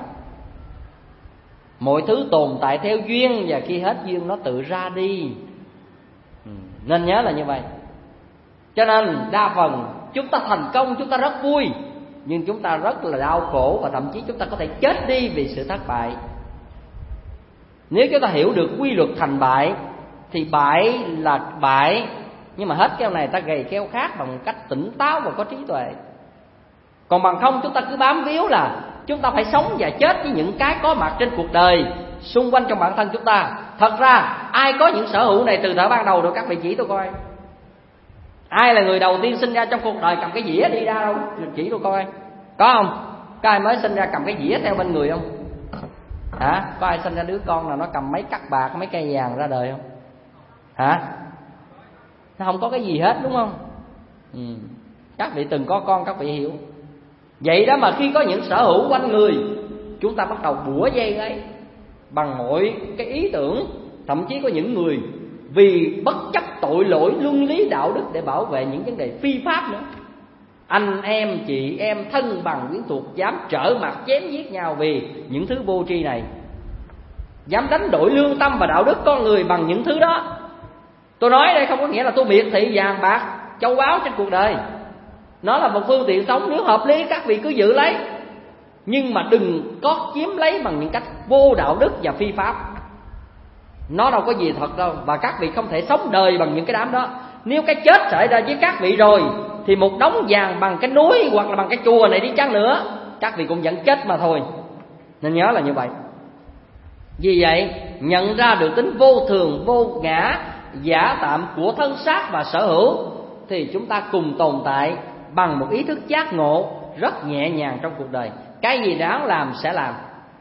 Mọi thứ tồn tại theo duyên, và khi hết duyên nó tự ra đi. Nên nhớ là như vậy. Cho nên đa phần chúng ta thành công chúng ta rất vui, nhưng chúng ta rất là đau khổ, và thậm chí chúng ta có thể chết đi vì sự thất bại. Nếu chúng ta hiểu được quy luật thành bại thì bại là bại, nhưng mà hết keo này ta gầy keo khác bằng cách tỉnh táo và có trí tuệ. Còn bằng không chúng ta cứ bám víu là chúng ta phải sống và chết với những cái có mặt trên cuộc đời xung quanh trong bản thân chúng ta. Thật ra ai có những sở hữu này từ thời ban đầu rồi, các vị chỉ tôi coi. Ai là người đầu tiên sinh ra trong cuộc đời cầm cái dĩa đi ra đâu? Chỉ tôi coi. Có không? Có ai mới sinh ra cầm cái dĩa theo bên người không? Hả? Có ai sinh ra đứa con nào nó cầm mấy cắt bạc, mấy cây vàng ra đời không? Hả? Nó không có cái gì hết đúng không? Các vị từng có con các vị hiểu. Vậy đó mà khi có những sở hữu quanh người, chúng ta bắt đầu bủa dây ấy bằng mọi cái ý tưởng. Thậm chí có những người vì bất chấp tội lỗi luân lý đạo đức để bảo vệ những vấn đề phi pháp nữa. Anh em, chị em, thân bằng quyến thuộc dám trở mặt chém giết nhau vì những thứ vô tri này, dám đánh đổi lương tâm và đạo đức con người bằng những thứ đó. Tôi nói đây không có nghĩa là tôi miệt thị vàng bạc châu báu trên cuộc đời. Nó là một phương tiện sống, nếu hợp lý các vị cứ giữ lấy, nhưng mà đừng có chiếm lấy bằng những cách vô đạo đức và phi pháp. Nó đâu có gì thật đâu, và các vị không thể sống đời bằng những cái đám đó. Nếu cái chết xảy ra với các vị rồi thì một đống vàng bằng cái núi hoặc là bằng cái chùa này đi chăng nữa, các vị cũng vẫn chết mà thôi. Nên nhớ là như vậy. Vì vậy nhận ra được tính vô thường vô ngã giả tạm của thân xác và sở hữu, thì chúng ta cùng tồn tại bằng một ý thức giác ngộ rất nhẹ nhàng trong cuộc đời. Cái gì đáng làm sẽ làm,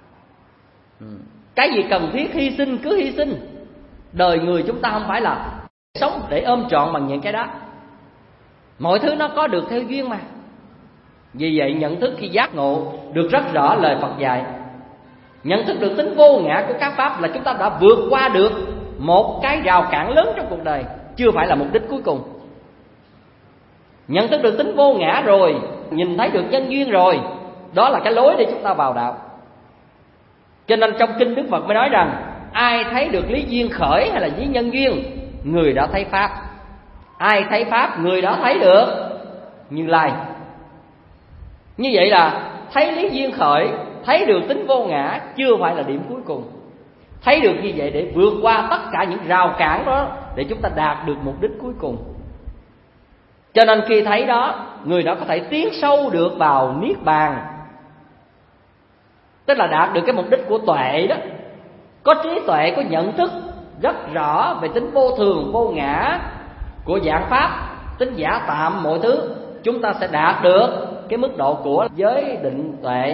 cái gì cần thiết hy sinh cứ hy sinh. Đời người chúng ta không phải là sống để ôm trọn bằng những cái đó. Mọi thứ nó có được theo duyên mà. Vì vậy nhận thức khi giác ngộ được rất rõ lời Phật dạy, nhận thức được tính vô ngã của các pháp, là chúng ta đã vượt qua được một cái rào cản lớn trong cuộc đời, chưa phải là mục đích cuối cùng. Nhận thức được tính vô ngã rồi, nhìn thấy được nhân duyên rồi, đó là cái lối để chúng ta vào đạo. Cho nên trong kinh Đức Phật mới nói rằng ai thấy được lý duyên khởi hay là lý nhân duyên, người đó thấy pháp. Ai thấy pháp, người đó thấy được Như Lai. Như vậy là thấy lý duyên khởi, thấy được tính vô ngã chưa phải là điểm cuối cùng. Thấy được như vậy để vượt qua tất cả những rào cản đó, để chúng ta đạt được mục đích cuối cùng. Cho nên khi thấy đó, người đó có thể tiến sâu được vào Niết Bàn, tức là đạt được cái mục đích của tuệ đó. Có trí tuệ, có nhận thức rất rõ về tính vô thường, vô ngã của dạng pháp, tính giả tạm mọi thứ, chúng ta sẽ đạt được cái mức độ của giới định tuệ,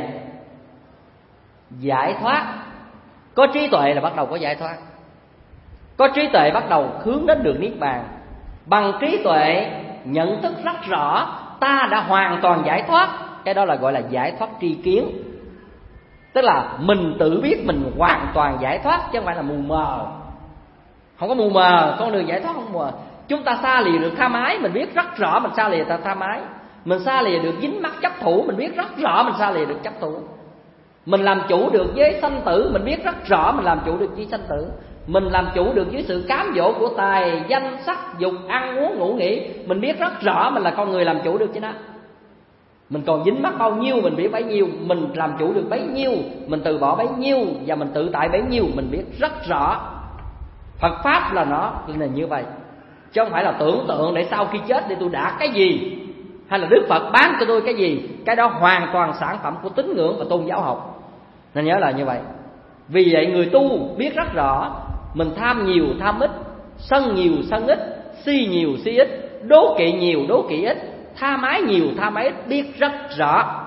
giải thoát. Có trí tuệ là bắt đầu có giải thoát. Có trí tuệ bắt đầu hướng đến được Niết Bàn. Bằng trí tuệ nhận thức rất rõ ta đã hoàn toàn giải thoát, cái đó là gọi là giải thoát tri kiến. Tức là mình tự biết mình hoàn toàn giải thoát, chứ không phải là mù mờ. Không có mù mờ, con đường giải thoát không mù mờ. Chúng ta xa lìa được tha mái, mình biết rất rõ mình xa lìa được tha mái. Mình xa lìa được dính mắc chấp thủ, mình biết rất rõ mình xa lìa được chấp thủ. Mình làm chủ được với sanh tử, mình biết rất rõ mình làm chủ được với sanh tử. Mình làm chủ được dưới sự cám dỗ của tài, danh, sắc, dục, ăn uống, ngủ nghỉ. Mình biết rất rõ mình là con người làm chủ được chứ đó. Mình còn dính mắc bao nhiêu mình biết bấy nhiêu, mình làm chủ được bấy nhiêu, mình từ bỏ bấy nhiêu, và mình tự tại bấy nhiêu, mình biết rất rõ. Phật Pháp là nó là như vậy, chứ không phải là tưởng tượng để sau khi chết để tôi đạt cái gì, hay là Đức Phật bán cho tôi cái gì. Cái đó hoàn toàn sản phẩm của tín ngưỡng và tôn giáo học, nên nhớ là như vậy. Vì vậy người tu biết rất rõ mình tham nhiều tham ít, sân nhiều sân ít, si nhiều si ít, đố kỵ nhiều đố kỵ ít, tha mái nhiều tha mái ít, biết rất rõ.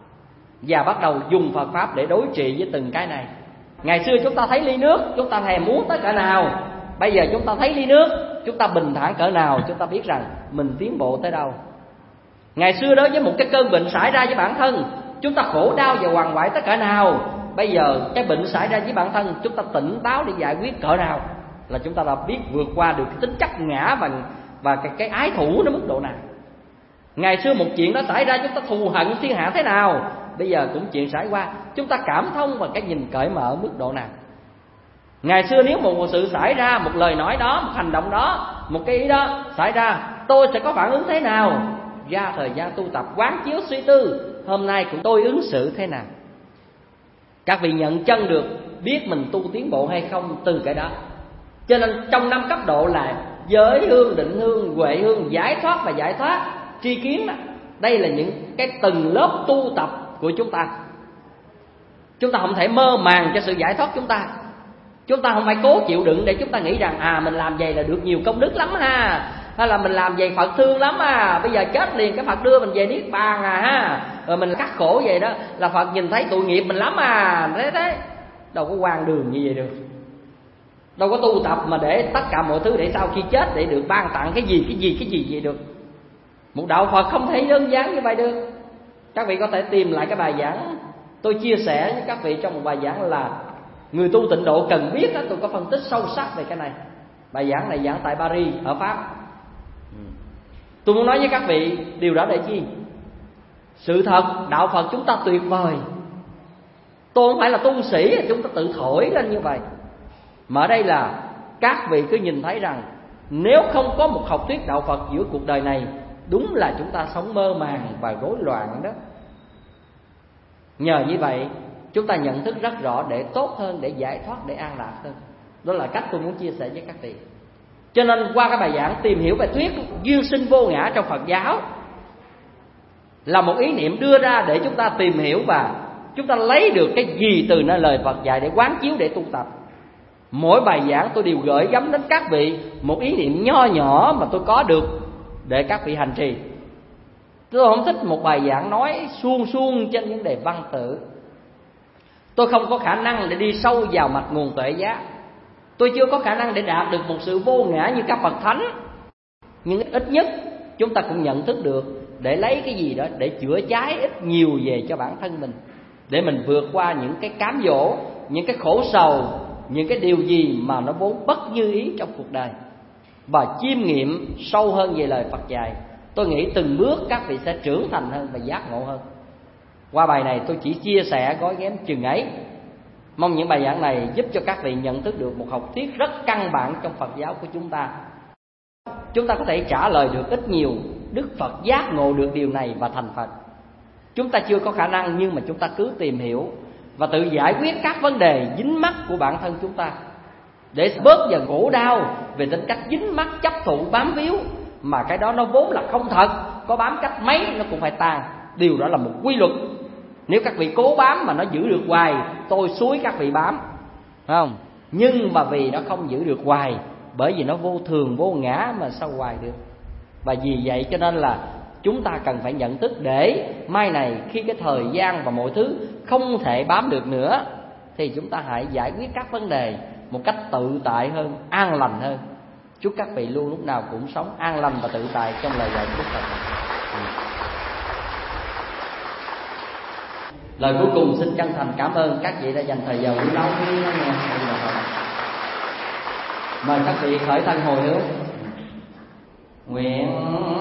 Và bắt đầu dùng Phật Pháp để đối trị với từng cái này. Ngày xưa chúng ta thấy ly nước, chúng ta thèm muốn tới cỡ nào. Bây giờ chúng ta thấy ly nước, chúng ta bình thản cỡ nào, chúng ta biết rằng mình tiến bộ tới đâu. Ngày xưa đối với một cái cơn bệnh xảy ra với bản thân, chúng ta khổ đau và hoàng hoại tới cỡ nào. Bây giờ cái bệnh xảy ra với bản thân, chúng ta tỉnh táo để giải quyết cỡ nào, là chúng ta đã biết vượt qua được cái tính chấp ngã và cái ái thủ nó mức độ nào. Ngày xưa một chuyện đó xảy ra, chúng ta thù hận thiên hạ thế nào, bây giờ cũng chuyện xảy qua, chúng ta cảm thông và cái nhìn cởi mở mức độ nào. Ngày xưa nếu một sự xảy ra, một lời nói đó, một hành động đó, một cái ý đó xảy ra, tôi sẽ có phản ứng thế nào. Ra thời gian tu tập quán chiếu suy tư, hôm nay cũng tôi ứng xử thế nào. Các vị nhận chân được, biết mình tu tiến bộ hay không từ cái đó. Cho nên trong 5 cấp độ là giới hương, định hương, huệ hương, giải thoát và giải thoát, tri kiến đó. Đây là những cái từng lớp tu tập của chúng ta. Chúng ta không thể mơ màng cho sự giải thoát chúng ta. Chúng ta không phải cố chịu đựng để chúng ta nghĩ rằng mình làm vậy là được nhiều công đức lắm ha, hay là mình làm vậy Phật thương lắm bây giờ chết liền cái Phật đưa mình về niết bàn ha, rồi mình cắt khổ vậy đó là Phật nhìn thấy tội nghiệp mình lắm thế đâu có hoang đường như vậy được. Đâu có tu tập mà để tất cả mọi thứ để sau khi chết để được ban tặng cái gì vậy được. Một đạo Phật không thể đơn giản như vậy được. Các vị có thể tìm lại cái bài giảng tôi chia sẻ với các vị trong một bài giảng là người tu tịnh độ cần biết đó. Tôi có phân tích sâu sắc về cái này. Bài giảng này giảng tại Paris ở Pháp. Tôi muốn nói với các vị điều đó để chi? Sự thật đạo Phật chúng ta tuyệt vời. Tôi không phải là tu sĩ chúng ta tự thổi lên như vậy, mà ở đây là các vị cứ nhìn thấy rằng nếu không có một học thuyết đạo Phật giữa cuộc đời này, đúng là chúng ta sống mơ màng và rối loạn đó. Nhờ như vậy chúng ta nhận thức rất rõ để tốt hơn, để giải thoát, để an lạc hơn. Đó là cách tôi muốn chia sẻ với các vị. Cho nên qua cái bài giảng tìm hiểu về thuyết duyên sinh vô ngã trong Phật giáo là một ý niệm đưa ra để chúng ta tìm hiểu và chúng ta lấy được cái gì từ nơi lời Phật dạy để quán chiếu, để tu tập. Mỗi bài giảng tôi đều gửi gắm đến các vị một ý niệm nho nhỏ mà tôi có được để các vị hành trì. Tôi không thích một bài giảng nói suông suông trên vấn đề văn tự. Tôi không có khả năng để đi sâu vào mạch nguồn tuệ giác. Tôi chưa có khả năng để đạt được một sự vô ngã như các bậc thánh. Nhưng ít nhất chúng ta cũng nhận thức được để lấy cái gì đó để chữa cháy ít nhiều về cho bản thân mình, để mình vượt qua những cái cám dỗ, những cái khổ sầu, những cái điều gì mà nó vốn bất như ý trong cuộc đời, và chiêm nghiệm sâu hơn về lời Phật dạy. Tôi nghĩ từng bước các vị sẽ trưởng thành hơn và giác ngộ hơn. Qua bài này tôi chỉ chia sẻ gói ghém chừng ấy. Mong những bài giảng này giúp cho các vị nhận thức được một học thuyết rất căn bản trong Phật giáo của chúng ta. Chúng ta có thể trả lời được ít nhiều. Đức Phật giác ngộ được điều này và thành Phật. Chúng ta chưa có khả năng, nhưng mà chúng ta cứ tìm hiểu và tự giải quyết các vấn đề dính mắc của bản thân chúng ta, để bớt dần khổ đau về tính cách dính mắc chấp thụ bám víu. Mà cái đó nó vốn là không thật, có bám cách mấy nó cũng phải tan. Điều đó là một quy luật. Nếu các vị cố bám mà nó giữ được hoài, tôi xúi các vị bám, phải không? Nhưng mà vì nó không giữ được hoài, bởi vì nó vô thường vô ngã mà sao hoài được. Và vì vậy cho nên là chúng ta cần phải nhận thức để mai này khi cái thời gian và mọi thứ không thể bám được nữa, thì chúng ta hãy giải quyết các vấn đề một cách tự tại hơn, an lành hơn. Chúc các vị luôn lúc nào cũng sống an lành và tự tại trong lời dạy của Phật. Lời cuối cùng xin chân thành cảm ơn các vị đã dành thời giờ quý báu với lắng nghe. Mời các vị khởi thân hồi hướng. Nguyện